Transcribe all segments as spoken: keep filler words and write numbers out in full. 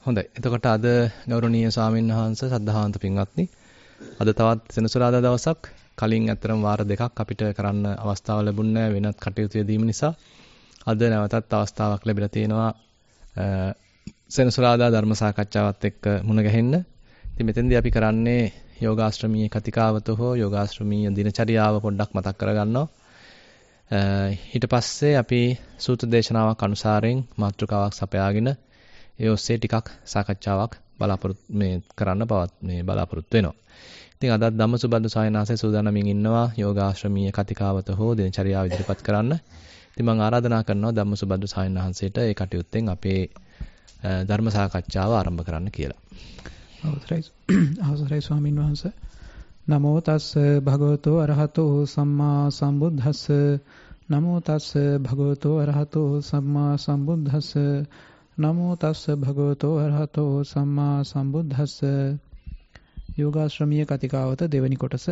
හොඳයි. එතකොට අද ගෞරවනීය ස්වාමීන් වහන්සේ සද්ධාවන්ත පින්වත්නි අද තවත් සෙනසුරාදා දවසක් කලින් අතරම වාර දෙකක් අපිට කරන්න අවස්ථාව ලැබුණේ වෙනත් කටයුතු යෙදීම නිසා අද නැවතත් අවස්ථාවක් ලැබිලා තියෙනවා සෙනසුරාදා ධර්ම සාකච්ඡාවත් එක්ක මුණ ගැහෙන්න. ඉතින් මෙතෙන්දී අපි කරන්නේ යෝගාශ්‍රමීය කතිකාවත හෝ යෝගාශ්‍රමීය දිනචරියාව පොඩ්ඩක් මතක් කරගන්නවා. ඊට පස්සේ අපි සූත්‍ර දේශනාවක් අනුසාරයෙන් මාතෘකාවක් සපයාගෙන ඒ ඔස්සේ ටිකක් සාකච්ඡාවක් බලාපොරොත්තු මේ කරන්න පවත් මේ බලාපොරොත්තු වෙනවා. ඉතින් අදත් ධම්මසුබද්ද සායනාසේ සූදානම්ින් ඉන්නවා යෝගාශ්‍රමීය කතිකාවත හෝ දිනචරියාව ඉදිරිපත් කරන්න. ඉතින් මම ආරාධනා කරනවා ධම්මසුබද්ද සායනහන්සේට ඒ කටයුත්තෙන් අපේ ධර්ම සාකච්ඡාව ආරම්භ කරන්න කියලා. අවසරයි අවසරයි ස්වාමීන් වහන්සේ. නමෝ තස් භගවතෝ අරහතෝ සම්මා සම්බුද්දස්ස. නමෝ තස් භගවතෝ අරහතෝ සම්මා සම්බුද්දස්ස. නමෝ තස්ස භගවතෝ අරහතෝ සම්මා සම්බුද්දස්ස. යෝගාශ්‍රමීය කතිකාවත දෙවැනි කොටස.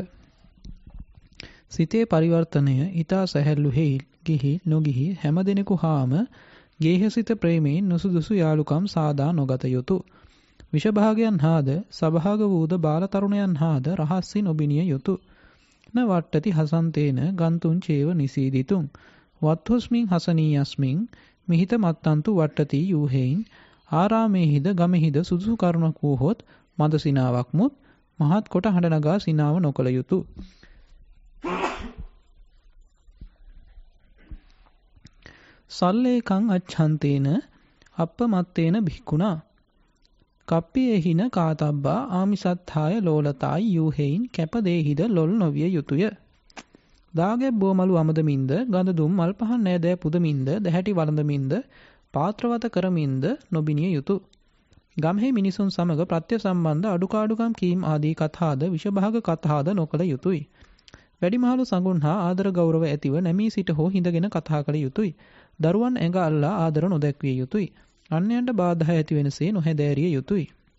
සිතේ පරිවර්තනය ඊතා සැහැල්ලු හේයි ගිහි නොගිහි හැම දිනෙකු හාම ගේහසිත ප්‍රේමයෙන් නුසුදුසු යාලුකම් සාදා නොගත යුතුය. විෂභාගයන් හාද සභාග වූද බාල තරුණයන් හාද රහස්සින් ඔබිනිය යුතුය. න වට්ටති හසන්තේන ගන්තුන් චේව නිසීදිතුන්. වත්හොස්මින් හසනීයස්මින් මිහිත මත්තන්තු වට්ටති යූහෙයින්. ආරාමේහිද ගමෙහිද සුදුසු කරුණක් වූහොත් මද සිනාවක් මුත් මහත් කොට හඬ නගා සිනාව නොකළ යුතුය. සල්ලේකං අච්ඡන්තේන අප්පමත්තේන භික්ඛුනා. කප්පියෙහින කාතබ්බා ආමිසත්ථාය ලෝලතායි යූහෙයින් කැපදේහිද ලොල් නොවිය යුතුය. දාගැබ් බෝමලු අමදමින්ද ගඳ දුම් මල් පහන් නෑදෑ පුදමින්ද දැහැටි වළඳමින්ද පාත්‍රවත කරමින්ද නොබිනිය යුතුය. ගම්හේ මිනිසුන් සමග ප්‍රත්‍ය සම්බන්ධ අඩුකාඩුකම් කීම් ආදී කතාද විෂභාග කතාද නොකළ යුතුය. වැඩිමහලු සඟුන් හා ආදර ගෞරව ඇතිව නැමී සිට හෝ හිඳගෙන කතා කළ යුතුය. දරුවන් ඇඟ අල්ලා ආදර නොදැක්විය යුතුය. අන්‍යයන්ට බාධා ඇති වෙනසේ නොහැදෑරිය යුතුය.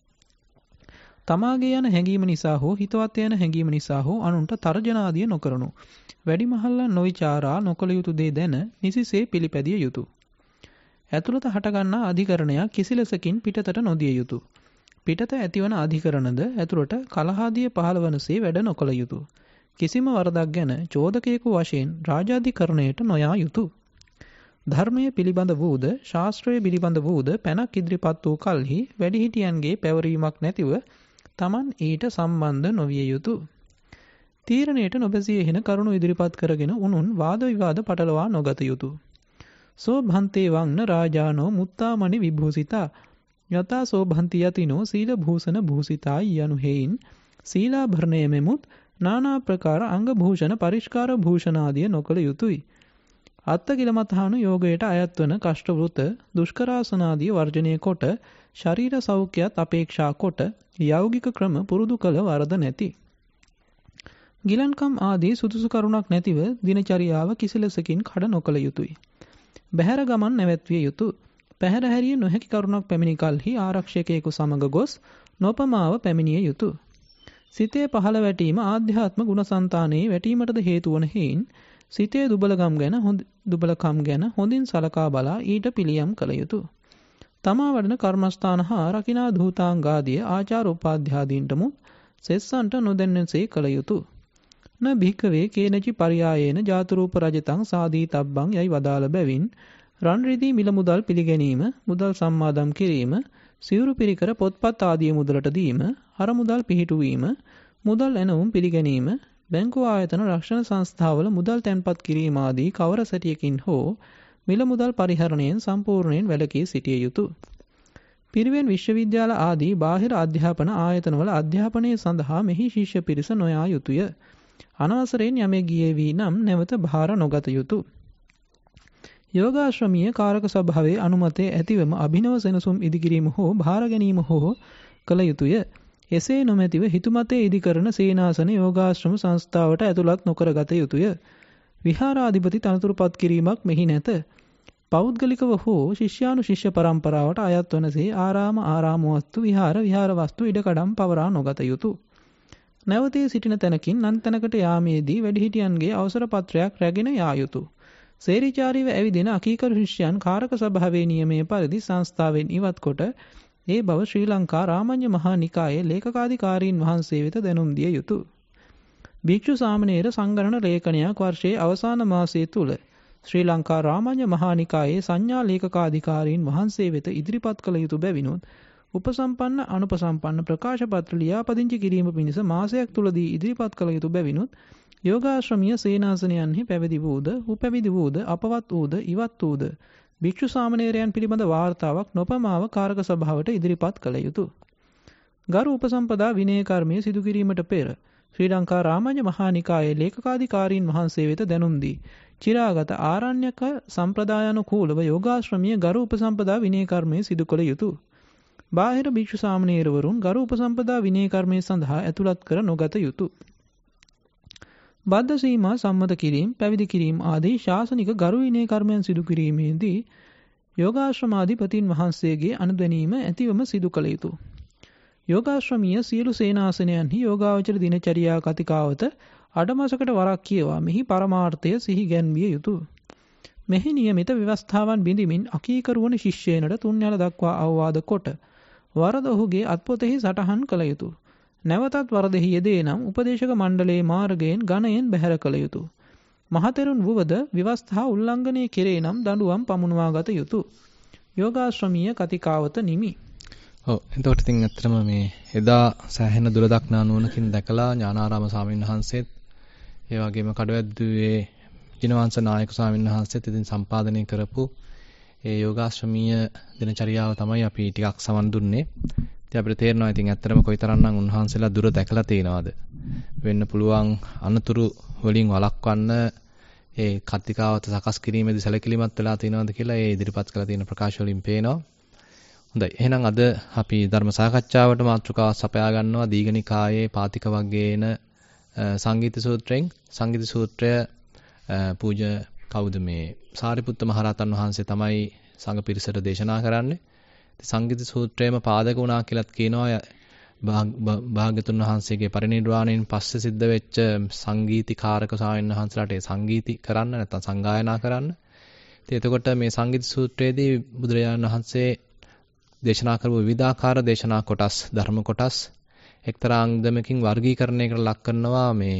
තමාගේ යන හැඟීම නිසා හෝ හිතවත් යන හැඟීම නිසා හෝ අනුන්ට තර්ජන ආදිය නොකරනු. වැඩිමහල්ලන් නොවිචාරා නොකළ යුතු දේ දැන නිසිසේ පිළිපැදිය යුතුය. ඇතුළත හටගන්නා අධිකරණයක් කිසිලෙසකින් පිටතට නොදිය යුතුය. පිටත ඇතිවන අධිකරණද ඇතුළට කලහාදිය පහළවනසේ වැඩ නොකළ යුතුය. කිසිම වරදක් ගැන චෝදකයෙකු වශයෙන් රාජාධිකරණයට නොයා යුතුය. ධර්මයේ පිළිබඳ වූද ශාස්ත්‍රයේ පිළිබඳ වූද පැනක් ඉදිරිපත් වූ කල්හි වැඩිහිටියන්ගේ පැවරීමක් නැතිව Taman ඊට සම්බන්ධ නොවිය යුතුය. තීරණයට නොබැසී එන කරුණු ඉදිරිපත් කරගෙන උනුන් වාද විවාද පටලවා නොගත යුතුය. සෝ භන්තේ වංන රාජානෝ මුත්තාමණි විභූසිතා යතා සෝ භන්ති යතිනෝ සීල භූෂණ භූසිතා යනු හේයින් සීලාභරණය මෙමුත් නානා ප්‍රකාර අංග භූෂණ පරිස්කාර භූෂණ ආදිය නොකළ යුතුය. අත්තකිලමතාණු යෝගයට අයත් වන කෂ්ඨ වෘත දුෂ්කරාසනාදී වර්ජනය කොට ශරීර සෞඛ්‍යයත් අපේක්ෂා කොට යෞගික ක්‍රම පුරුදු කළ වරද නැති. ගිලන්කම් ආදී සුදුසු කරුණක් නැතිව දිනචරියාව කිසිලෙසකින් කඩ නොකළ යුතුය. බහැර ගමන් නැවැත්විය යුතුය. පැහැර හැරිය නොහැකි කරුණක් පැමිණි කල්හි ආරක්ෂකයෙකු සමග ගොස් නොපමාව පැමිණිය යුතුය. සිතේ පහළ වැටීම ආධ්‍යාත්ම ගුණසංතානයේ වැටීමටද හේතු වන හේයින් සිතේ දුබලකම් ගැන හොඳ දුබලකම් ගැන හොඳින් සලකා බලා ඊට පිළියම් කළ යුතුය. තමා වඩන කර්මස්ථාන හා රකිනා ධූතාංගාදී ආචාර උපාධ්‍යාදීන්ටමුත් සෙස්සන්ට නොදැන්නෙසේ කළ යුතුය. න භික්ඛවේ කේනචි පරියායේන ජාතරූප රජතං සාදී තබ්බං යයි වදාළ බැවින් රන් රිදී මිල මුදල් පිළිගැනීම, මුදල් සම්මාදම් කිරීම, සිවුරු පිරිකර පොත්පත් ආදී මුදලට දීම, අර මුදල් පිහිටුවීම, මුදල් ඇනවුම් පිළිගැනීම, බැංකු ආයතන රක්ෂණ සංස්ථාවල මුදල් තැන්පත් කිරීම ආදී කවර සැටියකින් හෝ මිල මුදල් පරිහරණයෙන් සම්පූර්ණයෙන් වැළකී සිටිය යුතුය. පිරිවෙන් විශ්වවිද්‍යාල ආදී බාහිර අධ්‍යාපන ආයතනවල අධ්‍යාපනය සඳහා මෙහි ශිෂ්‍ය පිරිස නොයා යුතුය. අනවසරයෙන් යමෙක් ගියේ වී නම් නැවත භාර නොගත යුතුය. යෝගාශ්‍රමීය කාරක සභාවේ අනුමතය ඇතිවම අභිනව සෙනසුම් ඉදිකිරීම හෝ භාර ගැනීම හෝ කළ යුතුය. එසේ නොමැතිව හිතුමතේ ඉදිකරන සේනාසන යෝගාශ්‍රම සංස්ථාවට ඇතුළත් නොකර ගත යුතුය. විහාරාධිපති තනතුරුපත් කිරීමක් මෙහි නැත. පෞද්ගලිකව හෝ ශිෂ්‍යානුශිෂ්‍ය පරම්පරාවට අයත් වනසේ ආරාම ආරාම වස්තු විහාර විහාර වස්තු ඉඩකඩම් පවරා නොගත යුතුය. නැවතී සිටින තැනකින් අන් තැනකට යාමේදී වැඩිහිටියන්ගේ අවසර පත්‍රයක් රැගෙන යා යුතුය. සේරිචාරීව ඇවිදින අකීකරු ශිෂ්‍යයන් කාරක සභාවේ නියමයේ පරිදි සංස්ථාවෙන් ඉවත් කොට ඒ බව ශ්‍රී ලංකා රාමඤ්ඤ මහා නිකායේ ලේකකාධිකාරීන් වහන්සේ වෙත දැනුම් දිය යුතුය. භික්ෂු සාමණේර සංගණන ලේඛනයක් වර්ෂයේ අවසාන මාසයේ තුල ශ්‍රී ලංකා රාමඤ්ඤ මහා නිකායේ සංඥා ලේකකාධිකාරීන් වහන්සේ වෙත ඉදිරිපත් කළ යුතු බැවිනුත් උපසම්පන්න අනුපසම්පන්න ප්‍රකාශ පත්‍ර ලියාපදිංචි කිරීම පිණිස මාසයක් තුලදී ඉදිරිපත් කළ යුතු බැවිනුත් යෝගාශ්‍රමීය සේනාසනයන්හි පැවිදි වූද උපැවිදි වූද අපවත් වූද ඉවත් වූද භික්ෂු සාමණේරයන් පිළිබඳ වාර්තාවක් නොපමාව කාරක සභාවට ඉදිරිපත් කළ යුතුය. ගරු උපසම්පදා විනය කර්මය සිදු කිරීමට පෙර ශ්‍රී ලංකා රාමඤ්ඤ මහා නිකායේ ලේකකාධිකාරීන් වහන්සේ වෙත දැනුම් දී චිරාගත ආරණ්‍යක සම්ප්‍රදායානුකූලව යෝගාශ්‍රමීය ගරු උපසම්පදා විනය කර්මය සිදු කළ යුතුය. බාහිර භික්ෂු සාමණේරවරුන් ගරු උපසම්පදා විනය කර්මය සඳහා ඇතුළත් කර නොගත යුතුය. බද්ධ සීමා සම්මත කිරීම, පැවිදි කිරීම ආදී ශාසනික ගරු විනය කර්මයන් සිදු කිරීමේදී යෝගාශ්‍රමාධිපතීන් වහන්සේගේ අනුදැනීම ඇතිවම සිදු කළ යුතුය. යෝගාශ්‍රමීය සියලු සේනාසනයන්හි යෝගාවචර දිනචරියා කතිකාවත අඩමසකට වරක් කියවා මෙහි පරමාර්ථය සිහි ගැන්විය යුතුය. මෙහි නියමිත ව්‍යවස්ථාවන් බිඳිමින් අකීකරු වන ශිෂ්‍යයනට තුන්යල දක්වා අවවාද කොට වරද ඔහුගේ අත්පොතෙහි සටහන් කළ යුතුය. නැවතත් වරදෙහි යෙදේ නම් උපදේශක මණ්ඩලයේ මාර්ගයෙන් ගණයෙන් බැහැර කළ යුතුය. මහතෙරුන් වුවද ව්‍යවස්ථා උල්ලංඝනය කෙරේ නම් දඬුවම් පමුණවා ගත යුතුය. යෝගාශ්‍රමීය කතිකාවත නිමි. ඔව් එතකොට ඉතින් ඇත්තටම මේ එදා සෑහෙන දුරදක්නා නුවණකින් දැකලා ඥානාරාම ස්වාමීන් වහන්සේත් ඒ වගේම කඩවැද්දුවේ ජිනවංශ නායක ස්වාමීන් වහන්සේත් ඉතින් සම්පාදනය කරපු ඒ යෝගාශ්‍රමීය දිනචරියාව තමයි අපි ටිකක් සමන් දුන්නේ. ඉතින් අපිට තේරෙනවා ඉතින් ඇත්තටම කොයිතරම්නම් උන්වහන්සේලා දුර දැකලා තියෙනවද වෙන්න පුළුවන් අනතුරු වලින් වළක්වන්න ඒ කතිකාවත සකස් කිරීමේදී සැලකිලිමත් වෙලා තියෙනවද කියලා ඒ ඉදිරිපත් කරලා තියෙන ප්‍රකාශ වලින් පේනවා. හොඳයි. එහෙනම් අද අපි ධර්ම සාකච්ඡාවට මාතෘකාව සපයා ගන්නවා දීඝනිකායේ පාතික වග්ගයේන සංගීත සූත්‍රයෙන්. සංගීත සූත්‍රය පූජ කවුද මේ සාරිපුත්ත මහරහතන් වහන්සේ තමයි සංඝ පිරිසට දේශනා කරන්නේ. ඉතින් සංගීත සූත්‍රයේම පාදක වුණා කියලාත් කියනවා. භාග්‍යතුන් වහන්සේගේ පරිනිර්වාණයෙන් පස්සේ සිද්ධ වෙච්ච සංගීතීකාරක ස්වාමීන් වහන්සේලාට ඒ සංගීති කරන්න නැත්නම් සංගායනා කරන්න. ඉතින් එතකොට මේ සංගීත සූත්‍රයේදී බුදුරජාණන් වහන්සේ දේශනා කරපු විවිධාකාර දේශනා කොටස් ධර්ම කොටස් එක්තරා අංගමකින් වර්ගීකරණයකට ලක් කරනවා මේ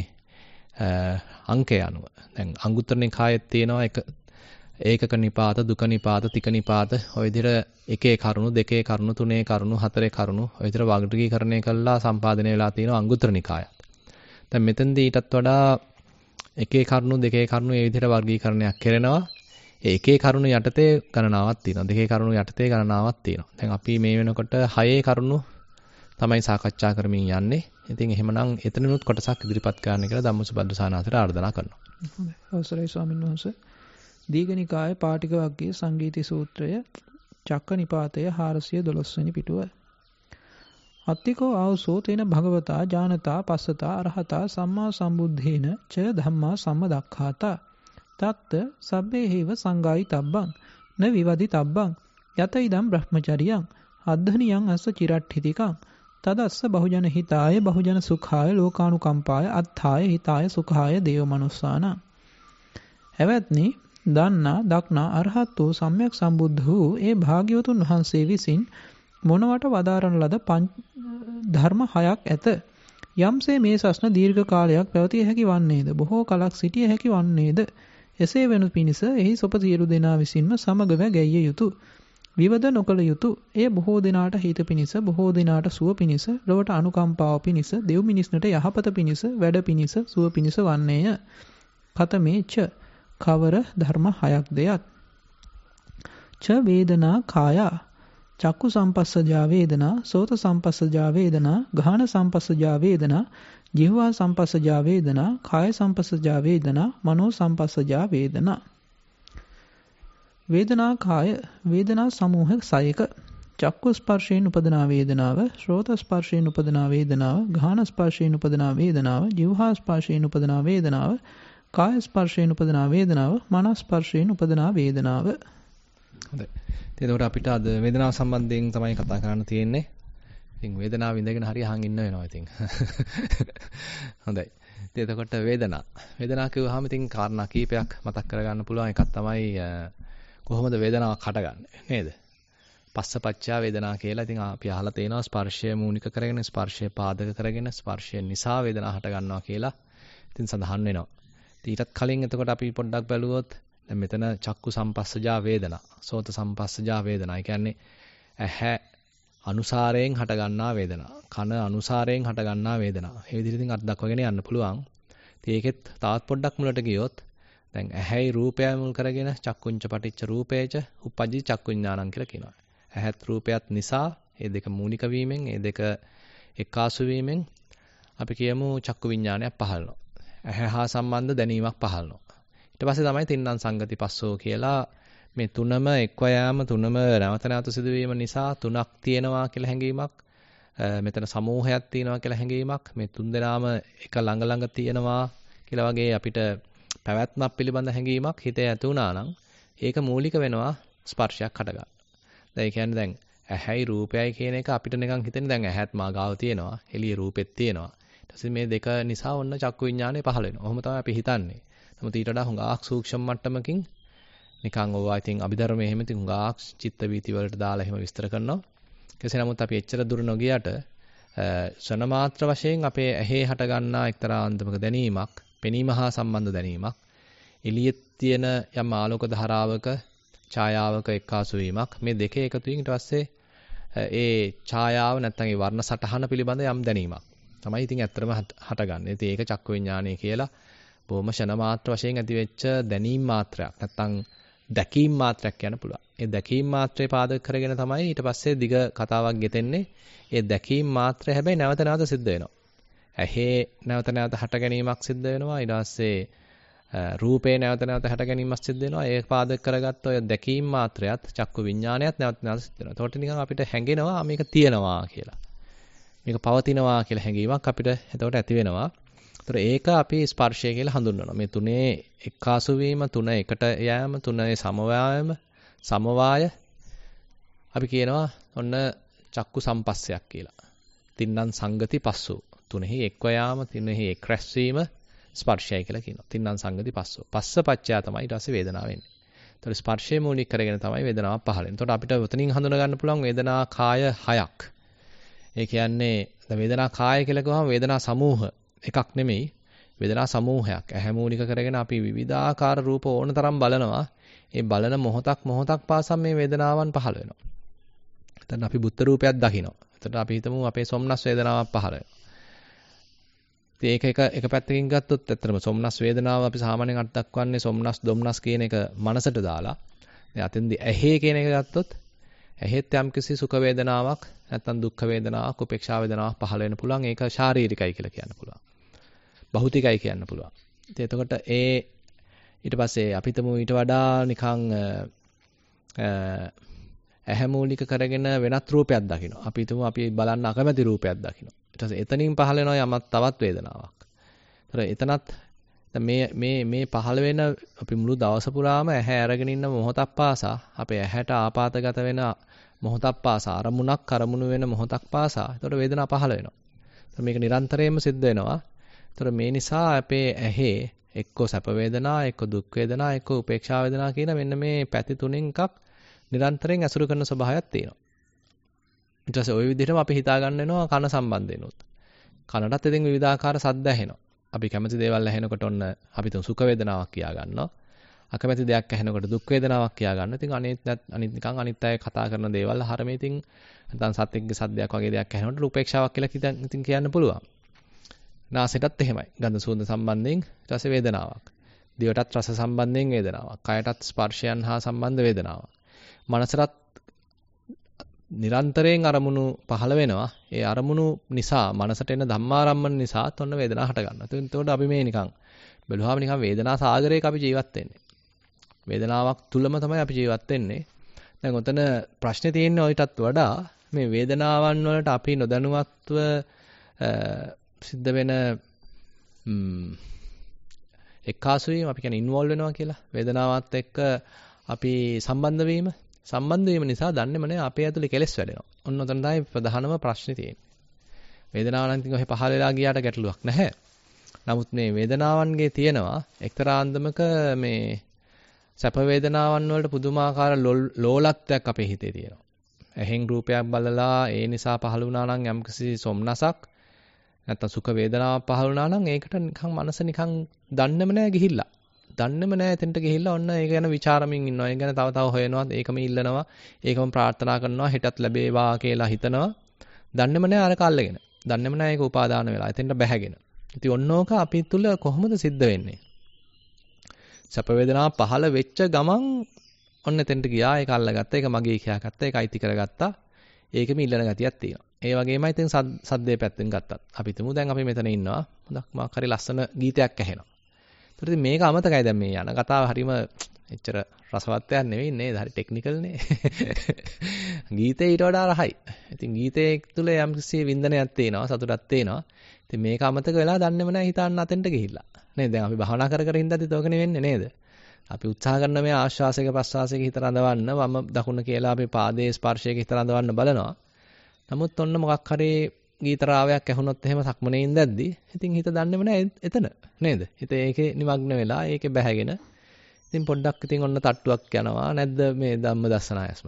අංකය අනුව. දැන් අංගුත්තර නිකායේ තියෙනවා එක ඒකක නිපාත, දුක නිපාත, තික නිපාත ඔය විදිහට එකේ කරුණු, දෙකේ කරුණු, තුනේ කරුණු, හතරේ කරුණු ඔය විදිහට වර්ගීකරණය කළා සම්පාදනය වෙලා තියෙනවා අංගුත්තර නිකායත්. දැන් මෙතෙන්දී ඊටත් වඩා එකේ කරුණු, දෙකේ කරුණු මේ විදිහට වර්ගීකරණයක් කරනවා. ඒ එකේ කරුණු යටතේ ගණනාවක් තියෙනවා. දෙකේ කරුණු යටතේ ගණනාවක් තියෙනවා. දැන් අපි මේ වෙනකොට හයේ කරුණු තමයි සාකච්ඡා කරමින් යන්නේ. ඉතින් එහෙමනම් එතනනොත් කොටසක් ඉදිරිපත් කරන්න කියලා ධම්මසුබද්ද සානාතර ආර්දනා කරනවා. අවසරයි ස්වාමීන් වහන්සේ. දීඝනිකායේ පාටික වග්ගයේ සංගීති සූත්‍රය චක්ක නිපාතය හාරසිය දොළොස් වෙනි පිටුව. අත්තිකෝ ආවසෝ තේන භගවතා ඥානතා පස්සතා අරහතා සම්මා සම්බුද්ධේන ච ධම්මා සම්මදක්ඛාතා තත්ත සබ්බේ හේව සංගායි තබ්බං න විවදි තබ්බං යත ඉදම් බ්‍රහ්මචරියං අද්ධනියං අස්ස චිරට්ඨිතිකං තදස්ස බහුජන හිතාය බහුජන සුඛාය ලෝකානුකම්පාය අත්ථාය හිතාය සුඛාය දේව මනුස්සාන. එවත්නි දන්නා දක්නා අරහත් වූ සම්්‍යක් සම්බුද්ධ වූ ඒ භාග්‍යවතුන් වහන්සේ විසින් මොනවට වදාරන ලද ධර්ම හයක් ඇත. යම්සේ මේ සස්න දීර්ඝ කාලයක් පැවතිය හැකි වන්නේද, බොහෝ කලක් සිටිය හැකි වන්නේද, එසේ වෙනු පිණිස එහි සොප සියලු දෙනා විසින්ම සමගව ගැයිය යුතුය. විවද නොකළ යුතුය. එය බොහෝ දෙනාට හිත පිණිස, බොහෝ දෙනාට සුව පිණිස, ලොවට අනුකම්පාව පිණිස, දෙව් මිනිස්නට යහපත පිණිස, වැඩ පිණිස, සුව පිණිස වන්නේය. කතමේ ච කවර ධර්ම හයක් දෙයක්. ච වේදනා කායා චක්කු සම්පස්සජා වේදනා, සෝත සම්පස්සජා වේදනා, ගාහන සම්පස්සජා වේදනා, ජීවහා සම්පස්සජා වේදනා, කාය සම්පස්සජා වේදනා, මනෝ සම්පස්සජා වේදනා. වේදනා කාය වේදනා සමූහ සයක. චක්කු ස්පර්ශයෙන් උපදනා වේදනාව, ශ්‍රෝත ස්පර්ශයෙන් උපදනා වේදනාව, ගාහන ස්පර්ශයෙන් උපදනා වේදනාව, ජීවහා ස්පර්ශයෙන් උපදනා වේදනාව, කාය ස්පර්ශයෙන් උපදනා වේදනාව, මනස් ස්පර්ශයෙන් උපදනා වේදනාව. හොඳයි. එතකොට අපිට අද වේදනාව සම්බන්ධයෙන් තමයි කතා කරන්න තියෙන්නේ. ඉතින් වේදනාව ඉඳගෙන හරි අහන් ඉන්න වෙනවා ඉතින්. හොඳයි. ඉතින් එතකොට වේදනා. වේදනාව කියුවාම ඉතින් කාරණා කීපයක් මතක් කරගන්න පුළුවන්. එකක් තමයි කොහොමද වේදනාවක් හටගන්නේ නේද? පස්සපච්චා වේදනා කියලා. ඉතින් අපි අහලා තේනවා ස්පර්ශය මූලික කරගෙන ස්පර්ශය පාදක කරගෙන ස්පර්ශය නිසා වේදනා හට ගන්නවා කියලා. ඉතින් සඳහන් වෙනවා. ඊටත් කලින් එතකොට අපි පොඩ්ඩක් බැලුවොත් දැන් මෙතන චක්කු සම්පස්සජා වේදනා, සෝත සම්පස්සජා වේදනා. ඒ කියන්නේ ඇහැ අනුසාරයෙන් හට ගන්නා වේදනා, කන අනුසාරයෙන් හට ගන්නා වේදනා. මේ විදිහට ඉතින් අත් දක්වගෙන යන්න පුළුවන්. ඉතින් ඒකෙත් තවත් පොඩ්ඩක් මුලට ගියොත් දැන් ඇහැයි රූපය මුල් කරගෙන චක්කුංච පටිච්ච රූපේච උප්පජ්ජි චක්කුඥානං කියලා කියනවා. ඇහත් රූපයත් නිසා මේ දෙක මූලික වීමෙන්, මේ දෙක එකාසු වීමෙන් අපි කියමු චක්කු විඥානයක් පහළනවා. ඇහැ හා සම්බන්ධ දැනීමක් පහළනවා. ඊට පස්සේ තමයි තින්නම් සංගති පස්සෝ කියලා මේ තුනම එක්ව යාම, තුනම නැවත නැවත සිදුවීම නිසා තුනක් තියෙනවා කියලා හැඟීමක්, මෙතන සමූහයක් තියෙනවා කියලා හැඟීමක්, මේ තුන් දෙනාම එක ළඟ ළඟ තියෙනවා කියලා වගේ අපිට පැවැත්මක් පිළිබඳ හැඟීමක් හිතේ ඇති වුණා නම් ඒක මූලික වෙනවා ස්පර්ශයක් හටගන්න. දැන් ඒ කියන්නේ දැන් ඇහැයි රූපයයි කියන එක අපිට නිකන් හිතෙන්නේ දැන් ඇහත් මා ගාව තියෙනවා, එළියේ රූපෙත් තියෙනවා. ඊට පස්සේ මේ දෙක නිසා ඔන්න චක්කු විඥානය පහළ වෙනවා. ඔහොම තමයි අපි හිතන්නේ. නමුත් ඊට වඩා හුඟක් සූක්ෂම මට්ටමකින් නිකන් ඕවා ඉතින් අභිධර්මයේ එහෙම ඉතින් හුඟක් චිත්ත වීති වලට දාලා එහෙම විස්තර කරනවා. කෙසේ නමුත් අපි එච්චර දුර නොගියට ශන මාත්‍ර වශයෙන් අපේ ඇහි හට ගන්නා එක්තරා අන්දමක දැනීමක්, පෙනීම හා සම්බන්ධ දැනීමක්, එළියේ තියෙන යම් ආලෝක ධාරාවක ඡායාවක එක්කාසු වීමක්, මේ දෙකේ එකතු වීම ඊට පස්සේ ඒ ඡායාව නැත්නම් ඒ වර්ණ සටහන පිළිබඳ යම් දැනීමක් තමයි ඉතින් ඇත්තටම හටගන්නේ. ඉතින් ඒක චක්කු විඥානය කියලා බොහොම ෂණ මාත්‍ර වශයෙන් ඇතිවෙච්ච දැනීම් මාත්‍රයක් නැත්නම් දැකීම් මාත්‍රයක් කියන්න පුළුවන්. ඒ දැකීම් මාත්‍රේ පාදක කරගෙන තමයි ඊට පස්සේ දිග කතාවක් ගෙතෙන්නේ. ඒ දැකීම් මාත්‍රය හැබැයි නැවත නැවත සිද්ධ වෙනවා. ඇහි නැවත නැවත හට ගැනීමක් සිද්ධ වෙනවා. ඊට පස්සේ රූපේ නැවත නැවත හට ගැනීමක් සිද්ධ වෙනවා. ඒ පාදක කරගත්ත ඔය දැකීම් මාත්‍රයත් චක්කු විඥානයත් නැවත නැවත සිද්ධ වෙනවා. ඒකට නිකන් අපිට හැඟෙනවා මේක තියෙනවා කියලා. මේක පවතිනවා කියලා හැඟීමක් අපිට එතකොට ඇති වෙනවා. ඒතර ඒක අපි ස්පර්ශය කියලා හඳුන්වනවා. මේ තුනේ එක්කාසු වීම, තුන එකට යෑම, තුනේ සමவாயම, සමவாய අපි කියනවා ඔන්න චක්කු සම්පස්සයක් කියලා. තින්නම් සංගති පස්සෝ. තුනෙහි එක්ව යාම, තුනෙහි එක් රැස් වීම ස්පර්ශයයි කියලා කියනවා. තින්නම් සංගති පස්සෝ. පස්ස පච්චය තමයි ඊට පස්සේ වේදනාව වෙන්නේ. ඒතර ස්පර්ශයේ මූලික කරගෙන තමයි වේදනාවක් පහළ වෙන්නේ. ඒතකොට අපිට උතනින් හඳුනා ගන්න පුළුවන් වේදනා කාය හයක්. ඒ කියන්නේ වේදනා කාය කියලා කිව්වම වේදනා සමූහ එකක් නෙමෙයි, වේදනා සමූහයක්. ඇහැ මූලික කරගෙන අපි විවිධාකාර රූප ඕන තරම් බලනවා. ඒ බලන මොහොතක් මොහොතක් පාසා මේ වේදනාවන් පහළ වෙනවා. එතන අපි බුද්ධ රූපයක් දකිනවා. එතකොට අපි හිතමු අපේ සොම්නස් වේදනාවක් පහළ වෙනවා. ඉතින් ඒක එක එක පැත්තකින් ගත්තොත් ඇත්තටම සොම්නස් වේදනාව අපි සාමාන්‍යයෙන් අත් දක්වන්නේ සොම්නස් දොම්නස් කියන එක මනසට දාලා. දැන් අතෙන්දී ඇහි කියන එක ගත්තොත් ඇහෙත් යම්කිසි සුඛ වේදනාවක් නැත්නම් දුක්ඛ වේදනාවක්, උපේක්ෂා වේදනාවක් පහළ වෙන්න පුළුවන්. ඒක ශාරීරිකයි කියලා කියන්න පුළුවන්. භෞතිකයි කියන්න පුළුවන්. ඉතින් එතකොට ඒ ඊට පස්සේ අපි හිතමු ඊට වඩා නිකන් ඇහැ මූලික කරගෙන වෙනත් රූපයක් දකිනවා. අපි හිතමු අපි බලන්න අකමැති රූපයක් දකිනවා. ඊට පස්සේ එතනින් පහළ වෙනවා යමක් තවත් වේදනාවක්. ඒතර එතනත් මේ මේ මේ පහළ වෙන අපි මුළු දවස පුරාම ඇහැ අරගෙන ඉන්න මොහොතක් පාසා අපේ ඇහැට ආපాతගත වෙන මොහොතක් පාසා අරමුණක් අරමුණු වෙන මොහොතක් පාසා ඒතර වේදනාව පහළ වෙනවා. ඒතර මේක නිරන්තරයෙන්ම සිද්ධ වෙනවා. ඒතර මේ නිසා අපේ ඇහි එක්ක සැප වේදනා, එක්ක දුක් වේදනා, එක්ක උපේක්ෂා වේදනා කියන මෙන්න මේ පැති තුනෙන් එකක් නිරන්තරයෙන් ඇසුරු කරන ස්වභාවයක් තියෙනවා. ඊට පස්සේ ওই විදිහටම අපි හිතා ගන්න වෙනවා කන සම්බන්ධයෙන්ුත්. කනටත් ඉතින් විවිධාකාර ශබ්ද ඇහෙනවා. අපි කැමති දේවල් ඇහෙනකොට ඔන්න අපි තුන් සුඛ වේදනාවක් කියා ගන්නවා. අකමැති දෙයක් ඇහෙනකොට දුක් වේදනාවක් කියා ගන්නවා. ඉතින් අනිත් අනිත් නිකන් අනිත් අය කතා කරන දේවල් හරමේ ඉතින් නැත්නම් සත්‍යයේ සද්දයක් වගේ දෙයක් ඇහෙනකොට උපේක්ෂාවක් කියලා ඉතින් කියන්න පුළුවන්. නාසයටත් එහෙමයි. ගන්ධ සුවඳ සම්බන්ධයෙන් රස වේදනාවක්. දිවටත් රස සම්බන්ධයෙන් වේදනාවක්. කයටත් ස්පර්ශයන් හා සම්බන්ධ වේදනාවක්. මනසටත් නිරන්තරයෙන් අරමුණු පහළ වෙනවා. ඒ අරමුණු නිසා මනසට එන ධම්මාරම්මන නිසා තොන්න වේදනාව හට ගන්නවා. එතකොට අපි මේ නිකන් බැලුවාම නිකන් වේදනා සාගරයක අපි ජීවත් වෙන්නේ. වේදනාවක් තුලම තමයි අපි ජීවත් වෙන්නේ. දැන් ඔතන ප්‍රශ්නේ තියෙන්නේ ඔයිටත් වඩා මේ වේදනාවන් වලට අපි නොදැනුවත්ව සිද්ධ වෙන එක්කාසු වීම අපි කියන්නේ ඉන්වෝල්ව් වෙනවා කියලා. වේදනාවත් එක්ක අපි සම්බන්ධ වීම සම්බන්ධ වීම නිසා දන්නේම නෑ අපේ ඇතුලේ කෙලෙස් වැඩෙනවා. ඔන්න ඔතන තමයි ප්‍රධානම ප්‍රශ්නේ තියෙන්නේ. වේදනාව නම් ඉතින් ඔහෙ පහළ වෙලා ගියාට ගැටලුවක් නැහැ. නමුත් මේ වේදනාවන්ගේ තියෙනවා එක්තරා අන්දමක මේ සැප වේදනාවන් වලට පුදුමාකාර ලෝලත්වයක් අපේ හිතේ තියෙනවා. ඇහෙන් රූපයක් බලලා ඒ නිසා පහළ වුණා නම් යම්කිසි සොම්නසක් නැත්තම් සුඛ වේදනාවක් පහළ වුණා නම් ඒකට නිකන් මනස නිකන් දන්නේම නැහැ ගිහිල්ලා. දන්නේම නැහැ එතෙන්ට ගිහිල්ලා ඔන්න ඒක ගැන ਵਿਚාරමින් ඉන්නවා. ඒ ගැන තව තව හොයනවා. ඒකම ඉල්ලනවා. ඒකම ප්‍රාර්ථනා කරනවා. හෙටත් ලැබේවා කියලා හිතනවා. දන්නේම නැහැ අර කල්ලගෙන. දන්නේම නැහැ ඒක උපාදාන වෙලා. එතෙන්ට බැහැගෙන. ඉතින් ඔන්නෝක අපි තුල කොහොමද සිද්ධ වෙන්නේ? සැප වේදනා පහළ වෙච්ච ගමන් ඔන්න එතෙන්ට ගියා. ඒක අල්ලගත්තා. ඒක මගේ කියාගත්තා. ඒක අයිති කරගත්තා. ඒකෙම ඉල්ලන ගතියක් තියෙනවා. ඒ වගේමයි ඉතින් සද්දේ පැත්තෙන් ගත්තත්. අපි තුමු දැන් අපි මෙතන ඉන්නවා. හොඳක් මාක් හරි ලස්සන ගීතයක් ඇහෙනවා. ඒතර ඉතින් මේක අමතකයි දැන් මේ යන කතාව හරීම එච්චර රසවත් එකක් නෙවෙයි නේද? හරි ටෙක්නිකල් නේ. ගීතේ ඊට වඩා රහයි. ඉතින් ගීතේ තුල යම්කිසි වින්දනයක් තියෙනවා, සතුටක් තියෙනවා. ඉතින් මේක අමතක වෙලා දන්නේම නැහැ හිතන්න අතෙන්ට ගිහිල්ලා. නේද? දැන් අපි භවනා කර කර හින්දාත් ඒක නෙවෙන්නේ නේද? අපි උත්සාහ කරන මේ ආශ්වාසයක ප්‍රශ්වාසයක හිත රඳවන්න, වම දකුණ කියලා අපි පාදයේ ස්පර්ශයක හිත රඳවන්න බලනවා. නමුත් ඔන්න මොකක් හරි ගීතරාවයක් ඇහුනොත් එහෙම සක්මනේ ඉඳද්දි ඉතින් හිත දන්නේම නැහැ එතන නේද? හිත ඒකේ නිමග්න වෙලා ඒකේ බැහැගෙන ඉතින් පොඩ්ඩක් ඉතින් ඔන්න තට්ටුවක් යනවා නැද්ද මේ ධම්ම දස්සනායස්ම.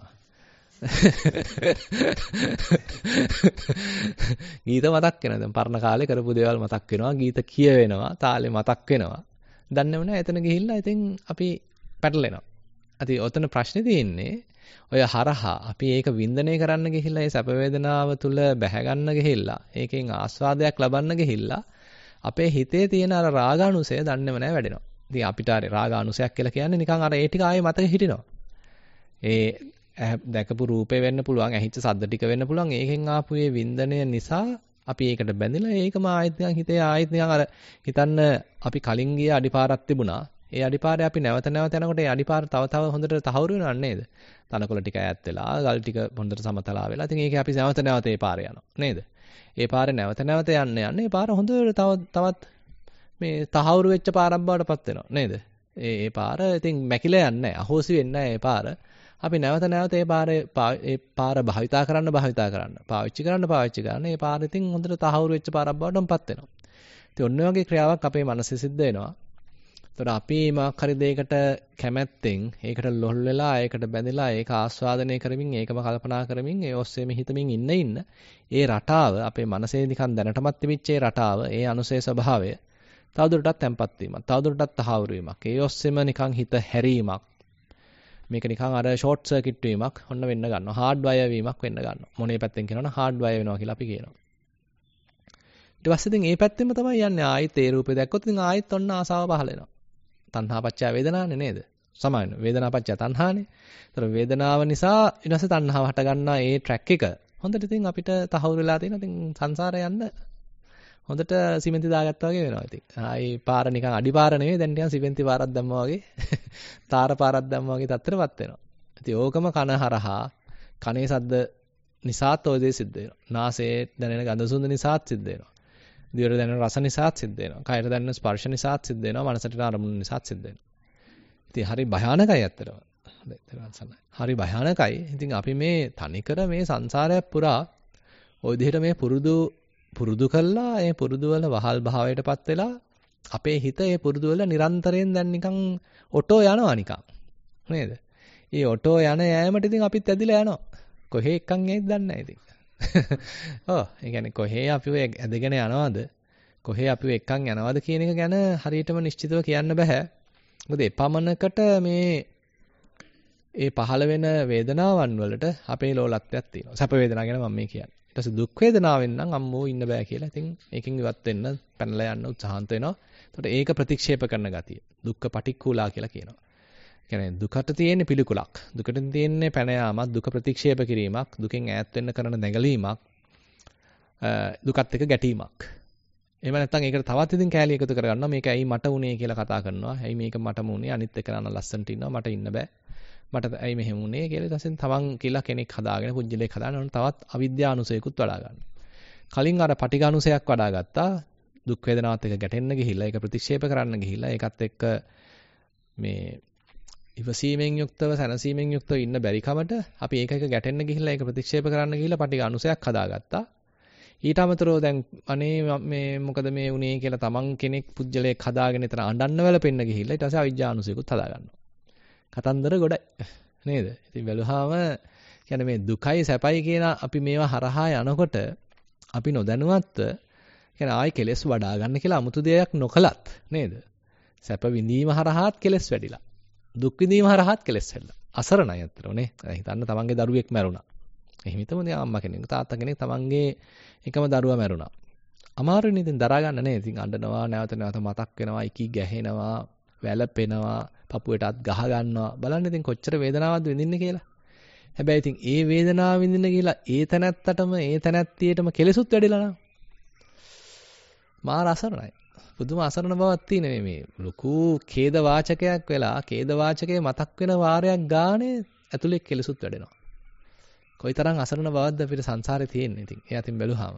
ගීත මතක් වෙනවා. දැන් පරණ කාලේ කරපු දේවල් මතක් වෙනවා. ගීත කියවෙනවා. තාලේ මතක් වෙනවා. දන්නේම නැහැ එතන ගිහිල්ලා ඉතින් අපි පැටලෙනවා. ඉතින් ඔතන ප්‍රශ්නේ තියෙන්නේ ඔය හරහා අපි ඒක වින්දනය කරන්න ගිහිල්ලා ඒ සැප වේදනාව තුල බැහැ ගන්න ගිහිල්ලා ඒකෙන් ආස්වාදයක් ලබන්න ගිහිල්ලා අපේ හිතේ තියෙන අර රාගානුසය දන්නේම නැහැ වැඩෙනවා. ඉතින් අපිට අර රාගානුසයක් කියලා කියන්නේ නිකන් අර ඒ ටික ආයේ මතක හිටිනවා. ඒ දැකපු රූපේ වෙන්න පුළුවන්, ඇහිච්ච සද්ද ටික වෙන්න පුළුවන්. ඒකෙන් ආපු ඒ වින්දනය නිසා අපි ඒකට බැඳිලා ඒකම ආයෙත් නිකන් හිතේ ආයෙත් නිකන් අර හිතන්න අපි කලින් ගිය අඩිපාරක් තිබුණා. ඒ අඩිපාරේ අපි නැවත නැවත යනකොට ඒ අඩිපාර තව තව හොඳට තහවුරු වෙනව නේද? තනකොළ ටික ඈත් වෙලා, ගල් ටික හොඳට සමතලා වෙලා. ඉතින් ඒකේ අපි නැවත නැවත ඒ පාරේ යනවා නේද? ඒ පාරේ නැවත නැවත යන්න යන්න ඒ පාර හොඳට තව තවත් මේ තහවුරු වෙච්ච පාරක් බවට පත් වෙනවා නේද? ඒ ඒ පාර ඉතින් මැකිලා යන්නේ නැහැ. අහෝසි වෙන්නේ නැහැ ඒ පාර. අපි නැවත නැවත ඒ පාරේ ඒ පාර භාවිතා කරන්න භාවිතා කරන්න පාවිච්චි කරන්න පාවිච්චි කරන්න ඒ පාර ඉතින් හොඳට තහවුරු වෙච්ච පාරක් බවටම පත් වෙනවා. ඉතින් ඔන්න ඔය වගේ ක්‍රියාවක් අපේ මනසේ සිද්ධ වෙනවා. ඒතර අපි මොකක් හරි දෙයකට කැමැත්තෙන් ඒකට ලොල් වෙලා ඒකට බැඳලා ඒක ආස්වාදනය කරමින් ඒකම කල්පනා කරමින් ඒ ඔස්සේම හිතමින් ඉන්න ඉන්න ඒ රටාව අපේ මනසේ නිකන් දැනටමත් තිබිච්ච ඒ රටාව ඒ අනුසේ ස්වභාවය තවදුරටත් තැම්පත් වීමක් තවදුරටත් තහවුරු වීමක් ඒ ඔස්සේම නිකන් හිත හැරීමක් මේක නිකන් අර ෂෝට් සර්කිට් වීමක් ඔන්න වෙන්න ගන්නවා හાર્ඩ් වයර් වීමක් වෙන්න ගන්නවා මොනේ පැත්තෙන් කියනවනම් හાર્ඩ් වයර් වෙනවා කියලා අපි කියනවා ඊට පස්සේ ඉතින් මේ පැත්තෙම තමයි යන්නේ ආයෙත් ඒ රූපේ දැක්කොත් ඉතින් ආයෙත් ඔන්න ආසාව පහල වෙනවා තණ්හා පත්‍ය වේදනානේ නේද? සමාන වේදනා පත්‍ය තණ්හානේ. ඒතර වේදනාව නිසා ඊට පස්සේ තණ්හාව හට ගන්නා ඒ ට්‍රැක් එක හොඳට ඉතින් අපිට තහවුරු වෙලා තියෙනවා. ඉතින් සංසාරේ යන්න හොඳට සිමෙන්ති දාගත්තා වගේ වෙනවා ඉතින්. ආයි පාර නිකන් අඩිපාර නෙවෙයි දැන් නිකන් සිමෙන්ති පාරක් දැම්මා වගේ තාර පාරක් දැම්මා වගේ තත්ත්වයටපත් වෙනවා. ඉතින් ඕකම කන හරහා කනේ සද්ද නිසාත් ඔය දේ සිද්ධ වෙනවා. නාසයේ දැනෙන ගඳ සුවඳ නිසාත් සිද්ධ වෙනවා. දිවට දැනෙන රස නිසාත් සිද්ධ වෙනවා. කයට දැනෙන ස්පර්ශ නිසාත් සිද්ධ වෙනවා. මනසට අරමුණු නිසාත් සිද්ධ වෙනවා. ඉතින් හරි භයානකයි ඇත්තටම. හරි භයානකයි. ඉතින් අපි මේ තනිකර මේ සංසාරය පුරා ওই විදිහට මේ පුරුදු පුරුදු කළා ඒ පුරුදු වල වහල් භාවයටපත් වෙලා අපේ හිත ඒ පුරුදු වල නිරන්තරයෙන් දැන් නිකන් ඔටෝ යනවා නිකන්. නේද? ඒ ඔටෝ යන යෑමට ඉතින් අපිත් ඇදිලා යනවා. කොහේ එක්කන් යයිද දන්නේ නැහැ ඉතින්. ඔව් ඒ කියන්නේ කොහේ අපිව ඇදගෙන යනවද කොහේ අපිව එක්කන් යනවද කියන එක ගැන හරියටම නිශ්චිතව කියන්න බෑ. මොකද එපමණකට මේ ඒ පහළ වෙන වේදනාවන් වලට අපේ ලෝලත්වයක් තියෙනවා. සැප වේදනාව ගැන මම මේ කියන්නේ. ඊට පස්සේ දුක් වේදනාවෙන් නම් අම්මෝ ඉන්න බෑ කියලා. ඉතින් ඒකෙන් ඉවත් වෙන්න පැනලා යන්න උත්සාහන්ත වෙනවා. එතකොට ඒක ප්‍රතික්ෂේප කරන ගතිය. දුක්ඛ පටික්කුලා කියලා කියනවා. කියන්නේ දුකට තියෙන පිළිකුලක්. දුකට තියෙන්නේ පැන යාමක්, දුක ප්‍රතික්ෂේප කිරීමක්, දුකෙන් ඈත් වෙන්න කරන නැගලීමක්, දුකත් එක්ක ගැටීමක්. එහෙම නැත්නම් ඒකට තවත් ඉතින් කෑලි එකතු කරගන්නවා. මේක ඇයි මට උනේ කියලා කතා කරනවා. ඇයි මේක මටම උනේ? අනිත් එක නන ලස්සනට ඉන්නවා. මට ඉන්න බෑ. මට ඇයි මෙහෙම උනේ කියලා ඊට පස්සේ තමන් කියලා කෙනෙක් හදාගෙන පුජ්‍යලයක් හදාගෙන තවත් අවිද්‍යානුසයකුත් වඩා ගන්නවා. කලින් අර පටිඝානුසයක් වඩා ගත්තා. දුක් වේදනාවත් එක්ක ගැටෙන්න ගිහිල්ලා ඒක ප්‍රතික්ෂේප කරන්න ගිහිල්ලා ඒකත් එක්ක මේ ඉවසීමෙන් යුක්තව සැනසීමෙන් යුක්තව ඉන්න බැරි කමට අපි ඒක එක ගැටෙන්න ගිහිල්ලා ඒක ප්‍රතික්ෂේප කරන්න ගිහිල්ලා පටිඝ අනුසයක් හදාගත්තා. ඊට අමතරව දැන් අනේ මේ මොකද මේ උනේ කියලා තමන් කෙනෙක් පුජ්‍යලයක් හදාගෙන එතන අඬන්න වැළපෙන්න ගිහිල්ලා ඊට පස්සේ අවිජ්ජා අනුසයකුත් හදාගන්නවා. කතන්දර ගොඩයි නේද? ඉතින් බැලුවාම කියන්නේ මේ දුකයි සැපයි කියන අපි මේවා හරහා යනකොට අපි නොදැනුවත්ව කියන්නේ ආයි කෙලෙස් වඩා ගන්න කියලා 아무තු දෙයක් නොකලත් නේද? සැප විඳීම හරහාත් කෙලෙස් වැඩිලා. දුක් විඳීම හරහාත් කෙලෙස් වැඩිලා. අසරණයි අතරෝ නේ. හිතන්න තමන්ගේ දරුවෙක් මැරුණා. එහෙම හිතමු නේ අම්මා කෙනෙක් තාත්තා කෙනෙක් තමන්ගේ එකම දරුවා මැරුණා. අමාරුනේ ඉතින් දරා ගන්න නේ. ඉතින් අඬනවා නැවත නැවත මතක් වෙනවා, ඉකි ගැහෙනවා, වැළපෙනවා, පපුවට අත් ගහ ගන්නවා. බලන්න ඉතින් කොච්චර වේදනාවක්ද විඳින්නේ කියලා. හැබැයි ඉතින් ඒ වේදනාව විඳින්න කියලා ඒ තැනැත්තටම ඒ තැනැත්තියටම කෙලෙසුත් වැඩිලා නම් මාර අසරණයි. පුදුම අසරණ බවක් තියෙන මේ ලොකු ඛේද වාචකයක් වෙලා ඛේද වාචකයේ මතක් වෙන වාරයක් ගානේ ඇතුලේ කෙලෙසුත් වැඩෙනවා. කොයිතරම් අසරණ බවක්ද අපිට සංසාරේ තියෙන්නේ ඉතින්. ඒ අතින් බැලුවාම.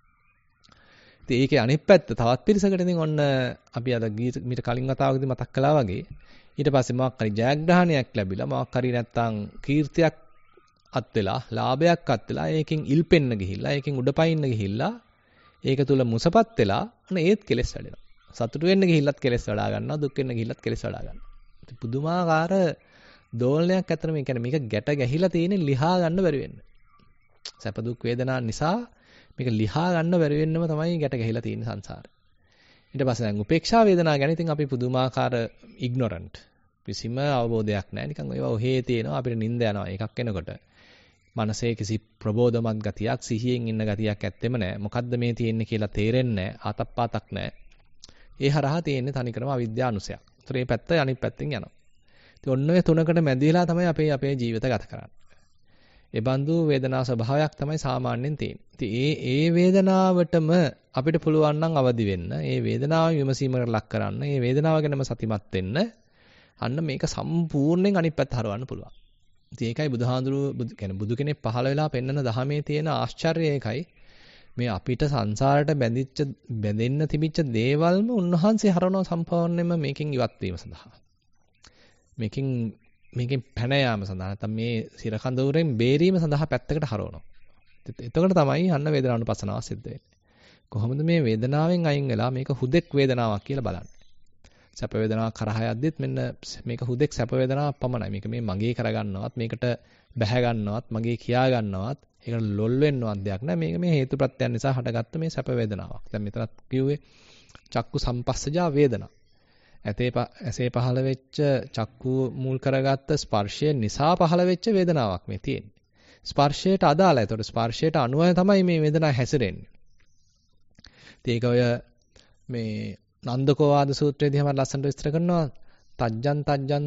ඉතින් ඒකේ අනිත් පැත්ත තවත් පිරිසකට ඉතින් ඔන්න අපි අද මීට කලින් වතාවකදී මතක් කළා වගේ ඊට පස්සේ මොකක් හරි ජයග්‍රහණයක් ලැබිලා මොකක් හරි නැත්තම් කීර්තියක් අත් වෙලා ලාභයක් අත් වෙලා ඒකෙන් ඉල්පෙන්න ගිහිල්ලා ඒකෙන් උඩපයින්න ගිහිල්ලා ඒක තුල මුසපත් වෙලා අනේ ඒත් කෙලස් වැඩෙනවා. සතුටු වෙන්න ගිහිල්ලත් කෙලස් වඩා ගන්නවා, දුක් වෙන්න ගිහිල්ලත් කෙලස් වඩා ගන්නවා. ඉතින් පුදුමාකාර දෝලනයක් අතර මේ කියන්නේ මේක ගැට ගැහිලා තියෙන ලිහා ගන්න බැරි වෙන්න. සැප දුක් වේදනා නිසා මේක ලිහා ගන්න බැරි වෙන්නම තමයි ගැට ගැහිලා තියෙන සංසාරේ. ඊට පස්සේ දැන් උපේක්ෂා වේදනා ගැන ඉතින් අපි පුදුමාකාර ඉග්නොරන්ට්. කිසිම අවබෝධයක් නැහැ. නිකන් ඒවා ඔහේ තියෙනවා අපිට නිින්ද යනවා. එකක් එනකොට මනසේ කිසි ප්‍රබෝධමත් ගතියක් සිහියෙන් ඉන්න ගතියක් ඇත්තෙම නැහැ. මොකද්ද මේ තියෙන්නේ කියලා තේරෙන්නේ නැහැ. ආතප්පාතක් නැහැ. ඒ හරහා තියෙන්නේ තනිකරම අවිද්‍යානුසයක්. ඒතර මේ පැත්ත අනිත් පැත්තෙන් යනවා. ඉතින් ඔන්න ඔය තුනකට මැදිලා තමයි අපේ අපේ ජීවිත ගත කරන්නේ. ඒ බඳු වේදනා ස්වභාවයක් තමයි සාමාන්‍යයෙන් තියෙන්නේ. ඉතින් ඒ ඒ වේදනාවටම අපිට පුළුවන් නම් අවදි වෙන්න, ඒ වේදනාව විමසීමකට ලක් කරන්න, ඒ වේදනාව ගැනම සතිමත් වෙන්න, අන්න මේක සම්පූර්ණයෙන් අනිත් පැත්ත හරවන්න පුළුවන්. ඉතින් ඒකයි බුදුහාඳුරු බුදු කියන්නේ බුදු කෙනෙක් පහළ වෙලා පෙන්වන දහමේ තියෙන ආශ්චර්යය ඒකයි. මේ අපිට සංසාරයට බැඳිච්ච බැඳෙන්න තිබිච්ච දේවල්ම උන්වහන්සේ හරවනවා සම්පූර්ණයෙන්ම මේකෙන් ඉවත් වීම සඳහා. මේකෙන් මේකෙන් පැන යාම සඳහා නැත්නම් මේ සිරකඳවුරෙන් බේරීම සඳහා පැත්තකට හරවනවා. එතකොට තමයි අන්න වේදනානුපස්සනාව සිද්ධ වෙන්නේ. කොහොමද මේ වේදනාවෙන් අයින් වෙලා මේක හුදෙක් වේදනාවක් කියලා බලන්නේ. සැප වේදනාවක් කරහා යද්දිත් මෙන්න මේක හුදෙක් සැප වේදනාවක් පමණයි. මේක මේ මගේ කරගන්නවත් මේකට බැහැ ගන්නවත් මගේ කියා ගන්නවත් ඒකට ලොල් වෙන්නවත් දෙයක් නෑ. මේක මේ හේතුප්‍රත්‍යයන් නිසා හටගත්ත මේ සැප වේදනාවක්. දැන් මෙතනත් කිව්වේ චක්කු සම්පස්සජා වේදනා. ඇතේ ඇසේ පහළ වෙච්ච චක්කු මුල් කරගත්ත ස්පර්ශය නිසා පහළ වෙච්ච වේදනාවක් මේ තියෙන්නේ. ස්පර්ශයට අදාළයි. ඒතකොට ස්පර්ශයට අනුව තමයි මේ වේදනාව හැසිරෙන්නේ. ඒක ඔය මේ නන්දකෝවාද සූත්‍රයේදී හැම ලස්සනට විස්තර කරනවා. තජ්ජන් තජ්ජන්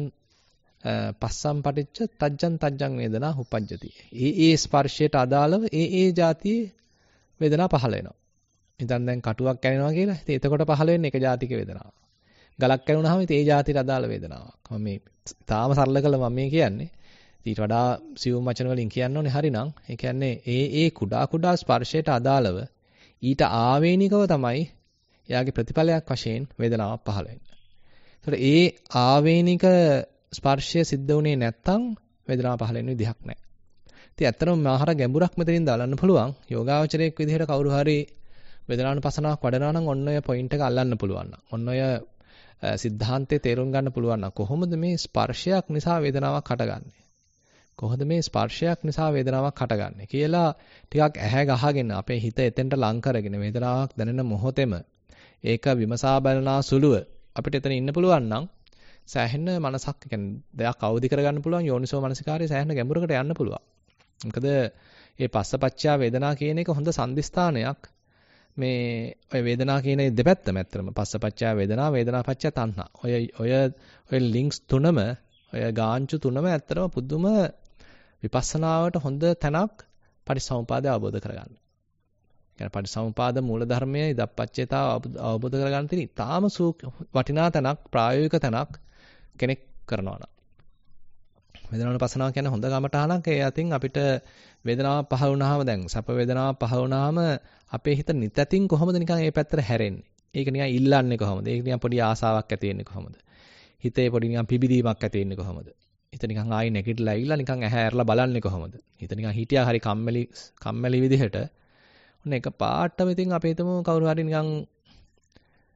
පස්සම් පටිච්ච තජ්ජන් තජ්ජන් වේදනා උපජ්ජති. ඒ ඒ ස්පර්ශයට අදාළව ඒ ඒ જાතියේ වේදනා පහළ වෙනවා. ඉතින් දැන් කටුවක් කැවෙනවා කියලා. ඉතින් එතකොට පහළ වෙන්නේ එක જાතික වේදනාවක්. ගලක් කැවුනහම ඉතින් ඒ જાතියට අදාළ වේදනාවක්. මම මේ තාම සරල කළා මම මේ කියන්නේ. ඊට වඩා සියුම් වචන වලින් කියන්න ඕනේ හරිනම් ඒ කියන්නේ ඒ ඒ කුඩා කුඩා ස්පර්ශයට අදාළව ඊට ආවේනිකව තමයි එයාගේ ප්‍රතිඵලයක් වශයෙන් වේදනාවක් පහළ වෙන්නේ. ඒතකොට ඒ ආවේනික ස්පර්ශය සිද්ධ වුණේ නැත්තම් වේදනාව පහළ වෙන්න විදිහක් නැහැ. ඉතින් ඇත්තටම මාහර ගැඹුරක් මෙතනින් දාලන්න පුළුවන්. යෝගාවචරයක් විදිහට කවුරු හරි වේදනානුපසනාවක් වඩනවා නම් ඔන්න ඔය පොයින්ට් එක අල්ලන්න පුළුවන්. ඔන්න ඔය සිද්ධාන්තේ තේරුම් ගන්න පුළුවන් නම් කොහොමද මේ ස්පර්ශයක් නිසා වේදනාවක් හටගන්නේ? කොහොමද මේ ස්පර්ශයක් නිසා වේදනාවක් හටගන්නේ කියලා ටිකක් ඇහැ ගහගෙන අපේ හිත එතෙන්ට ලං කරගෙන වේදනාවක් දැනෙන මොහොතේම ඒක විමසා බලනා සුළුව අපිට එතන ඉන්න පුළුවන් නම් සෑහෙන මනසක් කියන්නේ දෙයක් අවදි කරගන්න පුළුවන් යෝනිසෝ මනසිකාරයේ සෑහෙන ගැඹුරකට යන්න පුළුවන්. මොකද මේ පස්සපච්චා වේදනා කියන එක හොඳ සම්දිස්ථානයක්. මේ ඔය වේදනා කියන දෙපැත්තම ඇත්තටම පස්සපච්චා වේදනා වේදනාපච්චා තණ්හා. ඔය ඔය ඔය ලින්ක්ස් තුනම ඔය ගාංචු තුනම ඇත්තටම පුදුම විපස්සනාවට හොඳ තැනක් පටිසමුපාදය අවබෝධ කරගන්න. කියන්නේ පටිසමුපාද මූල ධර්මයේ ඉදප්පච්චේතාව අවබෝධ කරගන්න තියෙන ඊටාම වටිනා තැනක් ප්‍රායෝගික තැනක් කෙනෙක් කරනවා නම්. වේදනානුපස්සනාව කියන්නේ හොඳ ගමටහනක්. ඒ අතින් අපිට වේදනාවක් පහළ වුණාම දැන් සැප වේදනාවක් පහළ වුණාම අපේ හිත නිතතින් කොහොමද නිකන් ඒ පැත්තට හැරෙන්නේ? ඒක නිකන් ඉල්ලන්නේ කොහොමද? ඒක නිකන් පොඩි ආසාවක් ඇති වෙන්නේ කොහොමද? හිතේ පොඩි නිකන් පිබිදීමක් ඇති වෙන්නේ කොහොමද? හිත නිකන් ආයි නැගිටලා ඇවිල්ලා නිකන් ඇහැ ඇරලා බලන්නේ කොහොමද? හිත නිකන් හිටියා හරි කම්මැලි කම්මැලි විදිහට ඔන්න එක පාටම ඉතින් අපි හිතමු කවුරු හරි නිකන්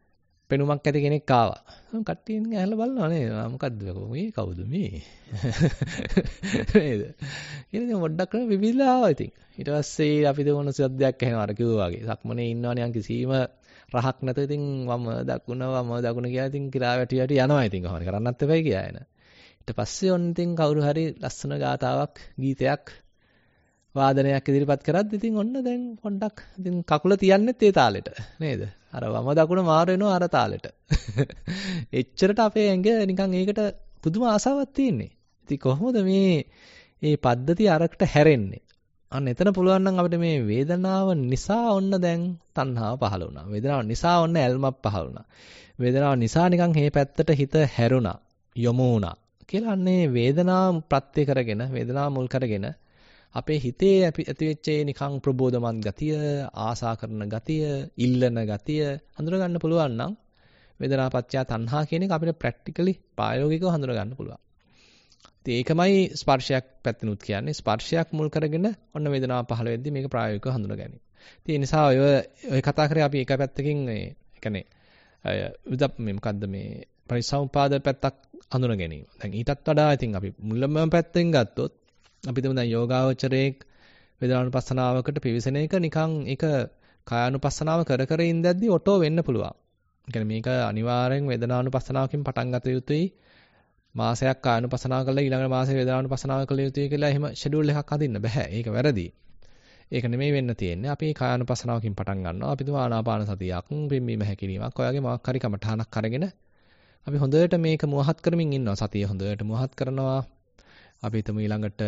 පෙනුමක් ඇති කෙනෙක් ආවා. කට්ටියන් ඇහලා බලනවා නේද? මොකද්ද මේ කවුද මේ? නේද? ඉතින් පොඩ්ඩක් කරලා විවිධලා ආවා ඉතින්. ඊට පස්සේ අපි දුවන සද්දයක් ඇහෙනවා අර කිව්වා වගේ. සක්මනේ ඉන්නවනේ යම් කිසිම රහක් නැත. ඉතින් වම දකුණ වම දකුණ කියලා ඉතින් කිරා වැටි වැටි යනවා ඉතින් කොහොමද කරන්නත් එපයි කියලා එන. ඊට පස්සේ ඔන්න ඉතින් කවුරු හරි ලස්සන ගාතාවක් ගීතයක් වාදනයක් ඉදිරිපත් කරද්දි ඉතින් ඔන්න දැන් පොඩ්ඩක් ඉතින් කකුල තියන්නෙත් ඒ තාලෙට නේද? අර වම දකුණ මාරු වෙනවා අර තාලෙට. එච්චරට අපේ ඇඟ නිකන් ඒකට පුදුම ආසාවක් තියෙන්නේ. ඉතින් කොහොමද මේ මේ පද්ධතිය අරකට හැරෙන්නේ? අන්න එතන පුළුවන් නම් අපිට මේ වේදනාව නිසා ඔන්න දැන් තණ්හාව පහළ වුණා. වේදනාව නිසා ඔන්න ඇල්මක් පහළ වුණා. වේදනාව නිසා නිකන් මේ පැත්තට හිත හැරුණා, යොමු වුණා. කියලා අන්නේ වේදනාව ප්‍රත්‍ය කරගෙන, වේදනාව මුල් කරගෙන අපේ හිතේ ඇතිවෙච්ච නිකන් ප්‍රබෝධමත් ගතිය, ආසා කරන ගතිය, ඉල්ලන ගතිය හඳුනා ගන්න පුළුවන් නම් වේදනාපච්චය තණ්හා කියන එක අපිට ප්‍රැක්ටිකලි ප්‍රායෝගිකව හඳුනා ගන්න පුළුවන්. ඉතින් ඒකමයි ස්පර්ශයක් පැත්තෙනුත් කියන්නේ. ස්පර්ශයක් මුල් කරගෙන ඔන්න වේදනාව පහළ වෙද්දී මේක ප්‍රායෝගිකව හඳුනා ගැනීම. ඉතින් ඒ නිසා ඔය ඔය කතා කරේ අපි එක පැත්තකින් මේ කියන්නේ අය මේ මොකද්ද මේ පරිසම්පාද පැත්තක් හඳුනා ගැනීම. දැන් ඊටත් වඩා ඉතින් අපි මුල්ම පැත්තෙන් ගත්තොත් අපි හිතමු දැන් යෝගාවචරයේ වේදනානුපස්සනාවකට පිවිසෙන එක නිකන් ඒක කායානුපස්සනාව කර කර ඉඳද්දී ඔටෝ වෙන්න පුළුවන්. ඒ කියන්නේ මේක අනිවාර්යෙන් වේදනානුපස්සනාවකින් පටන් ගත යුතුයි. මාසයක් කායානුපස්සනාව කළා ඊළඟ මාසේ වේදනානුපස්සනාව කළ යුතුයි කියලා එහෙම ෂෙඩියුල් එකක් අදින්න බෑ. ඒක වැරදි. ඒක නෙමෙයි වෙන්න තියෙන්නේ. අපි කායානුපස්සනාවකින් පටන් ගන්නවා. අපි තුමා ආනාපාන සතියක්, පිම්බීම හැකිරීමක්, ඔයගේ මොකක් හරි කමඨහනක් අරගෙන අපි හොඳට මේක මුවහත් කරමින් ඉන්නවා. සතිය හොඳට මුවහත් කරනවා. අපි හිතමු ඊළඟට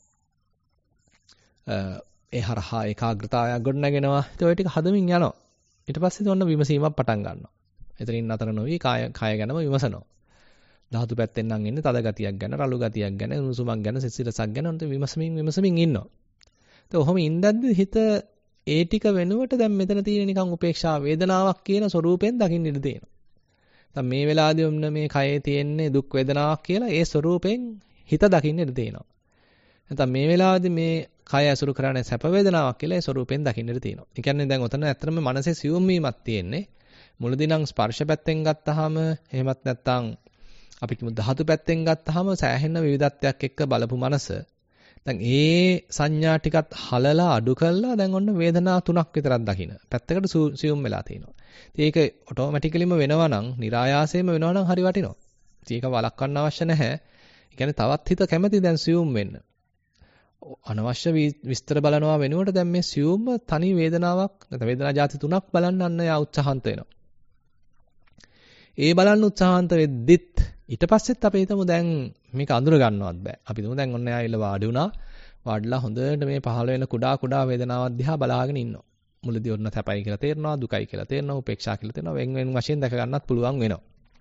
ඒ හරහා ඒකාග්‍රතාවයක් ගොඩනගෙනවා. ඉතින් ඔය ටික හදමින් යනවා. ඊට පස්සේ ඔන්න විමසීමක් පටන් ගන්නවා. එතනින් නතර නොවි කාය කාය ගැනම විමසනවා. ධාතු පැත්තෙන් නම් එන්නේ තද ගතියක් ගැන, රළු ගතියක් ගැන, උණුසුමක් ගැන, සිසිලසක් ගැන ඔන්න විමසමින් විමසමින් ඉන්නවා. ඉතින් ඔහොම ඉඳද්දි හිත ඒ ටික වෙනුවට දැන් මෙතන තියෙන නිකන් උපේක්ෂා වේදනාවක් කියන ස්වරූපයෙන් දකින්න ඉඩ තියෙනවා. දැන් මේ වෙලාවදී ඔන්න මේ කයේ තියෙන්නේ දුක් වේදනාවක් කියලා ඒ ස්වරූපයෙන් හිත දකින්න ඉඩ තියෙනවා. නැත්නම් මේ වෙලාවේදී මේ කය ඇසුරු කරන්නේ සැප වේදනාවක් කියලා ඒ ස්වරූපයෙන් දකින්න ඉඩ තියෙනවා. ඒ කියන්නේ දැන් ඔතන ඇත්තටම මනසේ සියුම් වීමක් තියෙන්නේ. මුලදී නම් ස්පර්ශ පැත්තෙන් ගත්තාම එහෙමත් නැත්නම් අපි කිමු ධාතු පැත්තෙන් ගත්තාම සෑහෙන විවිධත්වයක් එක්ක බලපු මනස. දැන් ඒ සංඥා ටිකත් හලලා අඩු කළා දැන් ඔන්න වේදනා තුනක් විතරක් දකින්න. පැත්තකට සියුම් වෙලා තිනවා. ඉතින් ඒක ඔටෝමැටිකලිම වෙනවා නම්, નિરાයාසයෙන්ම වෙනවා නම් හරි වටිනවා. ඉතින් ඒක වළක්වන්න අවශ්‍ය නැහැ. ඒ කියන්නේ තවත් හිත කැමති දැන් සියුම් වෙන්න. අනවශ්‍ය විස්තර බලනවා වෙනුවට දැන් මේ සියුම්ම තනි වේදනාවක් නැත්නම් වේදනා જાති තුනක් බලන්න අන්න යා උත්සාහන්ත වෙනවා. ඒ බලන්න උත්සාහන්ත වෙද්දිත් ඊට පස්සෙත් අපි හිතමු දැන් මේක අඳුර ගන්නවත් බෑ. අපි හිතමු දැන් ඔන්න යා ඉල වාඩි වුණා. වාඩිලා හොඳට මේ පහළ වෙන කුඩා කුඩා වේදනාවක් දිහා බලාගෙන ඉන්නවා. මුලදී ඔන්න තැපයි කියලා තේරෙනවා, දුකයි කියලා තේරෙනවා, උපේක්ෂා කියලා තේරෙනවා. වෙන වෙන වශයෙන් දැක ගන්නත් පුළුවන් වෙනවා.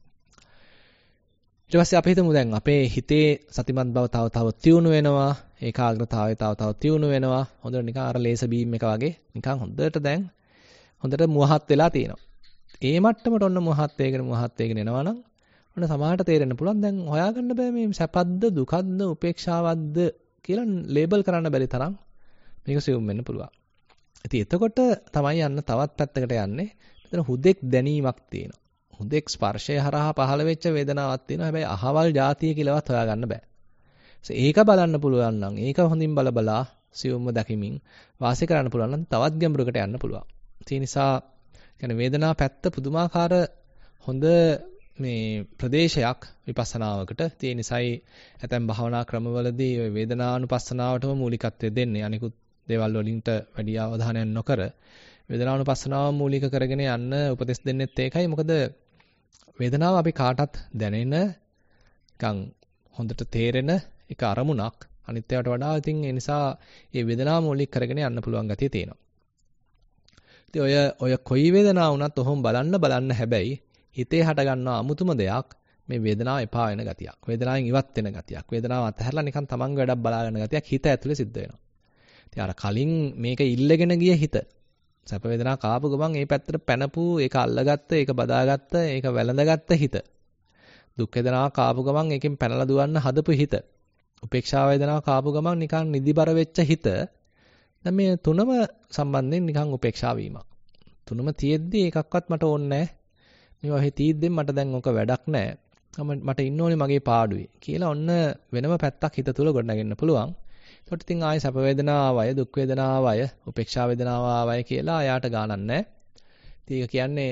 ඊට පස්සේ අපි හිතමු දැන් අපේ හිතේ සතිමත් බව තව තව තියුණු වෙනවා, ඒකාග්‍රතාවය තව තව තියුණු වෙනවා. හොඳට නිකන් අර ලේසර් බීම් එක වගේ නිකන් හොඳට දැන් හොඳට මුවහත් වෙලා තියෙනවා. ඒ මට්ටමට ඔන්න මුවහත් වේගෙන මුවහත් වේගෙන එනවා නම් ඔන්න සමහරට තේරෙන්න පුළුවන් දැන් හොයාගන්න බෑ මේ සැපද්ද දුකද්ද උපේක්ෂාවද්ද කියලා ලේබල් කරන්න බැරි තරම් මේක සියුම් වෙන්න පුළුවන්. ඉතින් එතකොට තමයි යන්න තවත් පැත්තකට යන්නේ. මෙතන හුදෙක් දැනීමක් තියෙනවා. හුදෙක් ස්පර්ශය හරහා පහළ වෙච්ච වේදනාවක් තියෙනවා. හැබැයි අහවල් જાතිය කියලාවත් හොයාගන්න බෑ. ඒක බලන්න පුළුවන් නම් ඒක හොඳින් බල බලා සියුම්ව දකිමින් වාසය කරන්න පුළුවන් නම් තවත් ගැඹුරකට යන්න පුළුවන්. ඒ නිසා කියන්නේ වේදනා පැත්ත පුදුමාකාර හොඳ මේ ප්‍රදේශයක් විපස්සනාවකට. ඒ නිසායි ඇතැම් භාවනා ක්‍රමවලදී ওই වේදනානුපස්සනාවටම මූලිකත්වය දෙන්නේ. අනිකුත් දේවල් වලින්ට වැඩි අවධානයක් නොකර වේදනානුපස්සනාව මූලික කරගෙන යන්න උපදෙස් දෙන්නෙත් ඒකයි. මොකද වේදනාව අපි කාටත් දැනෙන නිකන් හොඳට තේරෙන එක අරමුණක්. අනිත් ඒවාට වඩා ඉතින් ඒ නිසා මේ වේදනාව මූලික කරගෙන යන්න පුළුවන් ගතිය තියෙනවා. ඉතින් ඔය ඔය කොයි වේදනාව වුණත් ඔහොම බලන්න බලන්න හැබැයි හිතේ හට ගන්නා අමුතුම දෙයක් මේ වේදනාව එපා වෙන ගතියක්. වේදනාවෙන් ඉවත් වෙන ගතියක්. වේදනාව අතහැරලා නිකන් තමන්ගේ වැඩක් බලා ගන්න ගතියක් හිත ඇතුලේ සිද්ධ වෙනවා. ඉතින් අර කලින් මේක ඉල්ලගෙන ගිය හිත සැප වේදනා කාපු ගමන් ඒ පැත්තට පැනපු ඒක අල්ලගත්ත ඒක බදාගත්ත ඒක වැළඳගත්ත හිත දුක් වේදනා කාපු ගමන් ඒකෙන් පැනලා දුවන්න හදපු හිත උපේක්ෂා වේදනා කාපු ගමන් නිකන් නිදිබර වෙච්ච හිත දැන් මේ තුනම සම්බන්ධයෙන් නිකන් උපේක්ෂා වීමක් තුනම තියෙද්දි එකක්වත් මට ඕනේ නැහැ මේවා හිතීද්දෙන් මට දැන් ඔක වැඩක් නැහැ. මට ඉන්න ඕනේ මගේ පාඩුවේ කියලා ඔන්න වෙනම පැත්තක් හිත තුල ගොඩනගෙන්න පුළුවන්. ඒකට ඉතින් ආයේ සැප වේදනාව ආවය, දුක් වේදනාව ආවය, උපේක්ෂා වේදනාව ආවය කියලා එයාට ගානක් නැහැ. ඉතින් ඒක කියන්නේ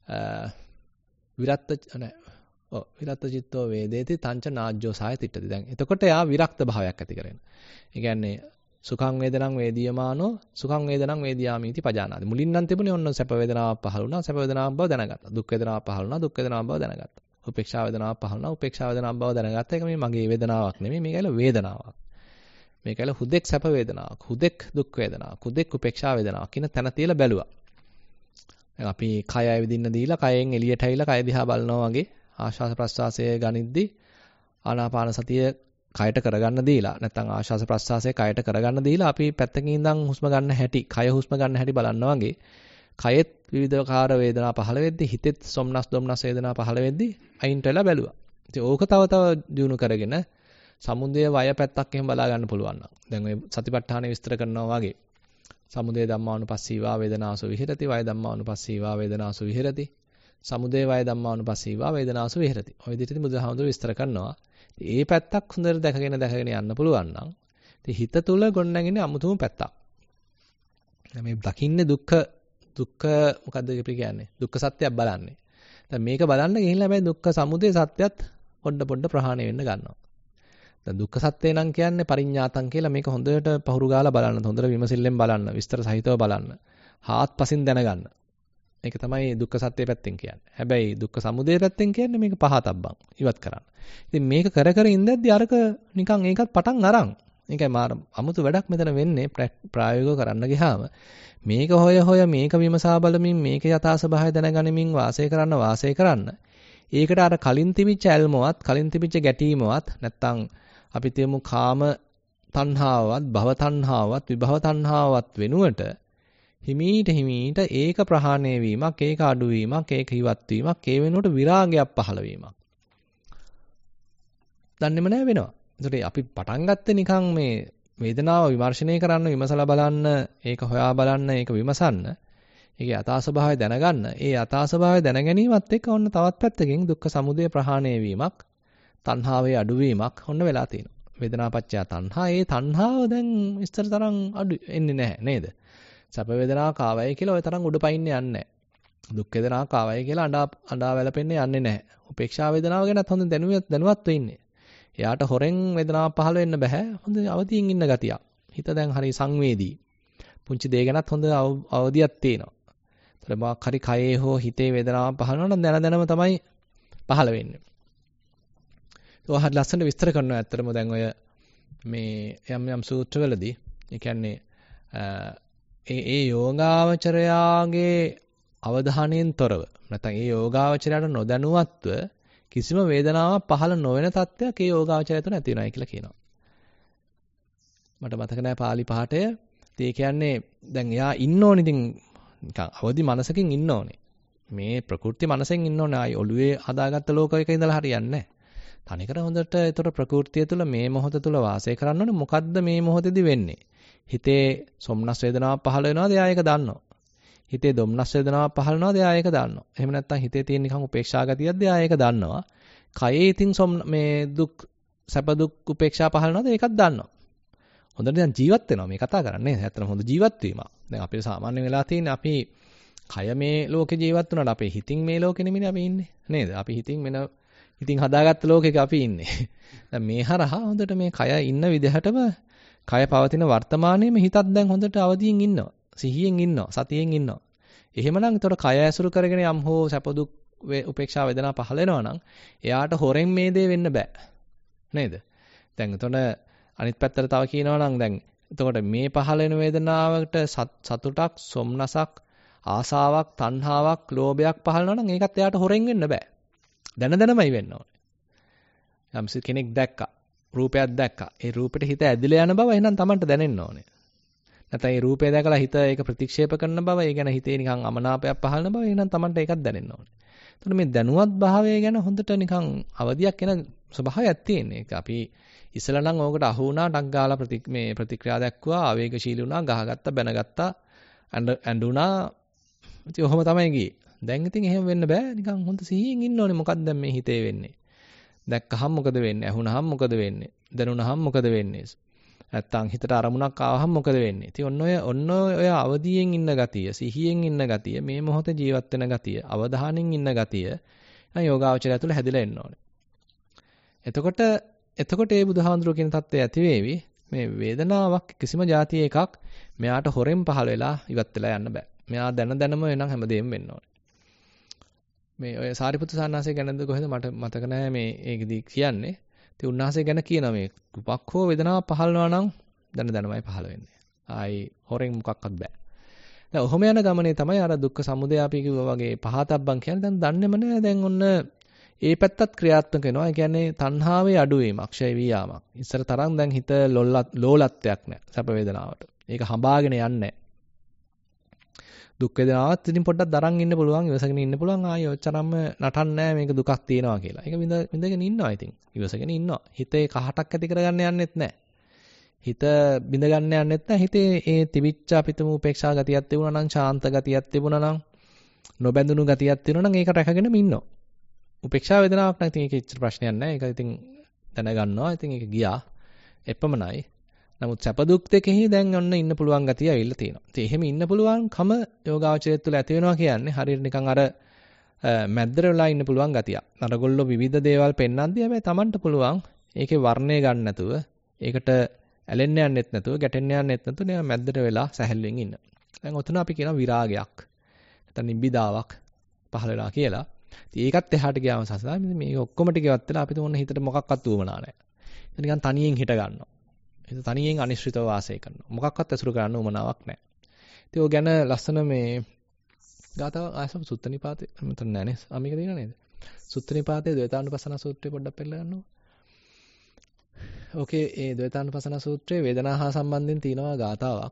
විරත්ත නෑ. ඔව් විරත්ත චිත්තෝ වේදේති තංච නාජ්ජෝ සාය තිට්ඨති. දැන් එතකොට එයා විරක්ත භාවයක් ඇති කරගෙන. ඒ කියන්නේ සුඛං වේදනං වේදියමානෝ සුඛං වේදනං වේදියාමීති පජානාති. මුලින් නම් තිබුණේ ඔන්න සැප වේදනාවක් පහළ වුණා, සැප වේදනාවක් බව දැනගත්තා. දුක් වේදනාවක් පහළ වුණා, දුක් වේදනාවක් බව දැනගත්තා. උපේක්ෂා වේදනාවක් පහළ වුණා, උපේක්ෂා වේදනාවක් බව දැනගත්තා. ඒක මේ මගේ වේදනාවක් නෙමෙයි, මේක ඇල වේදනාවක්. මේක ඇල හුදෙක් සැප වේදනාවක්, හුදෙක් දුක් වේදනාවක්, හුදෙක් උපේක්ෂා වේදනාවක් කියන තැන තියලා බැලුවා. දැන් අපි කය ඇවිදින්න දීලා කයෙන් එළියට ඇවිල්ලා කය දිහා බලනවා වගේ ආශ්වාස ප්‍රශ්වාසයේ ගනිද්දි ආනාපාන සතිය කයට කරගන්න දීලා නැත්නම් ආශ්වාස ප්‍රශ්වාසයේ කයට කරගන්න දීලා අපි පැත්තකින් ඉඳන් හුස්ම ගන්න හැටි, කය හුස්ම ගන්න හැටි බලනවා වගේ කයෙත් විවිධාකාර වේදනා පහළ වෙද්දි හිතෙත් සොම්නස් දොම්නස් වේදනා පහළ වෙද්දි අයින්ට වෙලා බැලුවා. ඉතින් ඕක තව තව දියුණු කරගෙන සමුදය වය පැත්තක් එහෙම බලා ගන්න පුළුවන් නම් දැන් ඔය සතිපට්ඨානෙ විස්තර කරනවා වගේ සමුදය ධම්මානුපස්සීවා වේදනාසු විහෙරති වය ධම්මානුපස්සීවා වේදනාසු විහෙරති සමුදය වය ධම්මානුපස්සීවා වේදනාසු විහෙරති. ඔය විදිහට බුදුහාමුදුරුවෝ විස්තර කරනවා. ඒ පැත්තක් හොඳට දැකගෙන දැකගෙන යන්න පුළුවන් නම් ඉතින් හිත තුල ගොඩනගෙන අමුතුම පැත්තක්. මේ දකින්නේ දුක්ඛ දුක්ඛ මොකද්ද කියන්නේ? දුක්ඛ සත්‍යයක් බලන්නේ. දැන් මේක බලන්න ගිහිල්ලා හැබැයි දුක්ඛ සමුදය සත්‍යයත් පොඩ පොඩ ප්‍රහාණය වෙන්න ගන්නවා. දැන් දුක්ඛ සත්‍ය නම් කියන්නේ පරිඤ්ඤාතං කියලා මේක හොඳට පහුරු ගාලා බලන්න, හොඳට විමසිල්ලෙන් බලන්න, විස්තර සහිතව බලන්න, හාත්පසින් දැනගන්න. මේක තමයි දුක්ඛ සත්‍ය පැත්තෙන් කියන්නේ. හැබැයි දුක්ඛ සමුදය පැත්තෙන් කියන්නේ මේක පහතබ්බන් ඉවත් කරන්න. ඉතින් මේක කර කර ඉඳද්දි අරක නිකන් ඒකත් පටන් අරන්. ඒකයි මාර අමුතු වැඩක් මෙතන වෙන්නේ ප්‍රායෝගිකව කරන්න ගියාම. මේක හොය හොය මේක විමසා බලමින් මේක යථා ස්වභාවය දැනගනිමින් වාසය කරන්න වාසය කරන්න. ඒකට අර කලින් තිබිච්ච ඇල්මවත්, කලින් තිබිච්ච ගැටීමවත් නැත්තම් අපි තියමු කාම තණ්හාවවත්, භව තණ්හාවවත්, විභව තණ්හාවවත් වෙනුවට හිමීට හිමීට ඒක ප්‍රහාණය වීමක්, ඒක අඩු වීමක්, ඒක ඉවත් වීමක්, ඒ වෙනුවට විරාගයක් පහළ වීමක්. දන්නේම නැහැ වෙනවා. ඒකට අපි පටන් ගත්තේ නිකන් මේ වේදනාව විමර්ශනය කරන්න, විමසලා බලන්න, ඒක හොයා බලන්න, ඒක විමසන්න. ඒකේ යථා ස්වභාවය දැනගන්න. ඒ යථා ස්වභාවය දැන ගැනීමත් එක්ක ඔන්න තවත් පැත්තකින් දුක්ඛ සමුදය ප්‍රහාණය වීමක්, තණ්හාවේ අඩුවීමක් ඔන්න වෙලා තියෙනවා. වේදනාපච්චය තණ්හා. ඒ තණ්හාව දැන් විස්තර තරම් අඩු එන්නේ නැහැ නේද? සැප වේදනාවක් ආවයි කියලා ඔය තරම් උඩ පයින්නේ යන්නේ නැහැ. දුක් වේදනාවක් ආවයි කියලා අඬා අඬා වැළපෙන්නේ යන්නේ නැහැ. උපේක්ෂා වේදනාව ගැනත් හොඳ දැනුවත් දැනුවත් වෙන්නේ. එයාට හොරෙන් වේදනාවක් පහළ වෙන්න බෑ. හොඳ අවදියෙන් ඉන්න ගතියක්. හිත දැන් හරි සංවේදී. පුංචි දේ ගැනත් හොඳ අවදියක් තියෙනවා. ඒතර මොකක් හරි කයේ හෝ හිතේ වේදනාවක් පහළ වෙනවා නම් දැන දැනම තමයි පහළ වෙන්නේ. ඒක හරිය ලස්සනට විස්තර කරනවා. ඇත්තටම දැන් ඔය මේ යම් යම් සූත්‍රවලදී ඒ කියන්නේ ඒ ඒ යෝගාවචරයාගේ අවධානයෙන් තොරව නැත්නම් ඒ යෝගාවචරයට නොදැනුවත්ව කිසිම වේදනාවක් පහළ නොවන තත්ත්වයක් ඒ යෝගාවචරය තුළ ඇති වෙනවායි කියලා කියනවා. මට මතක නැහැ පාලි පාඨය. ඒ කියන්නේ දැන් එයා ඉන්න ඕනේ ඉතින් නිකන් අවදි මනසකින් ඉන්න ඕනේ. මේ ප්‍රകൃති මනසෙන් ඉන්න ඕනේ. ආයි ඔළුවේ හදාගත්ත ලෝකයක ඉඳලා හරියන්නේ නැහැ. තනිකර හොඳට ඒතර ප්‍රകൃතිය තුළ මේ මොහොත තුළ වාසය කරන්න ඕනේ. මොකද්ද මේ මොහොතේදී වෙන්නේ? හිතේ සොම්නස් වේදනාවක් පහළ වෙනවාද? එයා ඒක දන්නවා. හිතේ දොම්නස් වේදනාවක් පහළ වෙනවාද? එයා ඒක දන්නවා. එහෙම නැත්නම් හිතේ තියෙන නිකන් උපේක්ෂා ගතියක්ද? එයා ඒක දන්නවා. කයේ ඉතින් සොම් මේ දුක් සැප දුක් උපේක්ෂා පහළ වෙනවාද? ඒකත් දන්නවා. හොඳට දැන් ජීවත් වෙනවා මේ කතා කරන්නේ. ඇත්තටම හොඳ ජීවත් වීමක්. දැන් අපිට සාමාන්‍ය වෙලා තියෙන්නේ අපි කය මේ ලෝකේ ජීවත් වුණාට අපේ හිතින් මේ ලෝකෙ නෙමෙයි අපි ඉන්නේ. නේද? අපි හිතින් වෙන ඉතින් හදාගත්ත ලෝකෙක අපි ඉන්නේ. දැන් මේ හරහා හොඳට මේ කය ඉන්න විදිහටම කය පවතින වර්තමානයේම හිතත් දැන් හොඳට අවදියෙන් ඉන්නවා. සිහියෙන් ඉන්නවා. සතියෙන් ඉන්නවා. එහෙමනම් ඒතර කය ඇසුරු කරගෙන යම් හෝ සැප දුක් උපේක්ෂා වේදනා පහළ වෙනවා නම් එයාට හොරෙන් මේ දේ වෙන්න බෑ. නේද? දැන් එතකොට අනිත් පැත්තට තව කියනවා නම් දැන් එතකොට මේ පහළ වෙන වේදනාවට සතුටක්, සොම්නසක්, ආසාවක්, තණ්හාවක්, ලෝභයක් පහළ වෙනවා නම් ඒකත් එයාට හොරෙන් වෙන්න බෑ. දැන දැනමයි වෙන්න ඕනේ. යම්ස කෙනෙක් දැක්කා, රූපයක් දැක්කා. ඒ රූපෙට හිත ඇදිලා යන බව එහෙනම් Tamanට දැනෙන්න ඕනේ. නැත්නම් ඒ රූපය දැකලා හිත ඒක ප්‍රතික්ෂේප කරන බව, ඒ ගැන හිතේ නිකන් අමනාපයක් පහළන බව එහෙනම් Tamanට ඒකත් දැනෙන්න ඕනේ. එතකොට මේ දැනුවත් භාවය ගැන හොඳට නිකන් අවදියක් එන ස්වභාවයක් තියෙන. ඒක අපි ඉස්සලා නම් ඕකට අහු වුණා, ඩක් ගාලා ප්‍රති මේ ප්‍රතික්‍රියා දක්වා ආවේගශීලී වුණා, ගහගත්තා, බැනගත්තා, ඇඬුණා. ඉතින් ඔහොම තමයි ගියේ. දැන් ඉතින් එහෙම වෙන්න බෑ. නිකන් හොඳ සිහියෙන් ඉන්න ඕනේ මොකක්ද දැන් මේ හිතේ වෙන්නේ. දැක්කහම මොකද වෙන්නේ? ඇහුනහම මොකද වෙන්නේ? දැනුනහම මොකද වෙන්නේ? නැත්තම් හිතට අරමුණක් ආවහම මොකද වෙන්නේ? ඉතින් ඔන්න ඔය ඔන්න ඔය අවදියෙන් ඉන්න ගතිය, සිහියෙන් ඉන්න ගතිය, මේ මොහොතේ ජීවත් වෙන ගතිය, අවධානයෙන් ඉන්න ගතිය නම් යෝගාවචරය තුළ හැදිලා එන්න ඕනේ. එතකොට එතකොට මේ බුදුහාඳුර කියන தත්ත්වය ඇති වේවි. මේ වේදනාවක් කිසිම જાතිය එකක් මෙයාට හොරෙන් පහළ වෙලා ඉවත් වෙලා යන්න බෑ. මෙයා දැන දැනම එනම් හැමදේම වෙන්න ඕනේ. මේ ඔය සාරිපුත්‍ර සාන්නාසය ගැනද කොහෙද මට මතක නැහැ මේ ඒකදී කියන්නේ. ඉතින් උන්වහන්සේ ගැන කියනවා මේ කුපක් හෝ වේදනාවක් පහළනවා නම් දැන දැනමයි පහළ වෙන්නේ. ආයි හොරෙන් මොකක්වත් බෑ. දැන් ඔහොම යන ගමනේ තමයි අර දුක්ඛ සමුදය අපි කිව්වා වගේ පහතබ්බන් කියන්නේ දැන් දන්නේම නෑ දැන් ඔන්න ඒ පැත්තත් ක්‍රියාත්මක වෙනවා. ඒ කියන්නේ තණ්හාවේ අඩුවීමක්, ක්ෂය වියාමක්. ඉස්සර තරම් දැන් හිත ලෝලත්වයක් නෑ සැප වේදනාවට. ඒක හඹාගෙන යන්නේ නෑ. දුක් වේදනාවත් ඉතින් පොඩ්ඩක් දරන් ඉන්න පුළුවන්, ඉවසගෙන ඉන්න පුළුවන්. ආයෙ ඔච්චරම නටන්නේ නැහැ මේක දුකක් තියෙනවා කියලා. ඒක විඳ විඳගෙන ඉන්නවා ඉතින්. ඉවසගෙන ඉන්නවා. හිතේ කහටක් ඇති කරගන්න යන්නෙත් නැහැ. හිත බිඳ ගන්න යන්නෙත් නැහැ. හිතේ ඒ තිබිච්ච අපිටම උපේක්ෂා ගතියක් තිබුණා නම්, ශාන්ත ගතියක් තිබුණා නම්, නොබැඳුණු ගතියක් තියෙනවා නම් ඒක රැකගෙනම ඉන්නවා. උපේක්ෂා වේදනාවක් නම් ඉතින් ඒක ඉච්ච ප්‍රශ්නයක් නැහැ. ඒක ඉතින් දැනගන්නවා. ඉතින් ඒක ගියා. එපමණයි. නමුත් සැප දුක් දෙකෙහි දැන් ඔන්න ඉන්න පුළුවන් ගතිය ඇවිල්ලා තියෙනවා. ඉතින් එහෙම ඉන්න පුළුවන්කම යෝගාවචරය තුළ ඇති වෙනවා කියන්නේ හරියට නිකන් අර මැද්දට වෙලා ඉන්න පුළුවන් ගතියක්. අරගොල්ලෝ විවිධ දේවල් පෙන්වන්දී හැබැයි Tamanට පුළුවන් ඒකේ වර්ණය ගන්න නැතුව, ඒකට ඇලෙන්න යන්නෙත් නැතුව, ගැටෙන්න යන්නෙත් නැතුව නිකන් මැද්දට වෙලා සැහැල්ලුවෙන් ඉන්න. දැන් ඔතන අපි කියනවා විරාගයක්. නැත්නම් නිබ්බිදාවක් පහළ වෙලා කියලා. ඉතින් ඒකත් එහාට ගියාම සසදා මේක ඔක්කොම ටික ඉවත් වෙලා අපිට ඕන හිතට මොකක්වත් උවමනා නැහැ. ඒක නිකන් තනියෙන් හිට ගන්නවා. ඒක තනියෙන් අනිශ්චිතව වාසය කරනවා. මොකක්වත් ඇසුරු කරන්න උවමනාවක් නැහැ. ඉතින් ඔය ගැන ලස්සන මේ ගාතාව ආසම සුත්තනිපාතේ මෙතන නැහැ නේද? ආ මේක දිනන නේද? සුත්තනිපාතේ ද්වේතානුපස්සන සූත්‍රය පොඩ්ඩක් පෙන්නලා ගන්නකො. ඕකේ ඒ ද්වේතානුපස්සන සූත්‍රයේ වේදනා හා සම්බන්ධයෙන් තියෙනවා ගාතාවක්.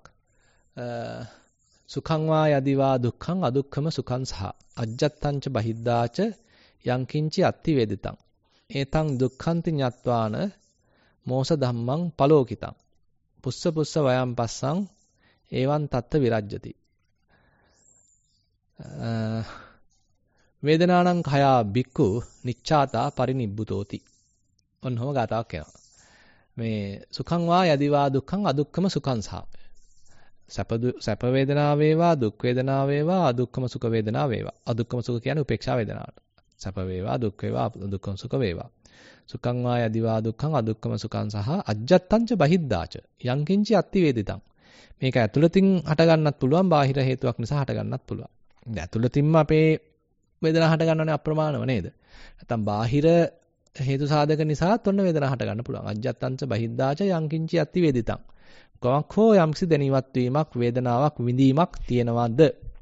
සුඛං වා යදිවා දුක්ඛං අදුක්ඛම සුඛං සහ අජ්ජත්තං ච බහිද්දාච යංකින්චි අත්ති වේදිතං. ඒතං දුක්ඛන්ති ඤත්වාන මෝස ධම්මං පලෝකිතං. පුස්ස පුස්ස වයම් පස්සං ඒවං තත්ත විරජ්ජති. වේදනානං khයා බික්ඛු නිච්ඡාතා පරිනිබ්බුතෝති. ඔන්නෝම ගාතාවක් එනවා. මේ සුඛං වා යදිවා දුක්ඛං අදුක්ඛම සුඛං සහ. සැප සැප වේදනා වේවා, දුක් වේදනා වේවා, අදුක්ඛම සුඛ වේදනා වේවා. අදුක්ඛම සුඛ කියන්නේ උපේක්ෂා වේදනාවට. සැප වේවා, දුක් වේවා, අදුක්ඛම සුඛ වේවා. සුඛං වා යදිවා දුක්ඛං අදුක්ඛම සුඛං සහ අජ්ජත්තං ච බහිද්දාච යංකින්චි අත්ති වේදිතං. මේක ඇතුළතින් හට ගන්නත් පුළුවන්, බාහිර හේතුවක් නිසා හට ගන්නත් පුළුවන්. දැන් ඇතුළතින්ම අපේ වේදනාව හට ගන්නවනේ අප්‍රමාණව නේද? නැත්තම් බාහිර හේතු සාධක නිසාත් ඔන්න වේදනාව හට ගන්න පුළුවන්. අජ්ජත්තං ච බහිද්දාච යංකින්චි අත්ති වේදිතං. කොහොමක් හෝ යම්කිසි දැනීමක් වීමක්, වේදනාවක් විඳීමක් තියෙනවද?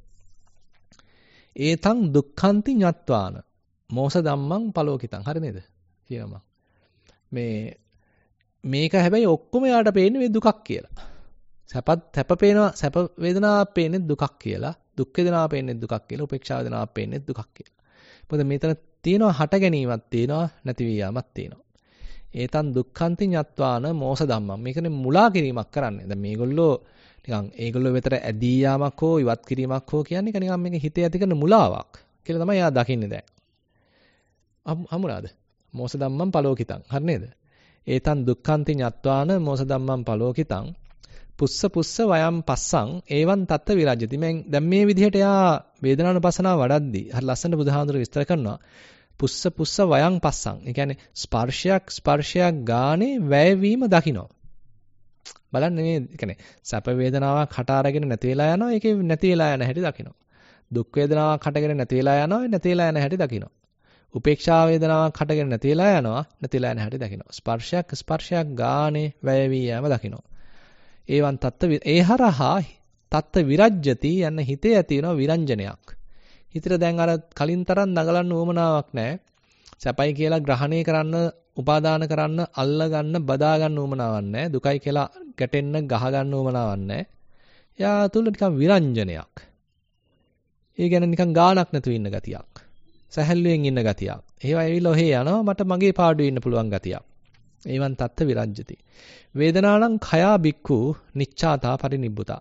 ඒතං දුක්ඛන්ති ඤත්වාන මෝස ධම්මං පලෝකිතං. හරි නේද? කියනවා. මේ මේක හැබැයි ඔක්කොම යාට පේන්නේ මේ දුකක් කියලා. සැපත් සැප පේනවා, සැප වේදනාවක් පේන්නේ දුකක් කියලා. දුක් වේදනාවක් පේන්නේ දුකක් කියලා. උපේක්ෂා වේදනාවක් පේන්නේ දුකක් කියලා. මොකද මෙතන තියෙනවා හට ගැනීමක් තියෙනවා, නැති වීමක් තියෙනවා. ඒතන් දුක්ඛන්ති ඤත්වාන මෝස ධම්මං. මේකනේ මුලා කිරීමක් කරන්නේ. දැන් මේගොල්ලෝ නිකන් ඒගොල්ලෝ වෙතර ඇදී යාමක් හෝ ඉවත් කිරීමක් හෝ කියන්නේ නිකන් මේක හිතේ ඇති කරන මුලාවක් කියලා තමයි එයා දකින්නේ දැන්. හමුණාද? මෝස ධම්මං පලෝකිතං. හරි නේද? ඒතන් දුක්ඛන්ති ඤත්වාන මෝස ධම්මං පලෝකිතං. පුස්ස පුස්ස වයම් පස්සං ඒවං තත්ත විරජ්‍යති. මෙන් දැන් මේ විදිහට එයා වේදනානුපස්සනාව වඩද්දී හරි ලස්සන බුදුහාඳුර විස්තර කරනවා. පුස්ස පුස්ස වයං පස්සං. ඒ කියන්නේ ස්පර්ශයක් ස්පර්ශයක් ගානේ වැයවීම දකින්න. බලන්න මේ කියන්නේ සැප වේදනාවක් හට අරගෙන නැති වෙලා යනවා. ඒකේ නැති වෙලා යන හැටි දකින්න. දුක් වේදනාවක් හටගෙන නැති වෙලා යනවා. නැති වෙලා යන හැටි දකින්න. උපේක්ෂා වේදනාවක් හටගෙන නැති වෙලා යනවා. නැති වෙලා යන හැටි දකින්න. ස්පර්ශයක් ස්පර්ශයක් ගානේ වැයවී යෑම දකින්න. ඒවන් තත්ත ඒහරහා තත්ත විරජ්‍යති යන හිතේ ඇති වෙන විරංජනයක්. හිතට දැන් අර කලින් තරම් නගලන්න උවමනාවක් නැහැ. සැපයි කියලා ග්‍රහණය කරන්න, උපාදාන කරන්න, අල්ල ගන්න, බදා ගන්න උවමනාවක් නැහැ. දුකයි කියලා ගැටෙන්න, ගහ ගන්න උවමනාවක් නැහැ. යා තුල නිකන් විරංජනයක්. ඒ කියන්නේ නිකන් ගානක් නැතුව ඉන්න ගතියක්. සැහැල්ලුවෙන් ඉන්න ගතියක්. ඒවා ඇවිල්ලා ඔහේ යනවා මට මගේ පාඩුවේ ඉන්න පුළුවන් ගතියක්. ඒවන් තත්ත විරජ්‍යති. වේදනානං khයා බික්ඛු නිච්ඡාතා පරිනිබ්බුතා.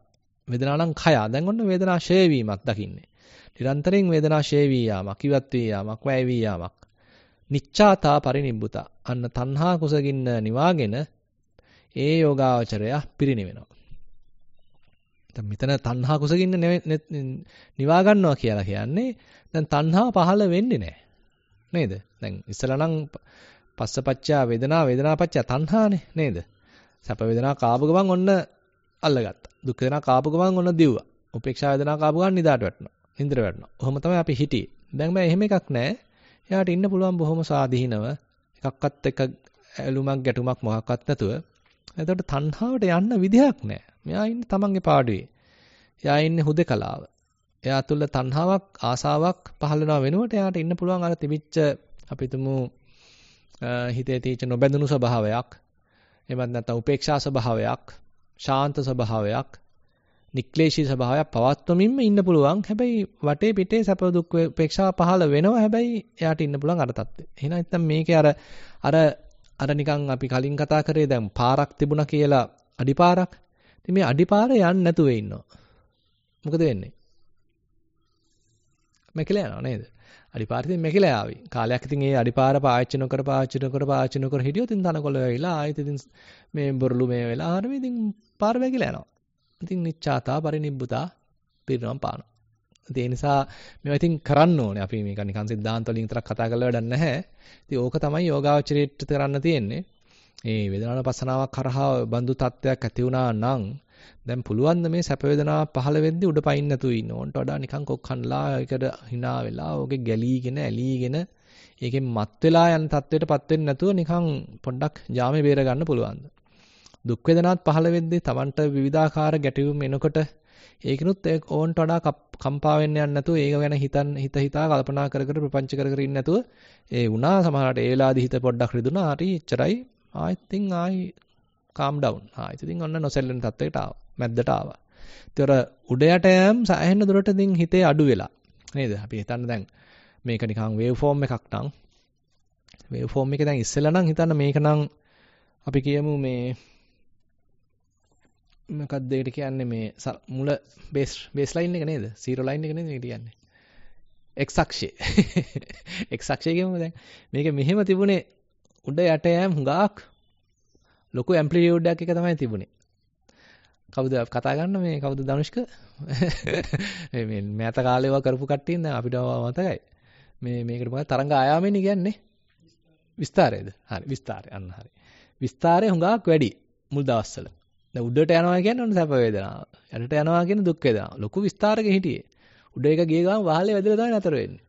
වේදනාව නම් කය. දැන් ඔන්න වේදනා ෂේ වීමක් දකින්නේ. නිරන්තරයෙන් වේදනා ෂේ වී යාමක්, ඉවත් වී යාමක්, වැය වී යාමක්. නිච්ඡාතා පරිනිබ්බුතා. අන්න තණ්හා කුසගින්න නිවාගෙන ඒ යෝගාවචරය පිරිනිවෙනවා. දැන් මෙතන තණ්හා කුසගින්න නිවා ගන්නවා කියලා කියන්නේ දැන් තණ්හා පහළ වෙන්නේ නැහැ. නේද? දැන් ඉස්සලා නම් පස්සපච්චා වේදනා වේදනාපච්චා තණ්හානේ නේද? සැප වේදනා කාපු ගමන් ඔන්න අල්ලගත්තා. දුක් වේදනා කාපු ගමන් ඔන්න දිව්වා. උපේක්ෂා වේදනා කාපු ගමන් නිදාට වැටෙනවා. නින්දර වැටෙනවා. ඔහොම තමයි අපි හිටියේ. දැන් බෑ එහෙම එකක් නැහැ. එයාට ඉන්න පුළුවන් බොහොම සාදීනව එකක්වත් එක ඇලුමක් ගැටුමක් මොකක්වත් නැතුව. එතකොට තණ්හාවට යන්න විදිහක් නැහැ. මෙයා ඉන්නේ තමන්ගේ පාඩුවේ. එයා ඉන්නේ හුදකලාව. එයා තුල තණ්හාවක් ආසාවක් පහළ වෙනව වෙනුවට එයාට ඉන්න පුළුවන් අර තිබිච්ච අපි තුමු හිතේ තියෙන නොබැඳුණු ස්වභාවයක්. එහෙමත් නැත්නම් උපේක්ෂා ස්වභාවයක්, ශාන්ත ස්වභාවයක්, නික්ලේශී ස්වභාවයක් පවත්වමින්ම ඉන්න පුළුවන්. හැබැයි වටේ පිටේ සැප දුක් උපේක්ෂා පහළ වෙනවා. හැබැයි එයාට ඉන්න පුළුවන් අර තත්ත්වෙ. එහෙනම් නැත්නම් මේකේ අර අර අර නිකන් අපි කලින් කතා කරේ දැන් පාරක් තිබුණා කියලා අඩිපාරක්. ඉතින් මේ අඩිපාර යන්නේ නැතුව ඉන්නවා. මොකද වෙන්නේ? මෙකලා යනවා නේද? අඩිපාර ඉතින් මෙකලා ආවි. කාලයක් ඉතින් ඒ අඩිපාර පාවිච්චි නොකර පාවිච්චි නොකර පාවිච්චි නොකර හිටියොත් ඉතින් තනකොළ වෙයිලා ආයෙත් ඉතින් මේ බොරළු මේ වෙලා හරිය ඉතින් පාර වැగిලා යනවා. ඉතින් නිච්ඡාතා පරිනිබ්බුතා පිරිනවම් පානවා. ඒ නිසා මේවා ඉතින් කරන්න ඕනේ. අපි මේක නිකන් සිද්ධාන්ත වලින් විතරක් කතා කරලා වැඩක් නැහැ. ඉතින් ඕක තමයි යෝගාවචරයට කරන්න තියෙන්නේ. මේ වේදනානුපස්සනාවක් කරහා බඳු තත්ත්වයක් ඇති වුණා නම් දැන් පුළුවන් ද මේ සැප වේදනාව පහළ වෙද්දී උඩ පයින් නැතුව ඉන්න ඕන්ට වඩා නිකන් කොක්කන්ලා ඒකට hina වෙලා ඕකේ ගැලීගෙන ඇලීගෙන ඒකෙන් මත් වෙලා යන තත්ත්වයටපත් වෙන්නේ නැතුව නිකන් පොඩ්ඩක් ජාමේ බේර ගන්න පුළුවන්. දුක් වේදනාත් පහළ වෙද්දී Tamanට විවිධාකාර ගැටයුම් එනකොට ඒකිනුත් ඕන්ට වඩා කම්පා වෙන්න යන්නේ නැතුව ඒක ගැන හිතන් හිත හිතා කල්පනා කර කර ප්‍රපංච කර කර ඉන්නේ නැතුව ඒ වුණා සමහරට ඒ වෙලාවේදී හිත පොඩ්ඩක් රිදුනා හරි එච්චරයි ආයෙත් ඉතින් ආයි calm down ආයෙත් ඉතින් ඔන්න නොසැලෙන තත්ත්වයකට ආවා මැද්දට ආවා. ඒතර උඩ යට යම් සෑහෙන දුරට ඉතින් හිතේ අඩු වෙලා නේද? අපි හිතන්න දැන් මේක නිකන් වේව් ෆෝම් එකක් නම් වේව් ෆෝම් එක දැන් ඉස්සෙල්ලා නම් හිතන්න මේක නම් අපි කියමු මේ මොකක්ද ඒකට කියන්නේ මේ මුල බේස් බේස් ලයින් එක නේද? සීරෝ ලයින් එක නේද මේකට කියන්නේ? එක්ස් අක්ෂය. එක්ස් අක්ෂය කියමු දැන්. මේක මෙහෙම තිබුණේ උඩ යට යෑම හුඟක් ලොකු ඇම්ප්ලිටියුඩ් එකක් එක තමයි තිබුණේ. කවුද කතා ගන්න මේ කවුද ධනුෂ්ක? මේ මේ මෑත කාලේ ඒවා කරපු කට්ටියන් දැන් අපිට මතකයි. මේ මේකට මොකක්ද තරංග ආයාමෙන් කියන්නේ? විස්තරයද? හරි විස්තරය අන්න හරි. විස්තරය හුඟක් වැඩි මුල් දවස්වල. දැන් උඩට යනවා කියන්නේ ඔන්න සැප වේදනාව. යටට යනවා කියන්නේ දුක් වේදනාව. ලොකු විස්තරයක හිටියේ. උඩ එක ගිය ගමන් වහලේ වැදලා තමයි නතර වෙන්නේ.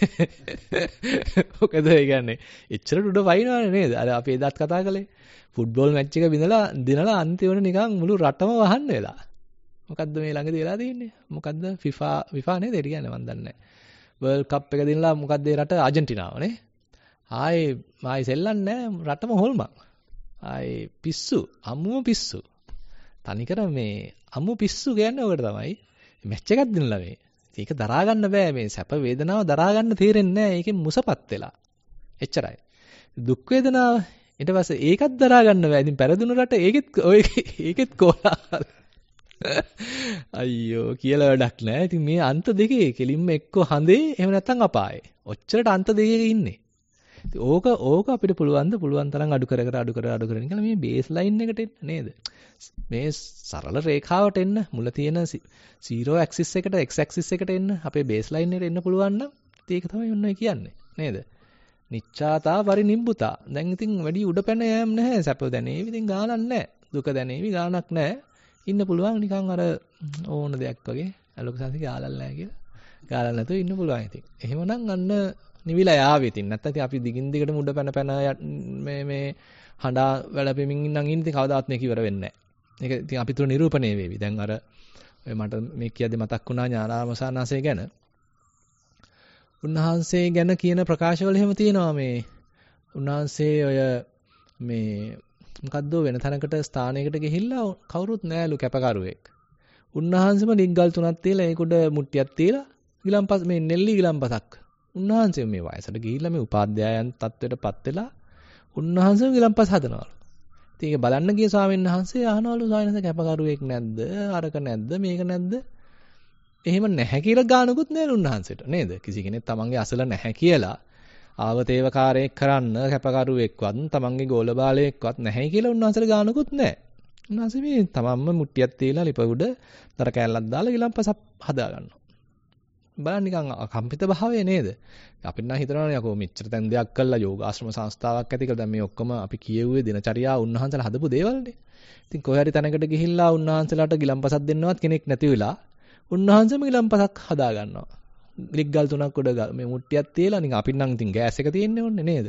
මොකද ඒ කියන්නේ එච්චරට උඩ වයින්නවනේ නේද? අර අපි එදාත් කතා කළේ. ෆුට්බෝල් මැච් එක බිඳලා දිනලා අන්තිමට නිකන් මුළු රටම වහන්න වෙලා. මොකද්ද මේ ළඟදී වෙලා තියෙන්නේ? මොකද්ද FIFA FIFA නේද? ඒ කියන්නේ මන් දන්නේ නැහැ. වර්ල්ඩ් කප් එක දිනලා මොකද්ද ඒ රට අර්ජන්ටිනාව නේ? ආයේ ආයේ සෙල්ලන්නේ නැහැ රටම හොල්මන්. ආයේ පිස්සු අම්මුම පිස්සු. තනිකර මේ අම්මු පිස්සු කියන්නේ ඔකට තමයි. මැච් එකක් දිනලා මේ. ඒක දරා ගන්න බෑ මේ සැප වේදනාව දරා ගන්න තේරෙන්නේ නැහැ. ඒකෙන් මුසපත් වෙලා. එච්චරයි. දුක් වේදනාව ඊට පස්සේ ඒකත් දරා ගන්න බෑ. ඉතින් පෙරදුන රට ඒකෙත් ඔය ඒකෙත් කොහොලා. අයියෝ කියලා වැඩක් නැහැ. ඉතින් මේ අන්ත දෙකේ කෙලින්ම එක්ක හඳේ එහෙම නැත්නම් අපායේ. ඔච්චරට අන්ත දෙකේ ඉන්නේ. ඉතින් ඕක ඕක අපිට පුළුවන් ද පුළුවන් තරම් අඩු කර කර අඩු කර අඩු කරගෙන කියලා මේ බේස් ලයින් එකට එන්න නේද? මේ සරල රේඛාවට එන්න මුල තියෙන zero axis එකට x axis එකට එන්න අපේ බේස් ලයින් එකට එන්න පුළුවන් නම් ඒක තමයි ඔන්න ඔය කියන්නේ නේද? නිච්ඡාතා පරිනිබ්බුතා. දැන් ඉතින් වැඩි උඩ පැන යෑම නැහැ. සැප දැනේවි ඉතින් ගානක් නැහැ. දුක දැනේවි ගානක් නැහැ. ඉන්න පුළුවන් නිකන් අර ඕන දෙයක් වගේ අලුක සංසි ගාලල් නැහැ කියලා. ගාලල් නැතුව ඉන්න පුළුවන් ඉතින්. එහෙමනම් අන්න නිවිලා යාවි ඉතින්. නැත්නම් ඉතින් අපි දිගින් දිගටම උඩ පැන පැන මේ මේ හඬා වැළපෙමින් ඉන්නම් ඉන්නේ ඉතින් කවදාවත් මේක ඉවර වෙන්නේ නැහැ. ඒක ඉතින් අපි තුර නිරූපණය වෙවි. දැන් අර ඔය මට මේ කියද්දි මතක් වුණා ඥානාරාම සානාසය ගැන. උන්වහන්සේ ගැන කියන ප්‍රකාශවල එහෙම තියෙනවා මේ උන්වහන්සේ ඔය මේ මොකද්ද වෙන තැනකට ස්ථානයකට ගිහිල්ලා කවුරුත් නෑලු කැපකරුවෙක්. උන්වහන්සේම ලිග්ගල් තුනක් තියලා ඒක උඩ මුට්ටියක් තියලා ගිලම්පස් මේ නෙල්ලි ගිලම්පසක්. උන්වහන්සේ මේ වයසට ගිහිල්ලා මේ උපාධ්‍යායන් තත්ත්වයටපත් වෙලා උන්වහන්සේම ගිලම්පස් හදනවලු. ඉතින් ඒක බලන්න ගිය ස්වාමීන් වහන්සේ අහනවලු ස්වාමීන් වහන්සේ කැපකරුවෙක් නැද්ද? අරක නැද්ද? මේක නැද්ද? එහෙම නැහැ කියලා ගානකුත් නෑ උන්වහන්සේට නේද? කිසි කෙනෙක් තමන්ගේ අසල නැහැ කියලා ආවතේවකාරයෙක් කරන්න කැපකරුවෙක්වත් තමන්ගේ ගෝලබාලයෙක්වත් නැහැ කියලා උන්වහන්සේට ගානකුත් නෑ. උන්වහන්සේ මේ තමන්ම මුට්ටියක් තියලා ලිප උඩ දර කෑල්ලක් දාලා ඊළඟපසක් හදා ගන්නවා. බලන්න නිකන් අකම්පිත භාවය නේද? අපිට නම් හිතනවානේ යකෝ මෙච්චර තැන් දෙයක් කළා යෝගාශ්‍රම සංස්ථාවක් ඇති කියලා දැන් මේ ඔක්කොම අපි කියෙව්වේ දිනචරියා උන්වහන්සේලා හදපු දේවල්නේ. ඉතින් කොහේ හරි තැනකට ගිහිල්ලා උන්වහන්සේලාට ගිලම්පසක් දෙන්නවත් කෙනෙක් නැති වෙලා උන්වහන්සේම ගිලම්පසක් හදා ගන්නවා. ග්ලික් ගල් තුනක් උඩ මේ මුට්ටියක් තියලා නිකන් අපිට නම් ඉතින් ගෑස් එක තියෙන්නේ ඕනේ නේද?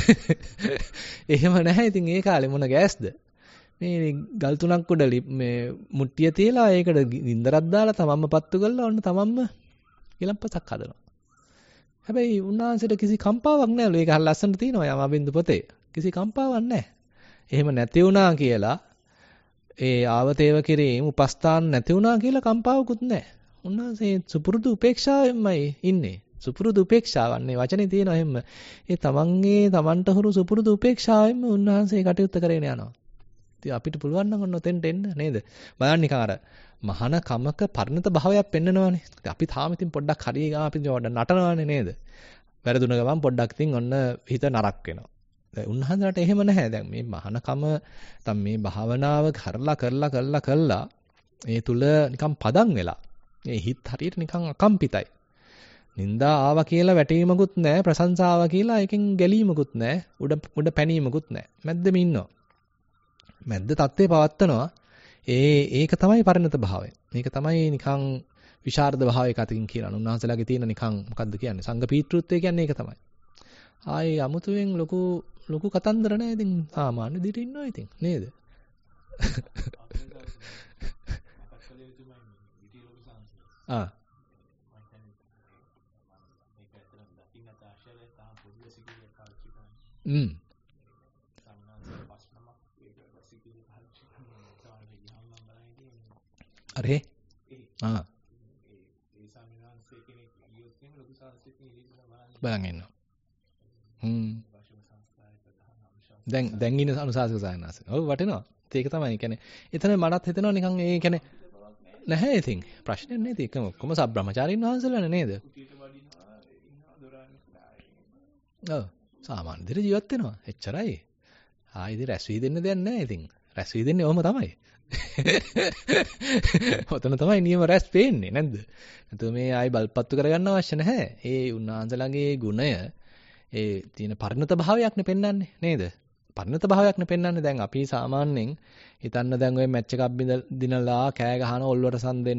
එහෙම නැහැ ඉතින් ඒ කාලේ මොන ගෑස්ද? මේ ගල් තුනක් උඩ මේ මුට්ටිය තියලා ඒකට ගින්දරක් දාලා තමන්ම පත්තු කරලා ඔන්න තමන්ම ගිලම්පසක් හදනවා. හැබැයි උන්වහන්සේට කිසි කම්පාවක් නැහැලු. ඒක හරිය ලස්සනට තියෙනවා යමාබින්දු පොතේ. කිසි කම්පාවක් නැහැ. එහෙම නැති වුණා කියලා ඒ ආවතේව කිරීම උපස්ථාන නැති වුණා කියලා කම්පාවකුත් නැහැ. උන්වහන්සේ සුපුරුදු උපේක්ෂාවෙන්මයි ඉන්නේ. සුපුරුදු උපේක්ෂාවන්නේ වචනේ තියෙනවා එහෙම. ඒ තමන්ගේ තමන්ට හුරු සුපුරුදු උපේක්ෂාවෙන්ම උන්වහන්සේ කටයුත්ත කරගෙන යනවා. ඉතින් අපිට පුළුවන් නම් ඔන්න ඔතෙන්ට එන්න නේද? බලන්න නිකන් අර මහාන කමක පරිණත භාවයක් පෙන්නනවානේ. අපි තාම ඉතින් පොඩ්ඩක් හරිය ගා අපි නටනවානේ නේද? වැරදුන ගමන් පොඩ්ඩක් ඉතින් ඔන්න හිත නරක් වෙනවා. දැන් උන්වහන්සේලාට එහෙම නැහැ. දැන් මේ මහාන කම තම මේ භාවනාව කරලා කරලා කරලා කරලා ඒ තුල නිකන් පදම් වෙලා. මේ හිත හරියට නිකන් අකම්පිතයි. නින්දා ආවා කියලා වැටීමකුත් නැහැ, ප්‍රශංසා ආවා කියලා එකෙන් ගැලීමකුත් නැහැ, උඩ උඩ පැනීමකුත් නැහැ. මැද්දෙම ඉන්නවා. මැද්ද තත්ත්වේ පවත්නවා. ඒ ඒක තමයි පරිණත භාවය. මේක තමයි නිකන් විශාරද භාවයක අතින් කියලා. උන්වහන්සේලාගේ තියෙන නිකන් මොකද්ද කියන්නේ? සංඝ පීතෘත්වය කියන්නේ ඒක තමයි. ආයේ අමුතුවෙන් ලොකු ලොකු කතන්දර නැහැ. ඉතින් සාමාන්‍ය දිට ඉන්නවා ඉතින් නේද? ආ ම් අරේ ආ බලන් ඉන්නවා. හ්ම් දැන් දැන් ඉන්න අනුශාසක සායනාස. ඔව් වටිනවා. ඒක තමයි. කියන්නේ එතන මටත් හිතෙනවා නිකන් ඒ කියන්නේ නැහැ ඉතින් ප්‍රශ්නේ නැහැ ඉතින් එකම ඔක්කොම සබ්‍රහ්මචාරීන් වහන්සේලානේ නේද? ඔව් සාමාන්‍ය විදිහට ජීවත් වෙනවා. එච්චරයි. ආයි ඉතින් රැස් වී දෙන්න දෙයක් නැහැ ඉතින්. රැස් වී දෙන්නේ ඔහම තමයි. ඔතන තමයි නියම රැස් පේන්නේ නැද්ද? නැත්නම් මේ ආයි බල්පත්තු කරගන්න අවශ්‍ය නැහැ. ඒ උන්වහන්සේලාගේ ගුණය ඒ තියෙන පරිණත භාවයක්නේ පෙන්වන්නේ නේද? පරිණත භාවයක්නේ පෙන්වන්නේ. දැන් අපි සාමාන්‍යයෙන් හිතන්න දැන් ඔය මැච් එකක් දිනලා කෑ ගහන ඔල්ලුවට සම් දෙන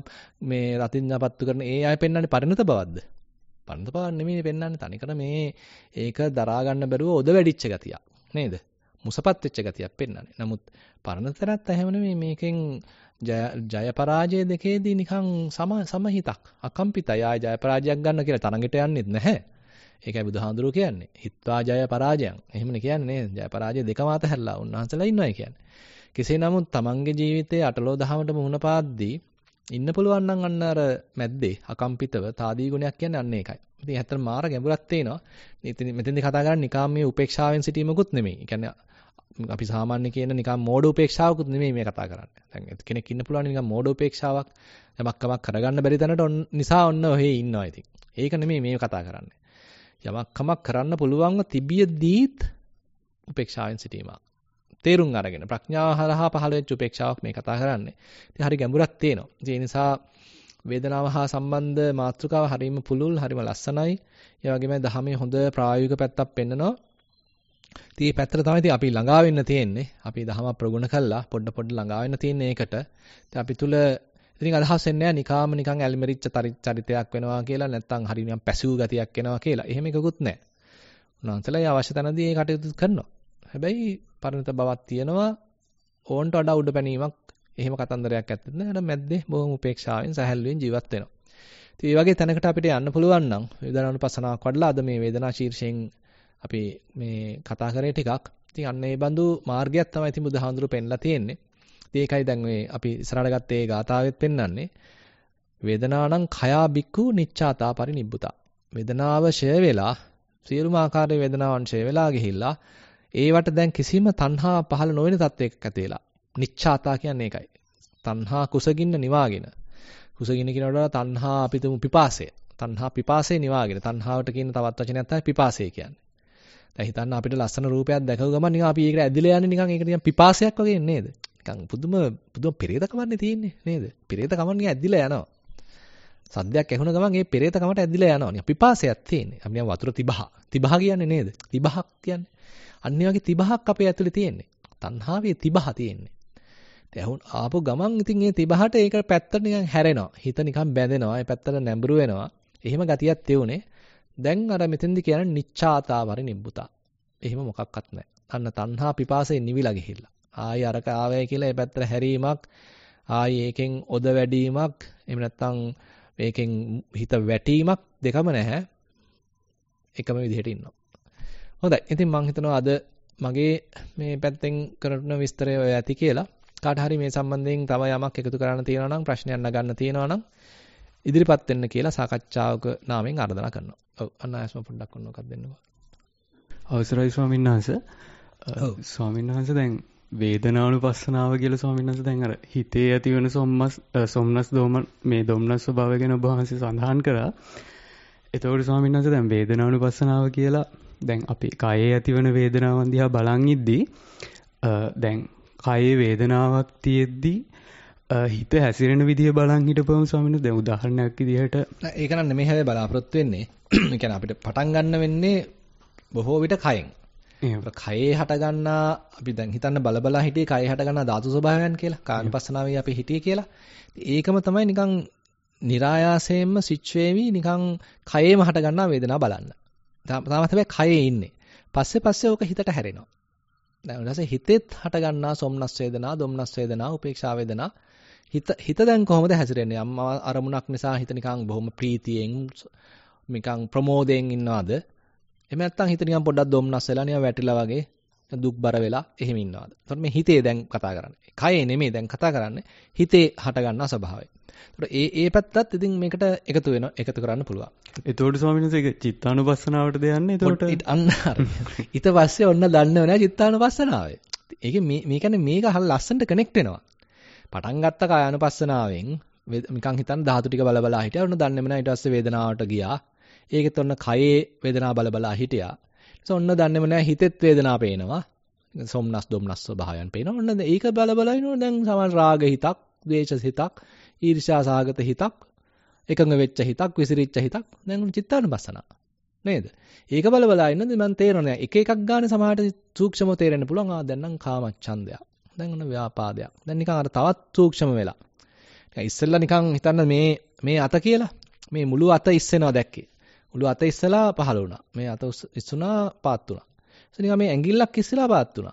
මේ රතිඤ්ඤාපත්තු කරන ඒ අය පෙන්වන්නේ පරිණත බවක්ද? පරිණත බවක් නෙමෙයි පෙන්වන්නේ. තනිකර මේ ඒක දරා ගන්න බැරුව ඔද වැඩිච්ච ගතියක් නේද? මුසපත් වෙච්ච ගතියක් පෙන්වන්නේ. නමුත් පරණතරත් එහෙම නෙමෙයි මේකෙන් ජය ජය පරාජය දෙකේදී නිකන් සම සමහිතක් අකම්පිතයි. ආය ජය පරාජයක් ගන්න කියලා තරඟට යන්නෙත් නැහැ. ඒකයි බුදුහාඳුරෝ කියන්නේ. හිත්වා ජය පරාජයන්. එහෙමනේ කියන්නේ. ජය පරාජය දෙකම අතහැරලා උන්වහන්සේලා ඉන්නවයි කියන්නේ. කෙසේ නමුත් තමන්ගේ ජීවිතයේ අටලෝ දහමට මුහුණ පාද්දී ඉන්න පුළුවන් නම් අන්න අර මැද්දේ අකම්පිතව තාදී ගුණයක් කියන්නේ අන්න ඒකයි. ඉතින් ඇත්තට මාර ගැඹුරක් තියෙනවා. ඉතින් මෙතෙන්දී කතා කරන්නේ නිකාම් මේ උපේක්ෂාවෙන් සිටීමකුත් නෙමෙයි. ඒ කියන්නේ අපි සාමාන්‍ය කියන නිකන් මෝඩ උපේක්ෂාවකුත් නෙමෙයි මේ කතා කරන්නේ. දැන් කෙනෙක් ඉන්න පුළුවන් නිකන් මෝඩ උපේක්ෂාවක් යමක් කමක් කරගන්න බැරි තැනට නිසා ඔන්න ඔහේ ඉන්නවා ඉතින්. ඒක නෙමෙයි මේ කතා කරන්නේ. යමක් කමක් කරන්න පුළුවන්ව තිබියදීත් උපේක්ෂාවෙන් සිටීමක්. තේරුම් අරගෙන ප්‍රඥාව හරහා පහළ වෙච්ච උපේක්ෂාවක් මේ කතා කරන්නේ. ඉතින් හරි ගැඹුරක් තියෙනවා. ඒ නිසා වේදනාව හා සම්බන්ධ මාතෘකාව හරීම පුළුල්, හරීම ලස්සනයි. ඒ වගේම දහමේ හොඳ ප්‍රායෝගික පැත්තක් පෙන්නනවා. ඉතින් මේ පැත්තට තමයි ඉතින් අපි ළඟා වෙන්න තියෙන්නේ. අපි දහම ප්‍රගුණ කළා පොඩ පොඩ ළඟා වෙන්න තියෙන්නේ ඒකට. ඉතින් අපි තුල ඉතින් අදහස් වෙන්නේ නැහැ නිකාම නිකන් ඇල්මරිච්ච චරිතයක් වෙනවා කියලා නැත්නම් හරිය නිකන් පැසිව් ගතියක් එනවා කියලා. එහෙම එකකුත් නැහැ. උන්වහන්සේලා ඒ අවශ්‍ය තැනදී ඒ කටයුතු කරනවා. හැබැයි පරිණත බවක් තියෙනවා. ඕන්ට වඩා උඩ පැනීමක් එහෙම කතන්දරයක් ඇත්තේ නැහැ. අර මැද්දේ බොහොම උපේක්ෂාවෙන් සැහැල්ලුවෙන් ජීවත් වෙනවා. ඉතින් මේ වගේ තැනකට අපිට යන්න පුළුවන් නම් වේදනානුපස්සනාවක් වඩලා අද මේ වේදනා ශීර්ෂයෙන් අපි මේ කතා කරේ ටිකක්. ඉතින් අන්න ඒ බඳු මාර්ගයක් තමයි ඉතින් බුදුහාඳුරු පෙන්ලා තියෙන්නේ. ඉතින් ඒකයි දැන් මේ අපි ඉස්සරහට ගත්තේ ගාථාවෙත් පෙන්වන්නේ වේදනාණං khaya bhikkhu niccata parinibbutta. වේදනාව ඡය වෙලා සියලුම ආකාරයේ වේදනාවන් ඡය වෙලා ගිහිල්ලා ඒවට දැන් කිසිම තණ්හා පහළ නොවන තත්වයක ඇති වෙලා. නිච්ඡාතා කියන්නේ ඒකයි. තණ්හා කුසගින්න නිවාගෙන. කුසගින්න කියනකොට වඩා තණ්හා අපිටම පිපාසය. තණ්හා පිපාසය නිවාගෙන. තණ්හාවට කියන තවත් වචනයක් තමයි පිපාසය කියන්නේ. දැන් හිතන්න අපිට ලස්සන රූපයක් දැකව ගමන් නිකන් අපි ඒකට ඇදිලා යන්නේ නිකන් ඒක නිකන් පිපාසයක් වගේ නේද? නිකන් පුදුම පුදුම පෙරේතකමන්නේ තියෙන්නේ නේද? පෙරේතකම නිකන් ඇදිලා යනවා. සද්දයක් ඇහුණ ගමන් ඒ පෙරේතකමට ඇදිලා යනවා. නිකන් පිපාසයක් තියෙන්නේ. අපි නිකන් වතුර තිබහ. තිබහ කියන්නේ නේද? තිබහක් කියන්නේ. අන්න වගේ තිබහක් අපේ ඇතුලේ තියෙන්නේ. තණ්හාවේ තිබහ තියෙන්නේ. දැන් ආපු ගමන් ඉතින් ඒ තිබහට ඒක පැත්තට නිකන් හැරෙනවා. හිත නිකන් බැඳෙනවා. ඒ පැත්තට නැඹුරු වෙනවා. එහෙම ගතියක් තියුනේ. දැන් අර මෙතෙන්දි කියන්නේ නිච්ඡාතා පරිනිබ්බුතා. එහෙම මොකක්වත් නැහැ. අන්න තණ්හා පිපාසයෙන් නිවිලා ගිහිල්ලා. ආයි අරක ආවයි කියලා ඒ පැත්තට හැරීමක්, ආයි ඒකෙන් ඔද වැඩිවීමක්, එහෙම නැත්නම් මේකෙන් හිත වැටීමක් දෙකම නැහැ. එකම විදිහට ඉන්නවා. හොඳයි. ඉතින් මම හිතනවා අද මගේ මේ පැත්තෙන් කරන විස්තරය ඔය ඇති කියලා. කාට හරි මේ සම්බන්ධයෙන් තව යමක් එකතු කරන්න තියෙනවා නම් ප්‍රශ්නයක් නගන්න තියෙනවා නම් ඉදිරිපත් වෙන්න කියලා සාකච්ඡාවක නාමයෙන් ආරාධනා කරනවා. ඔව් අන්න ආයස්ම පොඩ්ඩක් ඔන්න මොකක්ද දෙන්නකෝ. අවසරයි ස්වාමීන් වහන්සේ. ස්වාමීන් වහන්සේ දැන් වේදනානුපස්සනාව කියලා ස්වාමීන් වහන්සේ දැන් අර හිතේ ඇති වෙන සොම්නස් සොම්නස් දෝම මේ දොම්නස් ස්වභාවය ගැන ඔබ වහන්සේ සඳහන් කරා. එතකොට ස්වාමීන් වහන්සේ දැන් වේදනානුපස්සනාව කියලා දැන් අපි කයේ ඇතිවන වේදනාවන් දිහා බලන් ඉද්දී දැන් කයේ වේදනාවක් තියෙද්දී හිත හැසිරෙන විදිය බලන් හිටපුවම ස්වාමීන් වහන්සේ දැන් උදාහරණයක් විදිහට ඒක නම් නෙමෙයි හැබැයි බලාපොරොත්තු වෙන්නේ. ඒ කියන්නේ අපිට පටන් ගන්න වෙන්නේ බොහෝ විට කයෙන්. කයේ හට ගන්නා අපි දැන් හිතන්න බලබලා හිටියේ කයේ හට ගන්නා ධාතු ස්වභාවයන් කියලා. කායනුපස්සනාවේ අපි හිටියේ කියලා. ඒකම තමයි නිකන් નિરાයාසයෙන්ම ස්විච් වෙවි නිකන් කයේම හට ගන්නා වේදනාව බලන්න. තාමත් හැබැයි කයේ ඉන්නේ. පස්සේ පස්සේ ඕක හිතට හැරෙනවා. දැන් ඊට පස්සේ හිතෙත් හට ගන්නා සොම්නස් වේදනා, දොම්නස් වේදනා, උපේක්ෂා වේදනා හිත හිත දැන් කොහොමද හැසිරෙන්නේ? අම්මා අරමුණක් නිසා හිත නිකන් බොහොම ප්‍රීතියෙන් නිකන් ප්‍රමෝදයෙන් ඉන්නවද? එහෙම නැත්නම් හිත නිකන් පොඩ්ඩක් දොම්නස් වෙලා නිකන් වැටිලා වගේ දුක්බර වෙලා එහෙම ඉන්නවද? එතකොට මේ හිතේ දැන් කතා කරන්නේ. කයේ නෙමෙයි දැන් කතා කරන්නේ. හිතේ හට ගන්නා ස්වභාවය. එතකොට ඒ ඒ පැත්තත් ඉතින් මේකට එකතු වෙන එකතු කරන්න පුළුවන්. එතකොට ස්වාමීන් වහන්සේ ඒක චිත්තානුපස්සනාවටද යන්නේ? එතකොට අන්න හරි. ඊට පස්සේ ඔන්න දන්නව නෑ චිත්තානුපස්සනාවේ. ඒකේ මේ මේ කියන්නේ මේක හරිය ලස්සනට කනෙක්ට් වෙනවා. පටන් ගත්ත කායानुපස්සනාවෙන් නිකන් හිතන්න ධාතු ටික බල බලා හිටියා. ඔන්න දන්නේම නෑ ඊට පස්සේ වේදනාවට ගියා. ඒකෙත් ඔන්න කයේ වේදනාව බල බලා හිටියා. ඊට ඔන්න දන්නේම නෑ හිතෙත් වේදනාව පේනවා. සොම්නස් දොම්නස් ස්වභාවයන් පේනවා. ඔන්න ඒක බල බල ඉනෝ දැන් සමහර රාග හිතක්, ද්වේෂ හිතක්, ඊර්ෂ්‍යා සහගත හිතක්, එකඟ වෙච්ච හිතක්, විසිරිච්ච හිතක් දැන් උන් චිත්තානුපස්සනාව. නේද? ඒක බල බල ඉන්නද මම තේරෙන්නේ එක එකක් ගන්න සමහරට සූක්ෂමව තේරෙන්න පුළුවන්. ආ දැන් නම් කාමච්ඡන්දයක්. දැන් උන ව්‍යාපාදයක්. දැන් නිකන් අර තවත් සූක්ෂම වෙලා. නිකන් ඉස්සෙල්ලා නිකන් හිතන්න මේ මේ අත කියලා. මේ මුළු අත ඉස්සෙනවා දැක්කේ. මුළු අත ඉස්සලා පහළ වුණා. මේ අත ඉස්සුණා පාත් වුණා. ඒ නිකන් මේ ඇඟිල්ලක් ඉස්සලා පාත් වුණා.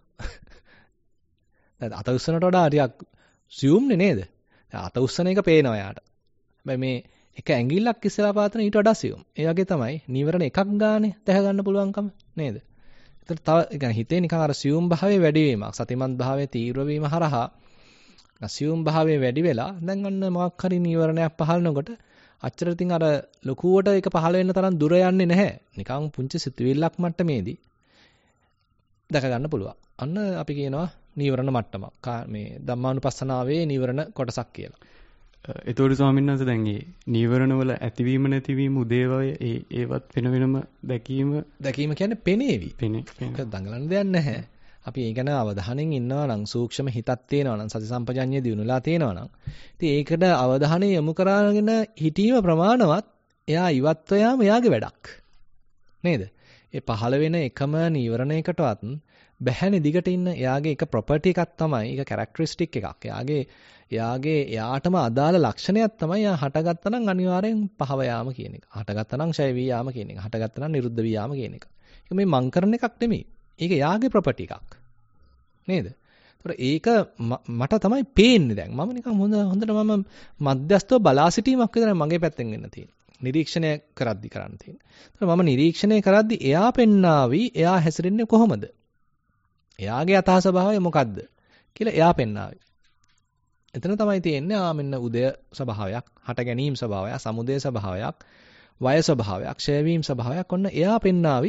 දැන් අත උස්සනට වඩා ටිකක් සියුම්නේ නේද? දැන් අත උස්සන එක පේනවා යාට. හැබැයි මේ එක ඇඟිල්ලක් ඉස්සලා පාත් වෙන ඊට වඩා සියුම්. ඒ වගේ තමයි නීවරණ එකක් ගානේ දැක ගන්න පුළුවන්කම නේද? ඒතර තව ඒ කියන්නේ හිතේ නිකන් අර සියුම් භාවයේ වැඩි වීමක්, සතිමත් භාවයේ තීව්‍ර වීම හරහා සියුම් භාවයේ වැඩි වෙලා දැන් අන්න මොකක් හරි නීවරණයක් පහළනකොට අච්චර ඉතින් අර ලකුවට ඒක පහළ වෙන්න තරම් දුර යන්නේ නැහැ. නිකන් පුංචි සිතුවිල්ලක් මට්ටමේදී දැක ගන්න පුළුවන්. අන්න අපි කියනවා නීවරණ මට්ටමක්. මේ ධම්මානුපස්සනාවේ නීවරණ කොටසක් කියලා. එතකොට ස්වාමීන් වහන්සේ දැන් මේ නීවරණ වල ඇතිවීම නැතිවීම උදේවය ඒ ඒවත් වෙන වෙනම දැකීම දැකීම කියන්නේ පෙනේවි. පෙනේ. ඒක දඟලන්න දෙයක් නැහැ. අපි ඒ ගැන අවධානයෙන් ඉන්නවා නම් සූක්ෂම හිතක් තියෙනවා නම් සති සම්පජඤ්ඤය දිනුලා තියෙනවා නම් ඉතින් ඒකට අවධානය යොමු කරගෙන හිතීම ප්‍රමාණවත් එයා ඉවත්ව යාම එයාගේ වැඩක්. නේද? ඒ පහළ වෙන එකම නීවරණයකටවත් බැහැනේ දිගට ඉන්න එයාගේ එක ප්‍රොපර්ටි එකක් තමයි ඒක කැරක්ටරිස්ටික් එකක්. එයාගේ එයාගේ එයාටම අදාළ ලක්ෂණයක් තමයි එයා හටගත්තා නම් අනිවාර්යෙන් පහව යාම කියන එක. හටගත්තා නම් ඡය වී යාම කියන එක. හටගත්තා නම් නිරුද්ධ වී යාම කියන එක. ඒක මේ මං කරන එකක් නෙමෙයි. ඒක එයාගේ ප්‍රොපර්ටි එකක්. නේද? ඒතර ඒක මට තමයි පේන්නේ දැන්. මම නිකන් හොඳ හොඳට මම මධ්‍යස්තව බලා සිටීමක් විතරයි මගේ පැත්තෙන් වෙන්න තියෙන්නේ. නිරීක්ෂණය කරද්දි කරන්න තියෙන්නේ. ඒතර මම නිරීක්ෂණය කරද්දි එයා පෙන්නාවි එයා හැසිරෙන්නේ කොහොමද? එයාගේ යථා ස්වභාවය මොකද්ද කියලා එයා පෙන්නාවි. එතන තමයි තියෙන්නේ ආ මෙන්න උදය ස්වභාවයක්, හට ගැනීම ස්වභාවයක්, සමුදය ස්වභාවයක්, වය ස්වභාවයක්, ක්ෂය වීම ස්වභාවයක් ඔන්න එයා පෙන්නාවි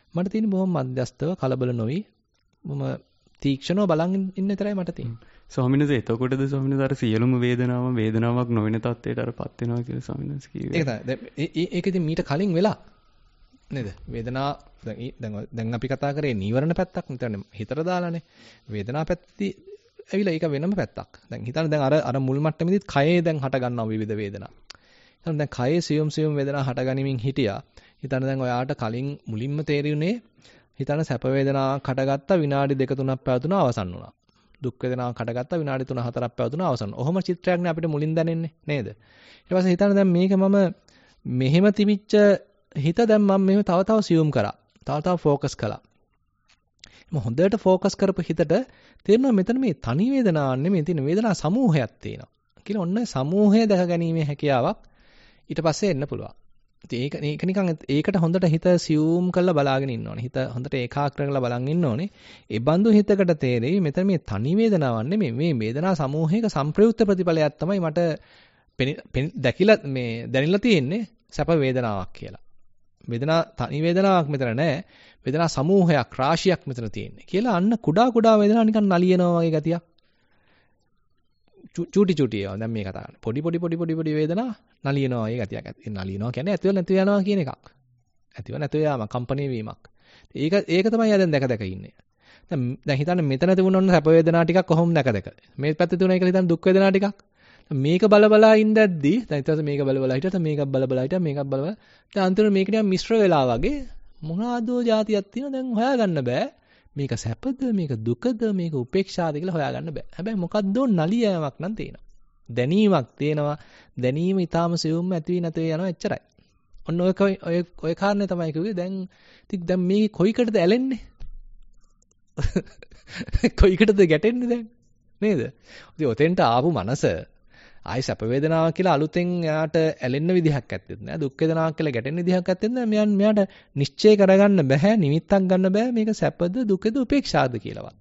මට තියෙන්නේ බොහොම මධ්‍යස්තව කලබල නොවි මම තීක්ෂණව බලන් ඉන්න විතරයි මට තියෙන්නේ. ස්වාමීන් වහන්සේ එතකොටද ස්වාමීන් වහන්සේ අර සියලුම වේදනාව වේදනාවක් නොවන තත්ත්වයට අරපත් වෙනවා කියලා ස්වාමීන් වහන්සේ කිව්වේ. ඒක තමයි. ඒක ඉතින් මීට කලින් වෙලා නේද? වේදනාව දැන් දැන් අපි කතා කරේ නීවරණ පැත්තක් නෙතනේ හිතට දාලානේ. වේදනාව පැත්තේ ඇවිල්ලා ඒක වෙනම පැත්තක්. දැන් හිතන්න දැන් අර අර මුල් මට්ටමේදීත් කයේ දැන් හට ගන්නවා විවිධ වේදනා. හිතන්න දැන් කයේ සියුම් සියුම් වේදනා හට ගනිමින් හිටියා. හිතන්න දැන් ඔයාට කලින් මුලින්ම තේරිුනේ හිතන්න සැප වේදනාවක් හටගත්තා විනාඩි දෙක තුනක් පැවතුණා අවසන් වුණා. දුක් වේදනාවක් හටගත්තා විනාඩි තුන හතරක් පැවතුණා අවසන්. ඔහොම චිත්‍රයක්නේ අපිට මුලින් දැනෙන්නේ නේද? ඊට පස්සේ හිතන්න දැන් මේක මම මෙහෙම තිබිච්ච හිත දැන් මම මෙහෙම තව තව සියුම් කරා. තව තව ફોકસ කළා. මම හොඳට ફોકસ කරපු හිතට තේරෙනවා මෙතන මේ තනි වේදනාවක් නෙමෙයි තියෙන වේදනා සමූහයක් තියෙනවා. කියලා ඔන්න සමූහය දැක ගැනීමේ හැකියාවක් ඊට පස්සේ එන්න පුළුවන්. ඉතින් ඒක ඒක නිකන් ඒකට හොඳට හිත සියුම් කරලා බලාගෙන ඉන්න ඕනේ. හිත හොඳට ඒකාග්‍ර කරලා බලන් ඉන්න ඕනේ. ඒ බඳු හිතකට තේරෙයි මෙතන මේ තනි වේදනාවක් නෙමෙයි මේ වේදනා සමූහයක සංප්‍රයුක්ත ප්‍රතිඵලයක් තමයි මට දැකිලා මේ දැනෙලා තියෙන්නේ සැප වේදනාවක් කියලා. වේදනා තනි වේදනාවක් මෙතන නැහැ. වේදනා සමූහයක් රාශියක් මෙතන තියෙන්නේ. කියලා අන්න කුඩා කුඩා වේදනා නිකන් නලියනවා වගේ ගතියක්. චූටි චූටි ඒවා දැන් මේ කතා කරන්නේ. පොඩි පොඩි පොඩි පොඩි පොඩි වේදනා නලියනවා වගේ ගතියක්. ඒ නලියනවා කියන්නේ ඇතිව නැතිව යනවා කියන එකක්. ඇතිව නැතිව යාම කම්පණය වීමක්. ඒක ඒක තමයි දැන් දැක දැක ඉන්නේ. දැන් දැන් හිතන්න මෙතන තිබුණොත් සැප වේදනා ටිකක් කොහොම නැක දැක. මේ පැත්තේ තිබුණා කියලා හිතන්න දුක් වේදනා ටිකක්. මේක බල බලා ඉඳද්දි දැන් ඊට පස්සේ මේක බල බලා හිටියට මේකක් බල බලා හිටියා මේකක් බල බලා දැන් අන්තිමට මේක නිකන් මිශ්‍ර වෙලා වගේ මොනවාදෝ જાතියක් තියෙනවා දැන් හොයාගන්න බෑ. මේක සැපද මේක දුකද මේක උපේක්ෂාද කියලා හොයාගන්න බෑ. හැබැයි මොකද්දෝ නලියාවක් නම් තියෙනවා. දැනීමක් තියෙනවා. දැනීම ඊටාම සියුම්ම ඇති වී නැති යනවා එච්චරයි. ඔන්න ඔය ඔය ඔය කාරණේ තමයි කිව්වේ. දැන් ඉතින් දැන් මේ කොයිකටද ඇලෙන්නේ? කොයිකටද ගැටෙන්නේ දැන්? නේද? ඉතින් ඔතෙන්ට ආපු මනස ආයි සැප වේදනාවක් කියලා අලුතෙන් එයාට ඇලෙන්න විදිහක් ඇත්තෙත් නෑ. දුක් වේදනාවක් කියලා ගැටෙන්න විදිහක් ඇත්තෙත් නෑ. මෙයන් මෙයාට නිශ්චය කරගන්න බෑ, නිමිත්තක් ගන්න බෑ මේක සැපද දුකද උපේක්ෂාද කියලාවත්.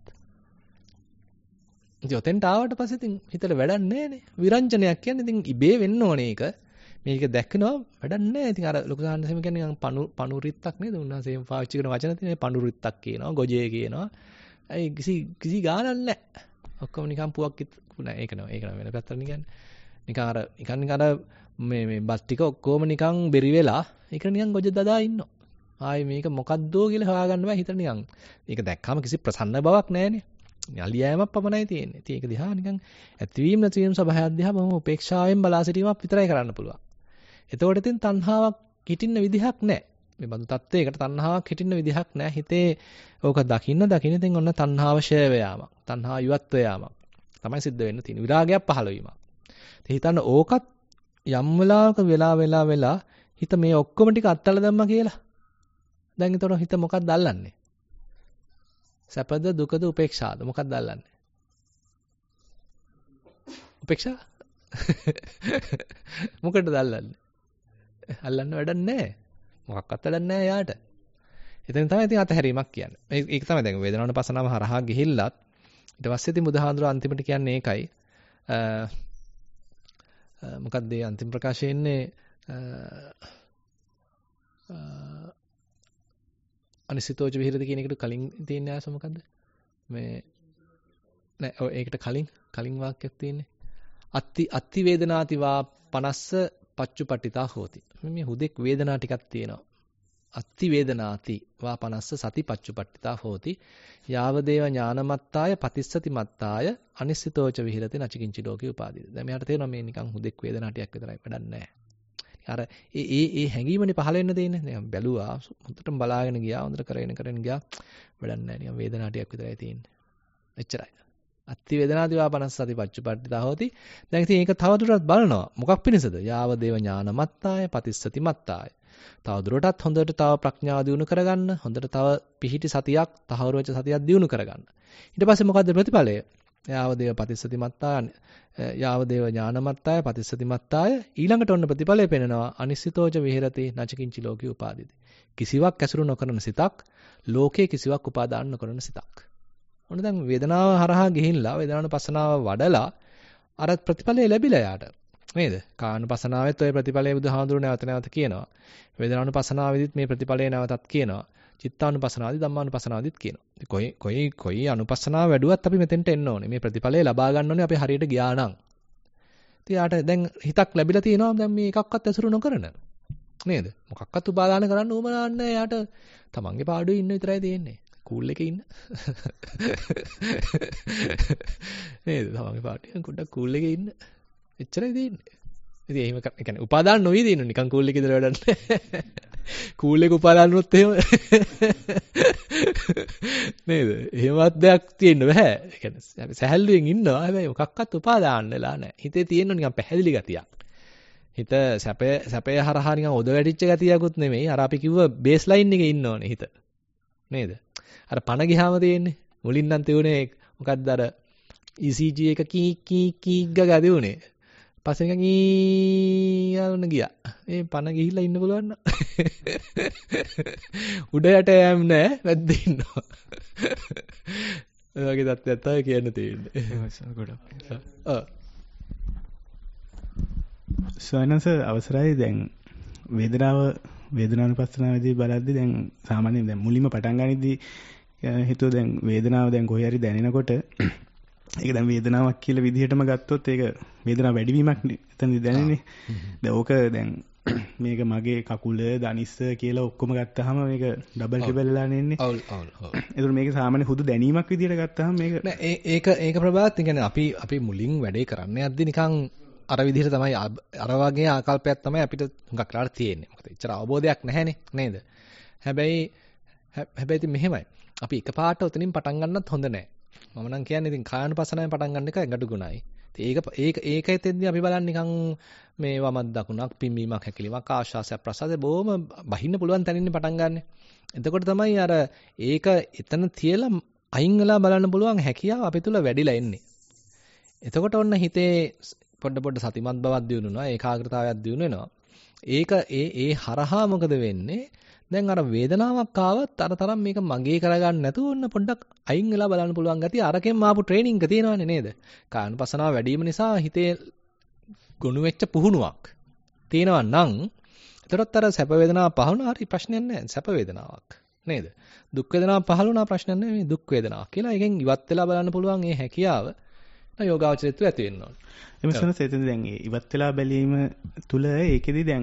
ඉතින් ඔතෙන්ට ආවට පස්සේ ඉතින් හිතට වැඩක් නෑනේ. විරංජනයක් කියන්නේ ඉතින් ඉබේ වෙන්න ඕනේ ඒක. මේක දැක්කනවා වැඩක් නෑ. ඉතින් අර ලොකු සාහන්සෙම කියන්නේ නිකන් පණු පණුරිත්තක් නේද? උන්වහන්සේම පාවිච්චි කරන වචන තියෙන පණුරිත්තක් කියනවා, ගොජේ කියනවා. අයි කිසි කිසි ගානක් නෑ. ඔක්කොම නිකන් පුවක් නෑ. ඒක නෝ ඒක නෝ වෙන පැත්තට කියන්නේ. නිකන් අර නිකන් නිකන් අර මේ මේ බස් ටික ඔක්කොම නිකන් බෙරි වෙලා ඒක නිකන් ගොජ දදා ඉන්නවා. ආයේ මේක මොකද්දෝ කියලා හොයාගන්න බෑ හිතට නිකන්. මේක දැක්කම කිසි ප්‍රසන්න බවක් නැහැනේ. යලියෑමක් පමණයි තියෙන්නේ. ඉතින් ඒක දිහා නිකන් ඇතිවීම නැතිවීම සබහායක් දිහා බොහොම උපේක්ෂාවෙන් බලා සිටීමක් විතරයි කරන්න පුළුවන්. එතකොට ඉතින් තණ්හාවක් හිටින්න විදිහක් නැහැ. මේ බඳු තත්ත්වයකට තණ්හාවක් හිටින්න විදිහක් නැහැ. හිතේ ඕක දකින්න දකින්න ඉතින් ඔන්න තණ්හාව ෂය වේයාමක්. තණ්හා යුවත් වේයාමක් තමයි සිද්ධ වෙන්න තියෙන්නේ. විරාගයක් පහළ වීමක්. ඉතින් හිතන්න ඕකත් යම් වෙලාවක වෙලා වෙලා වෙලා හිත මේ ඔක්කොම ටික අත්තල දැම්මා කියලා. දැන් ඒතර හිත මොකක්ද අල්ලන්නේ? සැපද දුකද උපේක්ෂාද මොකක්ද අල්ලන්නේ? උපේක්ෂා? මොකටද අල්ලන්නේ? අල්ලන්න වැඩක් නැහැ. මොකක්වත් වැඩක් නැහැ යාට. එතන තමයි ඉතින් අතහැරීමක් කියන්නේ. ඒක තමයි දැන් වේදනාවන පසනාව හරහා ගිහිල්ලත් ඊට පස්සේ ඉතින් බුදුහාඳුර අන්තිමට කියන්නේ ඒකයි. මොකක්ද මේ අන්තිම ප්‍රකාශයේ ඉන්නේ අනිසිතෝච විහෙරති කියන එකට කලින් තියෙන ආස මොකද්ද? මේ නෑ ඔය ඒකට කලින් කලින් වාක්‍යයක් තියෙන්නේ. අත්ති අත්ති වේදනාති වා පනස්ස පච්චුපට්ඨිතා හෝති. මේ හුදෙක් වේදනා ටිකක් තියෙනවා. අත්ති වේදනාති වා පනස්ස සති පච්චුපට්ඨිතා හෝති. යාවදේව ඥානමත්තාය පතිස්සති මත්තාය අනිසිතෝච විහෙරති නචකින්චි ලෝකේ උපාදීත. දැන් මෙයාට තේරෙනවා මේ නිකන් හුදෙක් වේදනා ටිකක් විතරයි වැඩක් නැහැ. අර ඒ ඒ ඒ හැඟීමනේ පහළ වෙන්න තියෙන්නේ. නිකන් බැලුවා හොඳටම බලාගෙන ගියා හොඳට කරගෙන කරගෙන ගියා වැඩක් නැහැ. නිකන් වේදනා ටිකක් විතරයි තියෙන්නේ. එච්චරයි. අත්ති වේදනාති වා පනස්ස සති පච්චුපට්ඨිතා හෝති. දැන් ඉතින් ඒක තවදුරටත් බලනවා. මොකක් පිණිසද? යාව දේව ඥානමත්තාය පතිස්සති මත්තාය. තවදුරටත් හොඳට තව ප්‍රඥාව දියුණු කරගන්න, හොඳට තව පිහිටි සතියක්, තහවුරු වෙච්ච සතියක් දියුණු කරගන්න. ඊට පස්සේ මොකද්ද ප්‍රතිඵලය? යාව දේව පතිස්සති මත්තාය, යාව දේව ඥානමත්තාය පතිස්සති මත්තාය. ඊළඟට ඔන්න ප්‍රතිඵලය පෙන්නනවා අනිසිතෝච විහෙරති නචකින්චි ලෝකේ උපාදීති. කිසිවක් ඇසුරු නොකරන සිතක්, ලෝකේ කිසිවක් උපාදාන නොකරන සිතක්. ඔන්න දැන් වේදනාව හරහා ගිහිල්ලා වේදනානුපස්සනාව වඩලා අර ප්‍රතිඵලය ලැබිලා යාට නේද? කායනුපස්සනාවෙත් ඔය ප්‍රතිඵලය බුදුහාමුදුරුවෝ නැවත නැවත කියනවා. වේදනානුපස්සනාවෙදිත් මේ ප්‍රතිඵලය නැවතත් කියනවා. චිත්තානුපස්සනාදී ධම්මානුපස්සනාදීත් කියනවා. කොයි කොයි කොයි අනුපස්සනාව වැඩුවත් අපි මෙතෙන්ට එන්න ඕනේ. මේ ප්‍රතිඵලය ලබා ගන්න ඕනේ අපි හරියට ගියා නම්. ඉතින් යාට දැන් හිතක් ලැබිලා තියෙනවා දැන් මේ එකක්වත් ඇසුරු නොකරන. නේද? මොකක්වත් උපාදාන කරන්න උවමනා නැහැ. යාට තමන්ගේ පාඩුවේ ඉන්න විතරයි තියෙන්නේ. කූල් එකේ ඉන්න. නේද? තමන්ගේ පාඩුවේ පොඩ්ඩක් කූල් එකේ ඉන්න. එච්චරයි තියෙන්නේ. ඉතින් එහෙම කියන්නේ උපාදාන නොවි දිනු නිකන් කූල් එකේ ඉඳලා වැඩක් නැහැ. කූල් එක උපාදාන වුණොත් එහෙම නේද? එහෙමත් දෙයක් තියෙන්න බෑ. ඒ කියන්නේ සැහැල්ලුවෙන් ඉන්නවා. හැබැයි මොකක්වත් උපාදාන වෙලා නැහැ. හිතේ තියෙන නිකන් පැහැදිලි ගතියක්. හිත සැපේ සැපේ හරහා නිකන් ඔද වැටිච්ච ගතියකුත් නෙමෙයි. අර අපි කිව්ව බේස් ලයින් එකේ ඉන්න ඕනේ හිත. නේද? අර පණ ගියාම තියෙන්නේ. මුලින් නම් තියුනේ මොකක්ද අර E C G එක කී කී කී ගා දියුනේ. පස්සේ නිකන් ඊ යන ගියා. මේ පණ ගිහිල්ලා ඉන්න පුළුවන් නම්. උඩ යට යෑම් නැහැ. වැද්ද ඉන්නවා. ඒ වගේ තත්ත්වයක් තමයි කියන්න තියෙන්නේ. ඒක ගොඩක්. ඔව්. සයනස අවසරයි දැන් වේදනාව වේදනානුපස්සනාවේදී බලද්දී දැන් සාමාන්‍යයෙන් දැන් මුලින්ම පටන් ගනිද්දී හිතුව දැන් වේදනාව දැන් කොහේ හරි දැනෙනකොට ඒක දැන් වේදනාවක් කියලා විදිහටම ගත්තොත් ඒක වේදනාව වැඩිවීමක් එතනදී දැනෙන්නේ. දැන් ඕක දැන් මේක මගේ කකුල දනිස්ස කියලා ඔක්කොම ගත්තාම මේක ඩබල් ට්‍රිපල් වෙලා නෙන්නේ. ඔව් ඔව් ඔව්. ඒතර මේක සාමාන්‍ය හුදු දැනීමක් විදිහට ගත්තාම මේක නෑ ඒක ඒක ප්‍රභාත් කියන්නේ අපි අපි මුලින් වැඩේ කරන්න යද්දි නිකන් අර විදිහට තමයි අර වගේ ආකල්පයක් තමයි අපිට හුඟක් ලාට තියෙන්නේ. මොකද එච්චර අවබෝධයක් නැහැනේ නේද? හැබැයි හැබැයි ඉතින් මෙහෙමයි. අපි එකපාරට උතනින් පටන් ගන්නත් හොඳ නෑ. මම නම් කියන්නේ ඉතින් කායानुපසනාවෙන් පටන් ගන්න එක ගැඩු ගුණයි. ඒක ඒක ඒකෙතෙන්දී අපි බලන්නේ නිකන් මේ වමත් දකුණක් පිම්බීමක් හැකිලිමක් ආශාසය ප්‍රසාද බොහොම බහින්න පුළුවන් තැනින් පටන් ගන්න. එතකොට තමයි අර ඒක එතන තියලා අයින් වෙලා බලන්න පුළුවන් හැකියාව අපි තුල වැඩිලා එන්නේ. එතකොට ඔන්න හිතේ පොඩ පොඩ සතිමත් බවක් දිනු වෙනවා ඒකාග්‍රතාවයක් දිනු වෙනවා. ඒක ඒ ඒ හරහා මොකද වෙන්නේ? දැන් අර වේදනාවක් ආවත් අර තරම් මේක මගේ කරගන්න නැතුව ඔන්න පොඩ්ඩක් අයින් වෙලා බලන්න පුළුවන් ගතිය අරකින් ආපු ට්‍රේනින්ග් එක තියෙනවනේ නේද? කායानुපසනාව වැඩි වීම නිසා හිතේ ගොනු වෙච්ච පුහුණුවක් තියෙනවා නම් එතකොට අර සැප වේදනාව පහළුණා හරි ප්‍රශ්නයක් නැහැ. සැප වේදනාවක් නේද? දුක් වේදනාව පහළුණා ප්‍රශ්නයක් නැහැ. මේ දුක් වේදනාවක් කියලා එකෙන් ඉවත් වෙලා බලන්න පුළුවන් මේ හැකියාව යෝගාවචරිතය ඇති වෙන්න ඕන. එමසන සේතෙන් දැන් ඉවත් වෙලා බැලීම තුල ඒකෙදි දැන්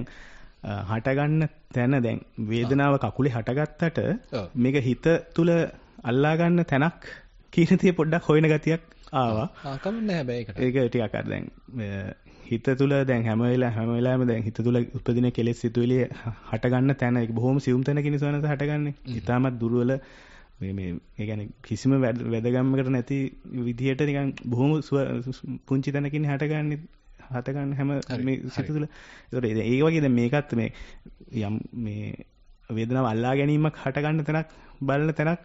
හට ගන්න තැන දැන් වේදනාව කකුලේ හටගත්තට මේක හිත තුල අල්ලා ගන්න තැනක් කියන තේ පොඩ්ඩක් හොයන ගතියක් ආවා. ආ කමන්නේ හැබැයි ඒකට. ඒක ටිකක් අර දැන් හිත තුල දැන් හැම වෙලාවෙම හැම වෙලාවෙම දැන් හිත තුල උපදින කෙලෙස් සිතුවිලි හට ගන්න තැන ඒක බොහොම සියුම් තැනකින් සවනස හටගන්නේ. ඊටමත් දුර්වල මේ මේ ඒ කියන්නේ කිසිම වැදගම්මකට නැති විදියට නිකන් බොහොම පුංචි තැනකින් හටගන්නේ හත ගන්න හැම මේ සිත තුළ. ඒතකොට ඒ වගේ දැන් මේකත් මේ යම් මේ වේදනාව අල්ලා ගැනීමක් හට ගන්න තැනක් බලන තැනක්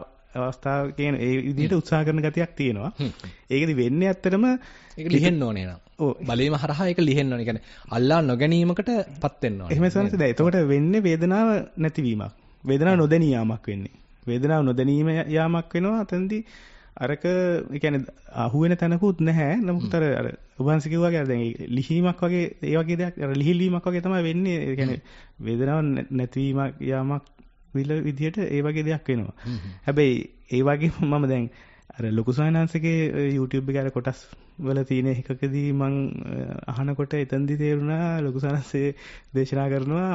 අවස්ථාව කියන ඒ විදිහට උත්සාහ කරන ගතියක් තියෙනවා. ඒකෙදි වෙන්නේ ඇත්තටම ඒක ලිහෙන්න ඕනේ නං. ඔව් බලීම හරහා ඒක ලිහෙන්න ඕනේ. කියන්නේ අල්ලා නොගැනීමකටපත් වෙන්න ඕනේ. එහෙම සංස දැන් එතකොට වෙන්නේ වේදනාව නැතිවීමක්. වේදනාව නොදැනී යාමක් වෙන්නේ. වේදනාව නොදැනීම යාමක් වෙනවා. අතෙන්දී අරක ඒ කියන්නේ අහුවෙන තැනකුත් නැහැ. නමුත් අර අර ඔබන්ස කිව්වා වගේ දැන් ලිහිමක් වගේ ඒ වගේ දෙයක් අර ලිහිලීමක් වගේ තමයි වෙන්නේ. ඒ කියන්නේ වේදනාව නැතිවීමක් යාමක් විදියට ඒ වගේ දෙයක් වෙනවා. හැබැයි ඒ වගේම මම දැන් අර ලොකු සයන්හන්සේගේ YouTube එකේ අර කොටස් වල තියෙන එකකදී මම අහනකොට එතනදී තේරුණා ලොකු සයන්හන්සේ දේශනා කරනවා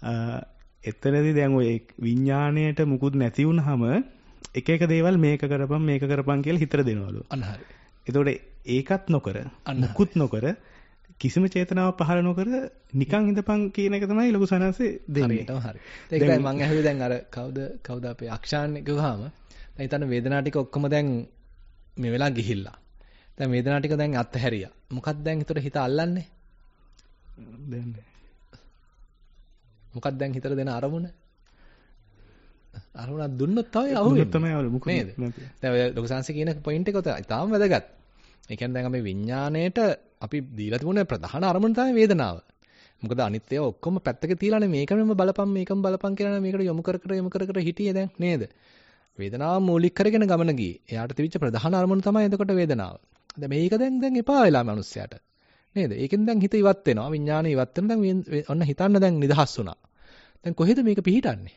එතනදී දැන් ඔය විඥාණයට මුකුත් නැති වුනහම එක එක දේවල් මේක කරපම් මේක කරපම් කියලා හිතර දෙනවලු. අන්න හරි. එතකොට ඒකත් නොකර මුකුත් නොකර කිසිම චේතනාවක් පහළ නොකර නිකන් ඉඳපන් කියන එක තමයි ලොකු සනන්සේ දෙන්නේ. හරියටම හරි. ඒකයි මම ඇහුවේ දැන් අර කවුද කවුද අපේ අක්ෂාන් ගහම දැන් හිතන්න වේදනා ටික ඔක්කොම දැන් මේ වෙලාව ගිහිල්ලා. දැන් වේදනා ටික දැන් අත්හැරියා. මොකක්ද දැන් හිතට හිත අල්ලන්නේ? දැන් මොකක්ද දැන් හිතට දෙන අරමුණ? අරමුණක් දුන්නොත් තමයි අහුවෙන්නේ. දුන්නොත් තමයි අහුවෙන්නේ. මොකද නේද? දැන් ඔය ලොකු සංසි කියන පොයින්ට් එක තමයි තාම වැදගත්. ඒ කියන්නේ දැන් අපි විඥාණයට අපි දීලා තිබුණේ ප්‍රධාන අරමුණ තමයි වේදනාව. මොකද අනිත් ඒවා ඔක්කොම පැත්තක තියලානේ මේකම බලපන් මේකම බලපන් කියලා මේකට යොමු කර කර යොමු කර කර හිටියේ දැන් නේද? වේදනාව මූලික කරගෙන ගමන ගියේ. එයාට තිබිච්ච ප්‍රධාන අරමුණ තමයි එතකොට වේදනාව. දැන් මේක දැන් දැන් එපා වෙලා මිනිස්සයාට. නේද? ඒකෙන් දැන් හිත ඉවත් වෙනවා. විඥාණය ඉවත් වෙන දැන් ඔන්න හිතන්න දැන් නිදහස් වුණා. දැන් කොහෙද මේක පිහිටන්නේ?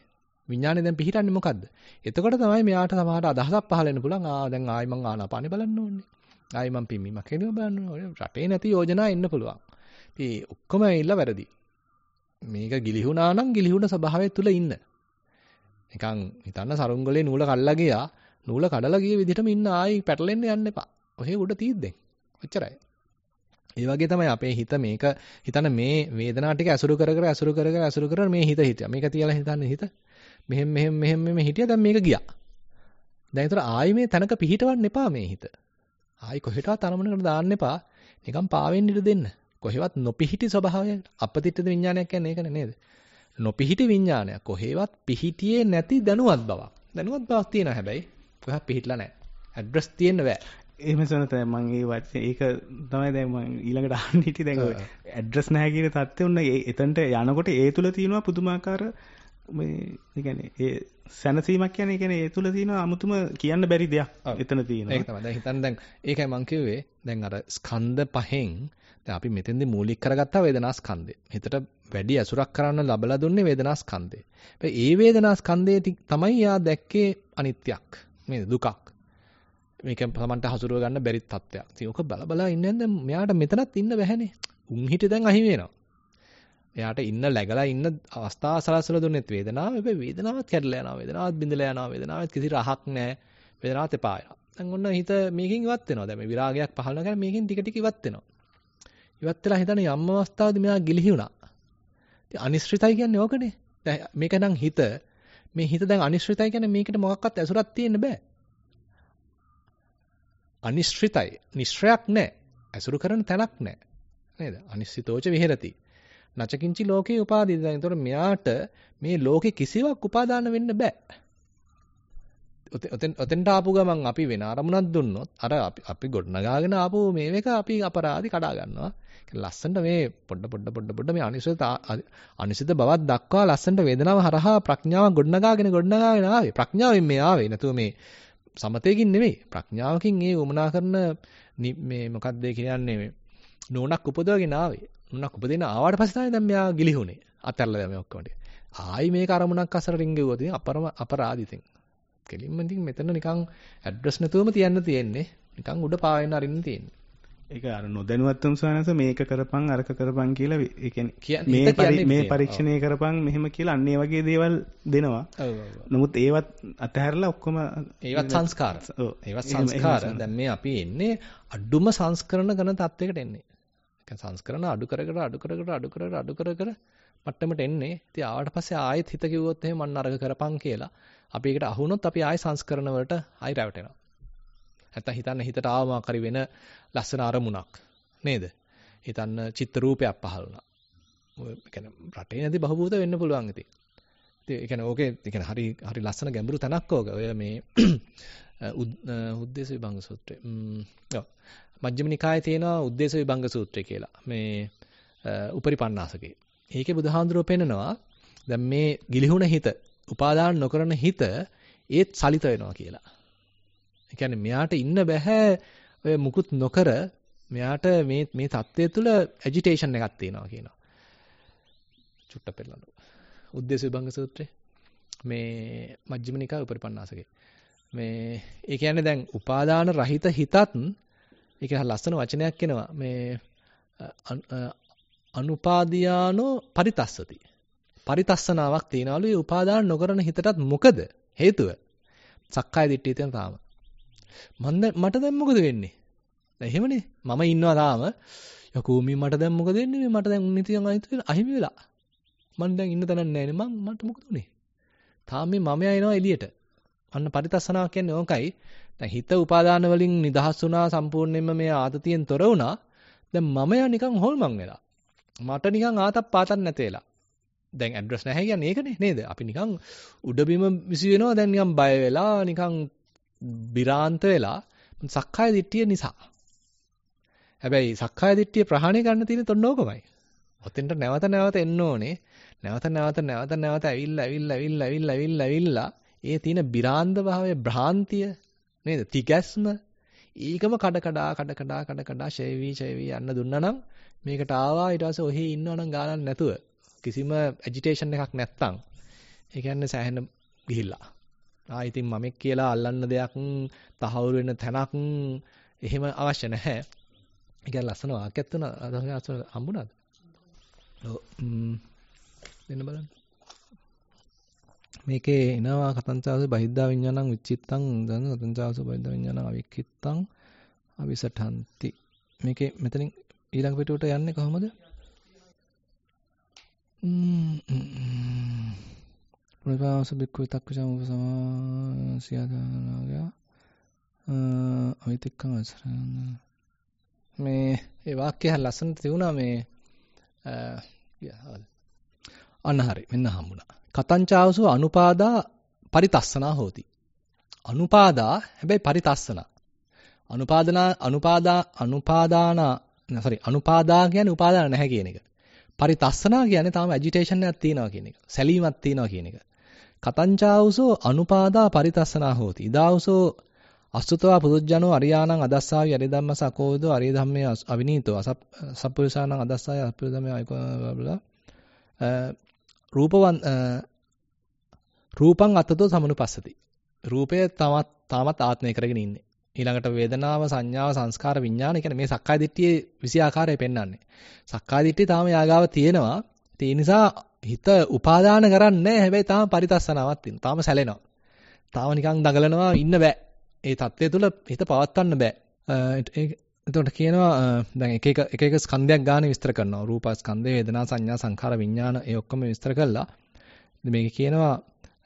විඥානේ දැන් පිහිටන්නේ මොකද්ද? එතකොට තමයි මෙයාට සමහරට අදහසක් පහළ වෙන්න පුළුවන්. ආ දැන් ආයි මං ආනාපානෙ බලන්න ඕනේ. ආයි මං පිම්මීමක් හැදෙව බලන්න ඕනේ. රටේ නැති යෝජනා එන්න පුළුවන්. ඉතින් ඔක්කොම ඇවිල්ලා වැරදි. මේක ගිලිහුණා නම් ගිලිහුණ ස්වභාවය තුල ඉන්න. නිකන් හිතන්න සරුංගලේ නූල කල්ලා ගියා. නූල කඩලා ගිය විදිහටම ඉන්න ආයි පැටලෙන්න යන්න එපා. ඔහේ උඩ තීද්දෙන්. ඔච්චරයි. ඒ වගේ තමයි අපේ හිත මේක හිතන්න මේ වේදනාව ටික ඇසුරු කර කර ඇසුරු කර කර ඇසුරු කර මේ හිත හිටියා. මේක තියලා හිතන්නේ හිත. මෙහෙම මෙහෙම මෙහෙම මෙහෙම හිටියා දැන් මේක ගියා. දැන් ඒතර ආයි මේ තැනක පිහිටවන්න එපා මේ හිත. ආයි කොහෙටවත් අරමුණකට දාන්න එපා. නිකන් පාවෙන්න ඉඩ දෙන්න. කොහෙවත් නොපිහිටි ස්වභාවය අපතිත්ත්‍ය විඥානයක් කියන්නේ ඒකනේ නේද? නොපිහිටි විඥානයක්. කොහෙවත් පිහිටියේ නැති දැනුවත් බවක්. දැනුවත් බවක් තියෙනවා හැබැයි කොහෙවත් පිහිටලා නැහැ. ඇඩ්‍රස් තියෙන්න බෑ. එහෙම සනත මම ඒ වචනේ ඒක තමයි දැන් මම ඊළඟට අහන්න හිටියේ දැන් ඔය ඇඩ්‍රස් නැහැ කියන தත්ත්වෙ උන්න එතනට යනකොට ඒ තුල තියෙනවා පුදුමාකාර මේ ඒ කියන්නේ ඒ සැනසීමක් කියන්නේ ඒ කියන්නේ ඒ තුල තියෙන අමුතුම කියන්න බැරි දෙයක් එතන තියෙනවා. ඒක තමයි. දැන් හිතන්න දැන් ඒකයි මම කිව්වේ දැන් අර ස්කන්ධ පහෙන් දැන් අපි මෙතෙන්දී මූලික කරගත්තා වේදනා ස්කන්ධය. හිතට වැඩි ඇසුරක් කරන්න ලැබලා දුන්නේ වේදනා ස්කන්ධය. ඒ වේදනා ස්කන්ධය තමයි යා දැක්කේ අනිත්‍යක්. මේ දුකක්. මේක තමන්ට හසුරුව ගන්න බැරි තත්ත්වයක්. ඉතින් ඔක බල බල ඉන්නේ දැන් මෙයාට මෙතනත් ඉන්න බැහැනේ. උන් හිටිය දැන් අහිමි වෙනවා. එයාට ඉන්න läගලා ඉන්න අවස්ථාව සලසලා දුන්නෙත් වේදනාව. හැබැයි වේදනාවත් කැඩලා යනවා. වේදනාවත් බිඳලා යනවා. වේදනාවත් කිසි රහක් නැහැ. වේදනාවත් එපා වෙනවා. දැන් ඔන්න හිත මේකෙන් ඉවත් වෙනවා. දැන් මේ විරාගයක් පහළ වෙනවා. මේකෙන් ටික ටික ඉවත් වෙනවා. ඉවත් වෙලා හිතන යම් අවස්ථාවකදී මෙයා ගිලිහි වුණා. ඉතින් අනිශ්චිතයි කියන්නේ ඕකනේ. දැන් මේක නම් හිත මේ හිත දැන් අනිශ්චිතයි කියන්නේ මේකට මොකක්වත් ඇසුරක් තියෙන්න බෑ. අනිශ්චිතයි. නිශ්චයක් නැහැ. ඇසුරු කරන තැනක් නැහැ. නේද? අනිශ්චිතෝච විහෙරති. නචකින්චි ලෝකේ උපාදී. දැන් ඒතකොට මෙයාට මේ ලෝකේ කිසිවක් උපාදාන වෙන්න බෑ. ඔතෙන් ඔතෙන්ට ආපු ගමන් අපි වෙන අරමුණක් දුන්නොත් අර අපි අපි ගොඩනගාගෙන ආපු මේක අපි අපරාධි කඩා ගන්නවා. ලස්සනට මේ පොඩ පොඩ පොඩ පොඩ මේ අනිශ්චිත අනිශ්චිත බවක් දක්වා ලස්සනට වේදනාව හරහා ප්‍රඥාව ගොඩනගාගෙන ගොඩනගාගෙන ආවේ. ප්‍රඥාවෙන් මේ ආවේ. නැතුව මේ සමතේකින් නෙමෙයි. ප්‍රඥාවකින් ඒ වමනා කරන මේ මොකක්ද කියන්නේ මේ නෝනක් උපදවගෙන ආවේ. නෝනක් උපදින ආවට පස්සේ තමයි දැන් මෙයා ගිලිහුනේ. අතල්ලා දැන් මේ ඔක්කොම ටික. ආයි මේක අරමුණක් අසර රින්ගෙවුවා. ඉතින් අපරම අපරාධිතෙන්. කෙලින්ම ඉතින් මෙතන නිකන් ඇඩ්‍රස් නැතුවම තියන්න තියෙන්නේ. නිකන් උඩ පාවෙන්න අරින්න තියෙන්නේ. ඒක අර නොදැනුවත්වම සවනස මේක කරපන් අරක කරපන් කියලා ඒ කියන්නේ මේ මේ පරීක්ෂණය කරපන් මෙහෙම කියලා අන්න ඒ වගේ දේවල් දෙනවා. ඔව් ඔව්. නමුත් ඒවත් අතහැරලා ඔක්කොම ඒවත් සංස්කාර. ඔව්. ඒවත් සංස්කාර. දැන් මේ අපි එන්නේ අඩුම සංස්කරණ කරන තත්යකට එන්නේ. ඒ සංස්කරණ අඩු කර කර අඩු කර කර අඩු කර කර අඩු කර කර මට්ටමට එන්නේ. ඉතින් ආවට පස්සේ ආයෙත් හිත කිව්වොත් එහෙම මන්න අරක කරපන් කියලා. අපි ඒකට අහුනොත් අපි ආයෙ සංස්කරණ වලට ආයෙ රැවටෙනවා. නැත්තම් හිතන්න හිතට ආවම කරි වෙන ලස්සන අරමුණක් නේද? හිතන්න චිත්ත රූපයක් පහළ වුණා. ඔය කියන්නේ රටේ නැති බහූත වෙන්න පුළුවන් ඉතින්. ඉතින් ඒ කියන්නේ ඕකේ ඒ කියන්නේ හරි හරි ලස්සන ගැඹුරු තැනක් ඕක. ඔය මේ උද්දේශ විභංග සූත්‍රය. ම්ම් ඔව්. මජ්ක්‍ධිම නිකායේ තියෙනවා උද්දේශ විභංග සූත්‍රය කියලා. මේ උපරිපන්නාසකේ. ඒකේ බුදුහාඳුරෝ පෙන්නනවා දැන් මේ ගිලිහුණ හිත, උපාදාන නොකරන හිත ඒත් සලිත වෙනවා කියලා. ඒ කියන්නේ මෙයාට ඉන්න බෑ ඔය මුකුත් නොකර මෙයාට මේ මේ தත්ත්වය තුළ ඇජිටේෂන් එකක් තියෙනවා කියනවා. චුට්ට පෙන්නනවා. උද්දේශ විභංග සූත්‍රේ මේ මජ්ක්‍ධිම නිකායේ උපරිපන්නාසකේ. මේ ඒ කියන්නේ දැන් උපාදාන රහිත හිතත් ඒක ලස්සන වචනයක් එනවා. මේ අනුපාදියානෝ පරිතස්සති. පරිතස්සනාවක් තියනවලු මේ උපාදාන නොකරන හිතටත් මොකද හේතුව? සක්කාය දිට්ඨිය තියෙන තාම. මට දැන් මොකද වෙන්නේ? දැන් එහෙමනේ. මම ඉන්නවා තාම. යකෝ මේ මට දැන් මොකද වෙන්නේ? මට දැන් නිතියන් අහිත වෙලා අහිමි වෙලා. මම දැන් ඉන්න තැනක් නැහැ නේ. මම මට මොකද උනේ? තාම මේ මම යනවා එළියට. අන්න පරිතස්සනාව කියන්නේ ඕකයි. දැන් හිත උපාදාන වලින් නිදහස් වුණා සම්පූර්ණයෙන්ම මේ ආතතියෙන් තොර වුණා. දැන් මම යා නිකන් හොල්මන් වෙලා. මට නිකන් ආතක් පාතක් නැතේලා. දැන් ඇඩ්‍රස් නැහැ කියන්නේ ඒකනේ නේද? අපි නිකන් උඩබිම විසි වෙනවා දැන් නිකන් බය වෙලා නිකන් විරාන්ත වෙලා සක්කාය දිට්ඨිය නිසා. හැබැයි සක්කාය දිට්ඨිය ප්‍රහාණය කරන්න තියෙන තොන්නෝකමයි. ඔතෙන්ට නැවත නැවත එන්න ඕනේ. නැවත නැවත නැවත නැවත ඇවිල්ලා ඇවිල්ලා ඇවිල්ලා ඇවිල්ලා ඇවිල්ලා ඇවිල්ලා ඒ තියෙන විරාන්ත භාවයේ භ්‍රාන්තිය නේද? තිගැස්ම ඒකම කඩ කඩා කඩ කඩා කඩ කඩා ෂේවි ෂේවි යන්න දුන්නා නම් මේකට ආවා ඊට පස්සේ ඔහි ඉන්නවනම් ගානක් නැතුව කිසිම ඇජිටේෂන් එකක් නැත්තම් ඒ කියන්නේ සෑහෙන ගිහිල්ලා. ආ ඉතින් මමෙක් කියලා අල්ලන්න දෙයක් තහවුරු වෙන තැනක් එහෙම අවශ්‍ය නැහැ. ඒ කියන්නේ ලස්සන වාක්‍යයක් තුන අදහස් හම්බුණාද? ඔව් දෙන්න බලන්න. මේකේ එනවා කතංචාසු බහිද්ධා විඤ්ඤාණං විචිත්තං දන කතංචාසු බහිද්ධා විඤ්ඤාණං අවික්කිත්තං අවිසඨන්ති. මේකේ මෙතනින් ඊළඟ පිටුවට යන්නේ කොහොමද? පුරිපාස බික්කු තක්කචම උපසම සියදානාගය අවිතික්කම අසරණ මේ ඒ වාක්‍යය ලස්සනට තියුණා මේ අන්න හරි මෙන්න හම්බුණා. කතංචාවසු අනුපාදා පරිතස්සනා හෝති. අනුපාදා හැබැයි පරිතස්සනා. අනුපාදනා අනුපාදා අනුපාදාන sorry අනුපාදා කියන්නේ උපාදාන නැහැ කියන එක. පරිතස්සනා කියන්නේ තාම ඇජිටේෂන් එකක් තියෙනවා කියන එක. සැලීමක් තියෙනවා කියන එක. කතංචාවසෝ අනුපාදා පරිතස්සනා හෝති. ඉදාවසෝ අසුතවා පුදුජ්ජනෝ අරියාණං අදස්සාවි අරිය ධම්මස අකෝදෝ අරිය ධම්මේ අවිනීතෝ අසප්පුරුෂාණං අදස්සාය අප්පුරු ධම්මේ අයකෝ රූපවන් රූපං අත්තතෝ සමනුපස්සති. රූපය තමත් තාමත් ආත්මය කරගෙන ඉන්නේ. ඊළඟට වේදනාව සංඥාව සංස්කාර විඥාන කියන්නේ මේ සක්කාය දිට්ඨියේ විසි ආකාරය පෙන්වන්නේ. සක්කාය දිට්ඨිය තාම යාගාව තියෙනවා. ඒ නිසා හිත උපාදාන කරන්නේ හැබැයි තාම පරිතස්සනාවක් තියෙනවා. තාම සැලෙනවා. තාම නිකන් දඟලනවා ඉන්න බෑ. ඒ தත්ත්වය තුළ හිත පවත්වන්න බෑ. එතකොට කියනවා දැන් එක එක එක එක ස්කන්ධයක් ගන්න විස්තර කරනවා. රූප ස්කන්ධය, වේදනා සංඥා සංඛාර විඥාන ඒ ඔක්කොම විස්තර කළා. මේක කියනවා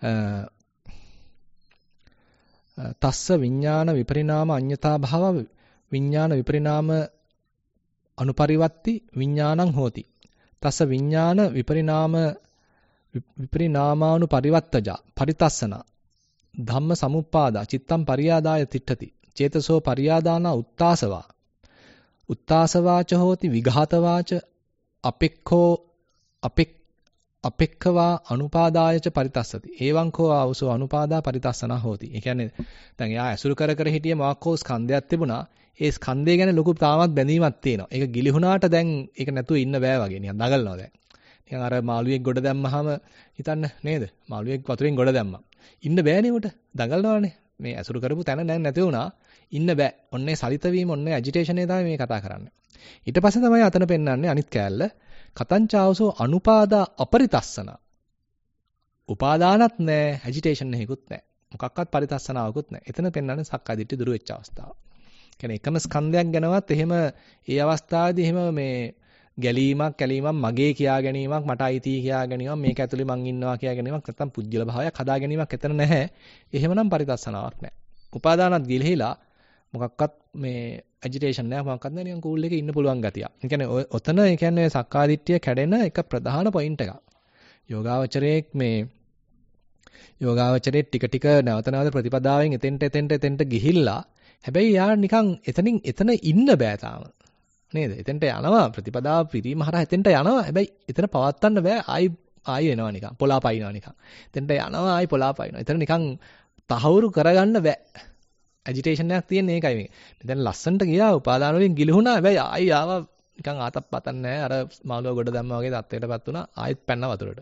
තස්ස විඥාන විපරිණාම අඤ්ඤතා භාව විඥාන විපරිණාම අනුපරිවත්ති විඥානං හෝති. තස්ස විඥාන විපරිණාම විපරිණාමානුපරිවත්තජා පරිතස්සන ධම්ම සමුප්පාදා චිත්තම් පරියාදාය තිට්ඨති. චේතසෝ පරියාදානා උත්තාසවා උත්තාසවාච හෝති විඝාතවාච අපෙක්ඛෝ අපෙක් අපෙක්ඛවා අනුපාදායච පරිතස්සති. එවං කෝ ආවසෝ අනුපාදා පරිතස්සනා හෝති. ඒ කියන්නේ දැන් එයා ඇසුරු කර කර හිටියේ මොකක්කෝ ස්කන්ධයක් තිබුණා. ඒ ස්කන්ධය ගැන ලොකු තාමත් බැඳීමක් තියෙනවා. ඒක ගිලිහුණාට දැන් ඒක නැතුව ඉන්න බෑ වගේ නිකන් දඟලනවා දැන්. නිකන් අර මාළුවෙක් ගොඩ දැම්මහම හිතන්න නේද? මාළුවෙක් වතුරෙන් ගොඩ දැම්මා. ඉන්න බෑනේ උට. දඟලනවානේ. මේ ඇසුරු කරපු තැන දැන් නැති වුණා. ඉන්න බෑ. ඔන්නේ සලිත වීම ඔන්නේ ඇජිටේෂන් එක තමයි මේ කතා කරන්නේ. ඊට පස්සේ තමයි අතන පෙන්වන්නේ අනිත් කෑල්ල. කතංචාවසෝ අනුපාදා අපරිතස්සන. උපාදානත් නැහැ, ඇජිටේෂන් එකකුත් නැහැ. මොකක්වත් පරිතස්සනාවකුත් නැහැ. එතන පෙන්වන්නේ සක්කාය දිට්ඨි දුරු වෙච්ච අවස්ථාව. කියන්නේ එකම ස්කන්ධයක් ගැනවත් එහෙම ඒ අවස්ථාවේදී එහෙම මේ ගැලීමක්, කැලීමක්, මගේ කියා ගැනීමක්, මට අයිති කියා ගැනීමක්, මේක ඇතුලේ මං ඉන්නවා කියා ගැනීමක් නැත්තම් පුජ්‍යල භාවයක් හදා ගැනීමක් එතන නැහැ. එහෙමනම් පරිතස්සනාවක් නැහැ. උපාදානත් ගිලිහිලා මොකක්වත් මේ ඇජිටේෂන් නැහැ මොකක්වත් නැහැ නිකන් කූල් එකේ ඉන්න පුළුවන් ගතිය. ඒ කියන්නේ ඔතන ඒ කියන්නේ සක්කාදිට්ඨිය කැඩෙන එක ප්‍රධාන පොයින්ට් එකක්. යෝගාවචරයේ මේ යෝගාවචරයේ ටික ටික නැවත නැවත ප්‍රතිපදාවෙන් එතෙන්ට එතෙන්ට එතෙන්ට ගිහිල්ලා හැබැයි යා නිකන් එතනින් එතන ඉන්න බෑ තාම. නේද? එතෙන්ට යනවා ප්‍රතිපදාව පිරීම හරහා එතෙන්ට යනවා. හැබැයි එතන පවත්වන්න බෑ. ආයි ආයි එනවා නිකන්. පොලා පයින්නවා නිකන්. එතෙන්ට යනවා ආයි පොලා පයින්නවා. එතන නිකන් තහවුරු කරගන්න බෑ. ඇජිටේෂන් එකක් තියෙන එකයි මේක. දැන් ලස්සනට ගියා උපාදාන වලින් ගිලිහුණා. හැබැයි ආයි ආවා නිකන් ආතප්පතක් නැහැ. අර මාළුවා ගොඩ දැම්මා වගේ තත්ත්වයකටපත් වුණා. ආයිත් පැන්නා වතුරට.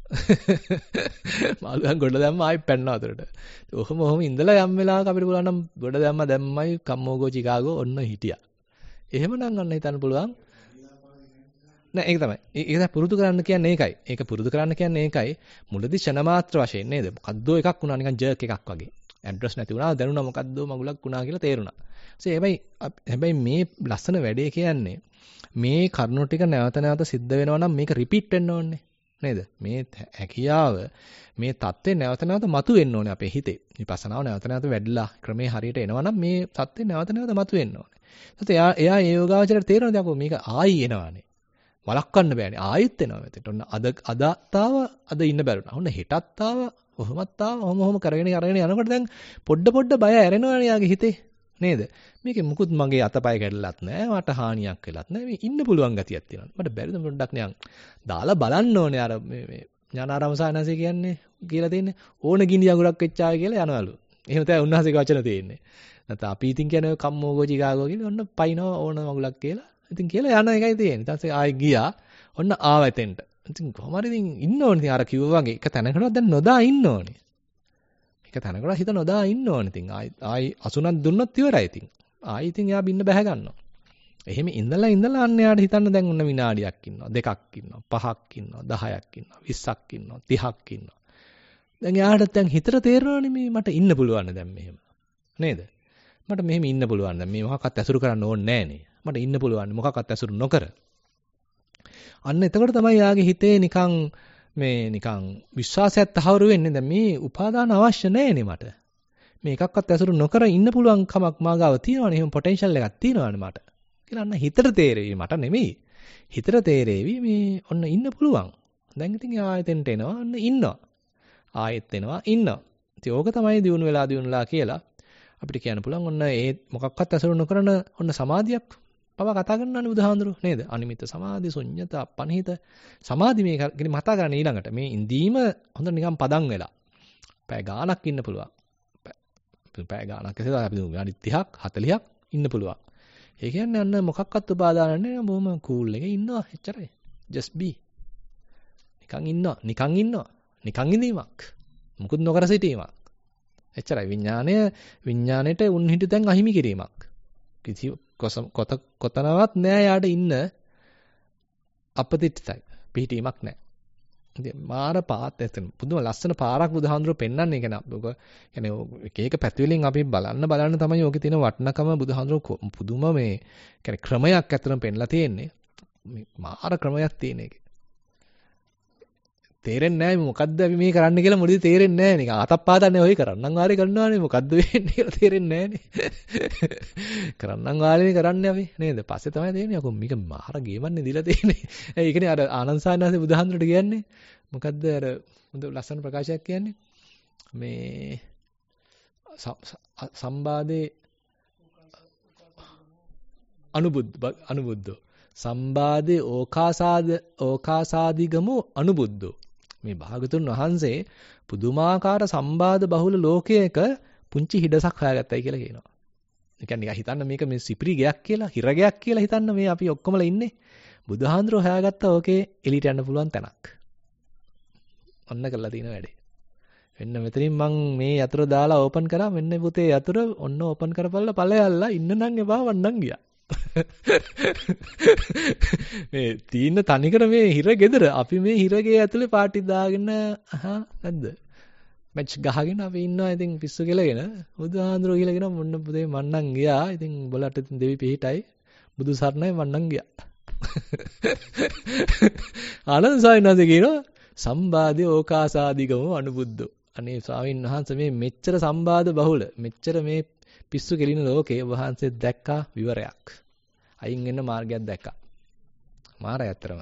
මාළුවා ගොඩ දැම්මා ආයිත් පැන්නා වතුරට. ඔහොම ඔහොම ඉඳලා යම් වෙලාවක අපිට පුළුවන් නම් ගොඩ දැම්මා දැම්මයි කම්මෝගෝ චිකාගෝ ඔන්න හිටියා. එහෙමනම් අන්න හිතන්න පුළුවන්. නෑ ඒක තමයි. ඒක තමයි පුරුදු කරන්න කියන්නේ ඒකයි. ඒක පුරුදු කරන්න කියන්නේ ඒකයි. මුලදී ෂණ මාත්‍ර වශයෙන් නේද? මොකද්දෝ එකක් වුණා නිකන් ජර්ක් එකක් වගේ. ඇඩ්‍රස් නැති වුණා දැනුණා මොකද්දෝ මගුලක් වුණා කියලා තේරුණා. ඒ හැබැයි හැබැයි මේ ලස්සන වැඩේ කියන්නේ මේ කරුණු ටික නැවත නැවත සිද්ධ වෙනවා නම් මේක රිපීට් වෙන්න ඕනේ. නේද? මේ හැකියාව මේ தත්ත්වේ නැවත නැවත මතුවෙන්න ඕනේ අපේ හිතේ. විපස්සනාව නැවත නැවත වැඩිලා ක්‍රමේ හරියට එනවා නම් මේ தත්ත්වේ නැවත නැවත මතුවෙන්න ඕනේ. ඒත් එයා එයා ඒ යෝගාවචරයට තේරෙනවද අපෝ මේක ආයි එනවානේ. වළක්වන්න බෑනේ. ආයෙත් එනවා මෙතෙට. ඔන්න අද අදත්තාව අද ඉන්න බැරුණා. ඔන්න හෙටත්තාව කොහොමත් ආව ඔහොම ඔහොම කරගෙන කරගෙන යනකොට දැන් පොඩ පොඩ බය ඇරෙනවනේ යාගේ හිතේ. නේද? මේකේ මුකුත් මගේ අතපය කැඩලත් නැහැ. මට හානියක් වෙලත් නැහැ. මේ ඉන්න පුළුවන් ගතියක් තියෙනවා. මට බැරිද පොඩ්ඩක් නිකන් දාලා බලන්න ඕනේ අර මේ මේ ඥානාරාම සානසේ කියන්නේ කියලා තියෙන්නේ ඕන ගිනි අඟුරක් වෙච්චාය කියලා යනවලු. එහෙම තමයි උන්වහන්සේගේ වචන තියෙන්නේ. නැත්නම් අපි ඉතින් කියන්නේ කම්මෝගෝ චිකාගෝ කියලා ඔන්න පයින්නවා ඕන මඟුලක් කියලා. ඉතින් කියලා යන එකයි තියෙන්නේ. ඊට පස්සේ ආයෙ ගියා. ඔන්න ආව එතෙන්ට. ඉතින් කොහොම හරි ඉතින් ඉන්න ඕනේ. ඉතින් අර කිව්වා වගේ එක තැනකටවත් දැන් නොදා ඉන්න ඕනේ. එක තැනකට හිත නොදා ඉන්න ඕනේ. ඉතින් ආයි ආයි අසුනක් දුන්නොත් ඉවරයි ඉතින්. ආයි ඉතින් එයා බින්න බැහැ ගන්නවා. එහෙම ඉඳලා ඉඳලා අන්න එයාට හිතන්න දැන් ඔන්න විනාඩියක් ඉන්නවා, දෙකක් ඉන්නවා, පහක් ඉන්නවා, දහයක් ඉන්නවා, විස්සක් ඉන්නවා, තිහක් ඉන්නවා. දැන් එයාට දැන් හිතට තේරෙනවනේ මේ මට ඉන්න පුළුවන් දැන් මෙහෙම. නේද? මට මෙහෙම ඉන්න පුළුවන් දැන් මේ මොකක්වත් ඇසුරු කරන්න ඕනේ නෑනේ. මට ඉන්න පුළුවන් මොකක්වත් ඇසුරු නොකර. අන්න එතකොට තමයි යාගේ හිතේ නිකන් මේ නිකන් විශ්වාසයක් තහවුරු වෙන්නේ. දැන් මේ උපාදාන අවශ්‍ය නෑනේ මට. මේ එකක්වත් ඇසුරු නොකර ඉන්න පුළුවන් කමක් මාගාව තියෙනවනේ. එහෙම පොටෙන්ෂල් එකක් තියෙනවනේ මට. කියලා අන්න හිතට තේරෙවි මට නෙමෙයි. හිතට තේරෙවි මේ ඔන්න ඉන්න පුළුවන්. දැන් ඉතින් ආයෙතෙන්ට එනවා ඔන්න ඉන්නවා. ආයෙත් එනවා ඉන්නවා. ඉතින් ඕක තමයි දියුණු වෙලා දියුණුලා කියලා අපිට කියන්න පුළුවන්. ඔන්න ඒ මොකක්වත් ඇසුරු නොකරන ඔන්න සමාධියක් පව කතා කරනවානේ බුදුහාඳුරු නේද? අනිමිත සමාධි, ශුන්්‍යත, අපනිහිත සමාධි මේ ගැන මතා කරන්න ඊළඟට. මේ ඉඳීම හොඳ නිකන් පදම් වෙලා. පැය ගාණක් ඉන්න පුළුවන්. පැය ගාණක් ඇසලා අපි විනාඩි තිහක් හතළිහක් ඉන්න පුළුවන්. ඒ කියන්නේ අන්න මොකක්වත් උපාදාන නැහැ. බොහොම කූල් එකේ ඉන්නවා. එච්චරයි. just be. නිකන් ඉන්නවා. නිකන් ඉන්නවා. නිකන් ඉඳීමක්. මුකුත් නොකර සිටීමක්. එච්චරයි. විඥාණය විඥාණයට උන් හිටු තැන් අහිමි කිරීමක්. කිසි කොත කොතනවත් නෑ යාට ඉන්න අපතිටයි. පිහිටීමක් නෑ. ඉතින් මාර පාත් ඇතන. පුදුම ලස්සන පාරක් බුදුහාඳුරෝ පෙන්වන්නේ කියන ඔක කියන්නේ එක එක පැති වලින් අපි බලන්න බලන්න තමයි ඕකේ තියෙන වටිනකම බුදුහාඳුරෝ පුදුම මේ කියන්නේ ක්‍රමයක් ඇත්තටම පෙන්ලා තියෙන්නේ. මේ මාර ක්‍රමයක් තියෙන එකේ. තේරෙන්නේ නැහැ මොකද්ද අපි මේ කරන්න කියලා මුලින්ම තේරෙන්නේ නැහැ නිකන් අතක් පාදන්නේ ඔය කරන්නම් වාරේ කරනවානේ මොකද්ද වෙන්නේ කියලා තේරෙන්නේ නැහනේ කරන්නම් වාරේ කරන්නේ අපි නේද පස්සේ තමයි තේරෙන්නේ අකෝ මේක මාර ගේමන්නේ දීලා තියෙන්නේ ඒ කියන්නේ අර ආනන්ද සානහසේ බුදුහාමුදුරට කියන්නේ මොකද්ද අර හොඳ ලස්සන ප්‍රකාශයක් කියන්නේ මේ සම්බාදේ අනුබුද්ධ අනුබුද්ධෝ සම්බාදේ ඕකාසාද ඕකාසාදිගමෝ අනුබුද්ධෝ මේ භාගතුන් වහන්සේ පුදුමාකාර සම්බාධ බහුල ලෝකයක පුංචි හිඩසක් හොයාගත්තයි කියලා කියනවා. ඒ කියන්නේ නිකන් හිතන්න මේක මේ සිපිරි ගයක් කියලා, හිර ගයක් කියලා හිතන්න මේ අපි ඔක්කොමලා ඉන්නේ. බුදුහාඳුරෝ හොයාගත්ත ඕකේ එළියට යන්න පුළුවන් තැනක්. ඔන්න කරලා තියෙන වැඩේ. මෙන්න මෙතනින් මං මේ යතුරු දාලා ඕපන් කරා මෙන්න පුතේ යතුරු ඔන්න ඕපන් කරපල්ලා ඵලයල්ලා ඉන්න නම් එපා වන්නම් ගියා. මේ තීන්න තනිකර මේ හිර ගෙදර අපි මේ හිරගේ ඇතුලේ පාටි දාගෙන අහා නැද්ද මැච් ගහගෙන අපි ඉන්නවා ඉතින් පිස්සු කෙලගෙන බුදුහාඳුරෝ කියලාගෙන මොන්න පුතේ මන්නම් ගියා ඉතින් උඹලට ඉතින් දෙවි පිහිටයි බුදු සරණයි මන්නම් ගියා ආනන්ද සායනද කියනවා සම්බාධි ඕකාසාදිගම අනුබුද්ධෝ අනේ ස්වාමීන් වහන්සේ මේ මෙච්චර සම්බාධ බහුල මෙච්චර මේ පිස්සු කෙලින ලෝකේ වහන්සේ දැක්කා විවරයක්. අයින් වෙන්න මාර්ගයක් දැක්කා. මාරය ඇත්තරම.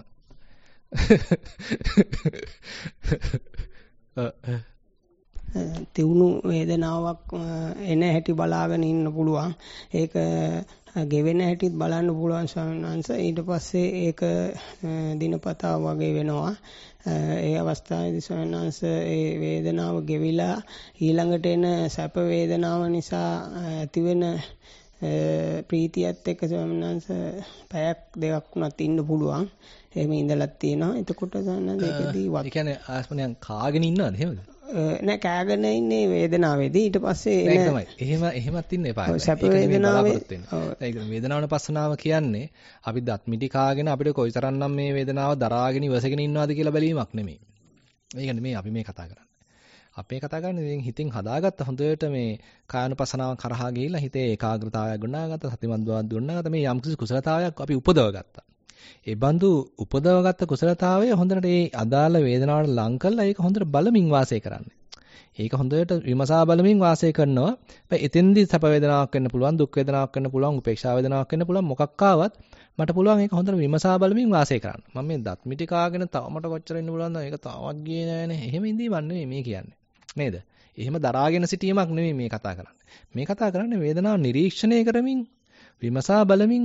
තියුණු වේදනාවක් එන හැටි බලාගෙන ඉන්න පුළුවන්. ඒක ගෙවෙන හැටිත් බලන්න පුළුවන් ස්වාමීන් වහන්සේ. ඊට පස්සේ ඒක දිනපතා වගේ වෙනවා. ඒ අවස්ථාවේදී ස්වාමීන් වහන්සේ ඒ වේදනාව ගෙවිලා ඊළඟට එන සැප වේදනාව නිසා ඇතිවෙන ප්‍රීතියත් එක්ක ස්වාමීන් වහන්සේ පැයක් දෙකක් වුණත් ඉන්න පුළුවන්. එහෙම ඉඳලා තියෙනවා. එතකොට ස්වාමීන් වහන්සේ ඒකදී වත් ඒ කියන්නේ ආස්මනියන් කාගෙන ඉන්නවද එහෙමද? නෑ කෑගෙන ඉන්නේ වේදනාවේදී ඊට පස්සේ එන තමයි. එහෙම එහෙමත් ඉන්න එපා. සැප වේදනාවේ ඒක වේදනාවන පස්සනාව කියන්නේ අපි දත් මිටි කාගෙන අපිට කොයිතරම්නම් මේ වේදනාව දරාගෙන ඉවසගෙන ඉන්නවද කියලා බැලීමක් නෙමෙයි. ඒක නෙමෙයි අපි මේ කතා කරන්නේ. අපි කතා කරන්නේ දැන් හිතින් හදාගත්ත හොඳට මේ කායනුපසනාව කරහා ගිහිල්ලා හිතේ ඒකාග්‍රතාවයක් ගොඩනගාගත්ත සතිමත් බවක් ගොඩනගාගත්ත මේ යම්කිසි කුසලතාවයක් අපි උපදවගත්තා. ඒ බඳු උපදවගත්ත කුසලතාවය හොඳට ඒ අදාළ වේදනාවට ලං කරලා ඒක හොඳට බලමින් වාසය කරන්න. ඒක හොඳට විමසා බලමින් වාසය කරනවා. හැබැයි එතෙන්දී සැප වේදනාවක් වෙන්න පුළුවන්, දුක් වේදනාවක් වෙන්න පුළුවන්, උපේක්ෂා වේදනාවක් වෙන්න පුළුවන් මොකක් ආවත් මට පුළුවන් ඒක හොඳට විමසා බලමින් වාසය කරන්න. මම මේ දත් මිටි කාගෙන තව මට කොච්චර ඉන්න පුළුවන්ද? ඒක තාමත් ගියේ නෑනේ. එහෙම ඉඳීමක් නෙමෙයි මේ කියන්නේ. නේද? එහෙම දරාගෙන සිටීමක් නෙමෙයි මේ කතා කරන්නේ. මේ කතා කරන්නේ වේදනාව නිරීක්ෂණය කරමින් විමසා බලමින්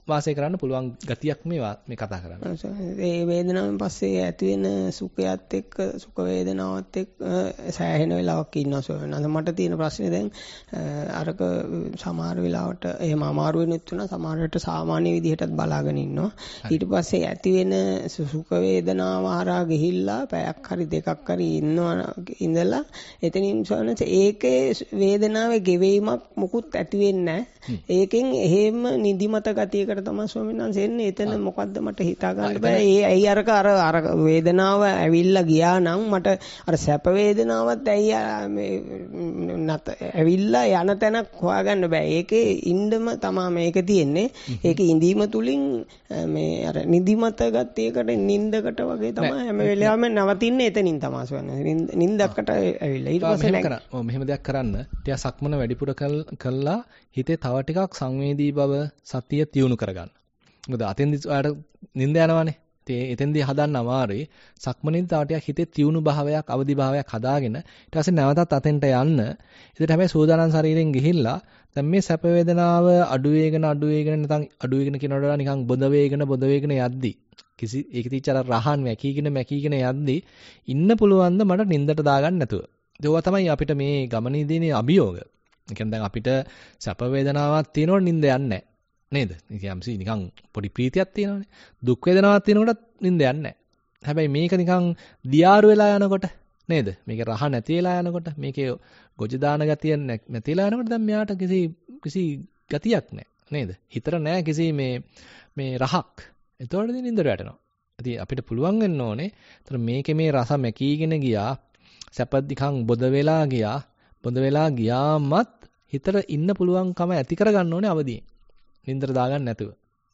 වාසය කරන්න පුළුවන් ගතියක් මේ මේ කතා කරන්නේ. ඒ වේදනාවෙන් පස්සේ ඇති වෙන සුඛයත් එක්ක සුඛ වේදනාවත් එක්ක සෑහෙන වෙලාවක් ඉන්නවා සෝනස. මට තියෙන ප්‍රශ්නේ දැන් අරක සමහර වෙලාවට එහෙම අමාරු වෙනුත් වෙනවා සමහර විට සාමාන්‍ය විදිහටත් බලාගෙන ඉන්නවා. ඊට පස්සේ ඇති වෙන සුඛ වේදනාව හරහා ගිහිල්ලා පැයක් හරි දෙකක් හරි ඉන්නවා ඉඳලා එතනින් සෝනස ඒකේ වේදනාවේ ගෙවීමක් මොකුත් ඇති වෙන්නේ නැහැ. ඒකෙන් එහෙම නිදිමත ගතියකට තමයි ස්වාමීන් වහන්සේ එන්නේ. එතන මොකද්ද මට හිතා ගන්න බෑ. ඒ ඇයි අරක අර අර වේදනාව ඇවිල්ලා ගියා නම් මට අර සැප වේදනාවත් ඇයි මේ නැත ඇවිල්ලා යන තැනක් හොයාගන්න බෑ. ඒකේ ඉන්නම තමයි මේක තියෙන්නේ. ඒක ඉඳීම තුලින් මේ අර නිදිමත ගතියකට නිින්දකට වගේ තමයි හැම වෙලාවෙම නවතින්නේ එතනින් තමයි ස්වාමීන් වහන්සේ. නිින්දකට ඇවිල්ලා ඊට පස්සේ නැග ඔව් මෙහෙම දෙයක් කරන්න. ටිකක් සක්මන වැඩිපුර කළා හිතේ තව ටිකක් සංවේදී බව සතිය තියුණු කරගන්න. මොකද අතෙන්දි ඔයාලට නිින්ද යනවානේ. ඉතින් එතෙන්දී හදන්න අමාරුයි. සක්මනින් තව ටිකක් හිතේ තියුණු භාවයක්, අවදි භාවයක් හදාගෙන ඊට පස්සේ නැවතත් අතෙන්ට යන්න. ඒකට හැබැයි සෝදානම් ශරීරයෙන් ගිහිල්ලා දැන් මේ සැප වේදනාව අඩු වේගෙන අඩු වේගෙන නැත්නම් අඩු වේගෙන කියනකොට වඩා නිකන් බොඳ වේගෙන බොඳ වේගෙන යද්දි කිසි ඒක තිච්චර රහන් මැකීගෙන මැකීගෙන යද්දි ඉන්න පුළුවන් ද මට නිින්දට දාගන්න නැතුව. ඒවා තමයි අපිට මේ ගමනේදීනේ අභියෝග. ඒ කියන්නේ දැන් අපිට සැප වේදනාවක් තියෙනකොට නිින්ද යන්නේ නැහැ. නේද? නිකම්සි නිකන් පොඩි ප්‍රීතියක් තියෙනවනේ. දුක් වේදනාවක් තියෙනකොටත් නිින්ද යන්නේ නැහැ. හැබැයි මේක නිකන් දියාරු වෙලා යනකොට නේද? මේකේ රහ නැති වෙලා යනකොට මේකේ ගොජ දාන ගතිය නැති වෙලා යනකොට දැන් මෙයාට කිසි කිසි ගතියක් නැහැ. නේද? හිතර නැහැ කිසි මේ මේ රහක්. එතකොට ඉතින් නිින්දට වැටෙනවා. ඉතින් අපිට පුළුවන් වෙන්න ඕනේ. ඒතර මේකේ මේ රස මැකීගෙන ගියා. සැප නිකන් බොද වෙලා ගියා. බොද වෙලා ගියාමත් හිතට ඉන්න පුළුවන්කම ඇති කරගන්න ඕනේ අවදියෙන්. නින්දර දාගන්න නැතුව.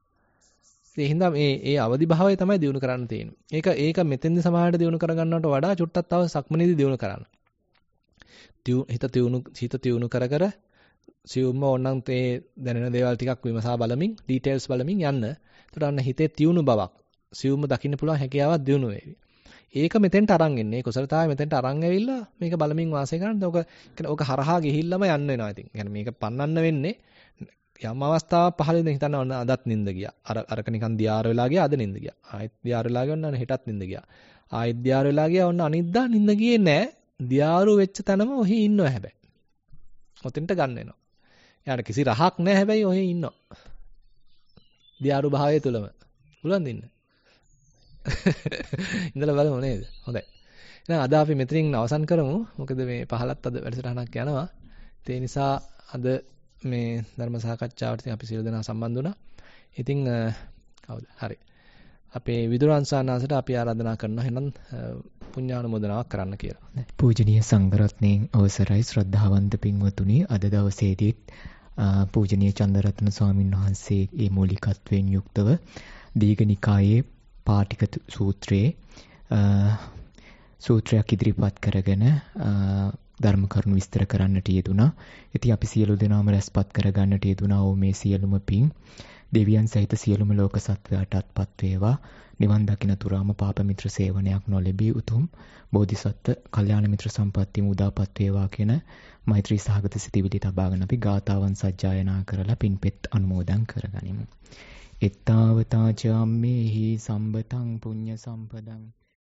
ඒ හින්දා මේ ඒ අවදි භාවය තමයි දිනු කරන්න තියෙන්නේ. ඒක ඒක මෙතෙන්ද සමාහයට දිනු කරගන්නවට වඩා චුට්ටක් තව සක්මනේදී දිනු කරන්න. හිත තියුණු හිත තියුණු කර කර සියුම්ම ඕනනම් තේ දැනෙන දේවල් ටිකක් විමසා බලමින් ඩීටේල්ස් බලමින් යන්න. එතකොට අන්න හිතේ තියුණු බවක් සියුම්ම දකින්න පුළුවන් හැකියාවක් දිනු වෙවි. ඒක මෙතෙන්ට අරන් එන්නේ. කුසලතාවය මෙතෙන්ට අරන් ඇවිල්ලා මේක බලමින් වාසය කරනද ඔක ඔක හරහා ගිහිල්ලාම යන්න වෙනවා ඉතින්. يعني මේක පන්නන්න වෙන්නේ යම් අවස්ථාවක් පහළින් හිතන්න ඕන අදත් නිින්ද ගියා. අර අරක නිකන් දියාර වෙලා ගියා අද නිින්ද ගියා. ආයෙත් දියාර වෙලා ගියා ඔන්න හෙටත් නිින්ද ගියා. ආයෙත් දියාර වෙලා ගියා ඔන්න අනිද්දා නිින්ද ගියේ නැහැ. දියාරු වෙච්ච තැනම ඔහි ඉන්නවා හැබැයි. ඔතෙන්ට ගන්න වෙනවා. යාට කිසි රහක් නැහැ හැබැයි ඔහි ඉන්නවා. දියාරු භාවය තුලම. පුළුවන් දෙන්න. ඉඳලා බලමු නේද? හොඳයි. එහෙනම් අද අපි මෙතනින් අවසන් කරමු. මොකද මේ පහලත් අද වැඩසටහනක් යනවා. ඒ නිසා අද මේ ධර්ම සාකච්ඡාවට අපි සියලු දෙනා සම්බන්ධ වුණා. ඉතින් කවුද? හරි. අපේ විදුරාංශානාසට අපි ආරාධනා කරනවා එහෙනම් පුණ්‍යානුමෝදනාවක් කරන්න කියලා. පූජනීය සංඝරත්නයන් අවසරයි ශ්‍රද්ධාවන්ත පින්වතුනි අද දවසේදීත් පූජනීය චන්දරත්න ස්වාමීන් වහන්සේගේ මූලිකත්වයෙන් යුක්තව දීඝනිකායේ පාටික සූත්‍රයේ සූත්‍රයක් ඉදිරිපත් කරගෙන ධර්ම කරුණු විස්තර කරන්නට යෙදුණා. ඉතින් අපි සියලු දෙනාම රැස්පත් කරගන්නට යෙදුණා ඕ මේ සියලුම පින් දෙවියන් සහිත සියලුම ලෝක සත්වයාටත්පත් වේවා. නිවන් දකින තුරාම පාප මිත්‍ර සේවනයක් නොලැබී උතුම් බෝධිසත්ව කල්යාණ මිත්‍ර සම්පත්තිය උදාපත් වේවා කියන මෛත්‍රී සහගත සිතිවිලි තබාගෙන අපි ගාතාවන් සජ්ජායනා කරලා පින්පෙත් අනුමෝදන් කරගනිමු. එත්තාවතා චම්මේහි සම්බතං පුඤ්ඤ සම්පදං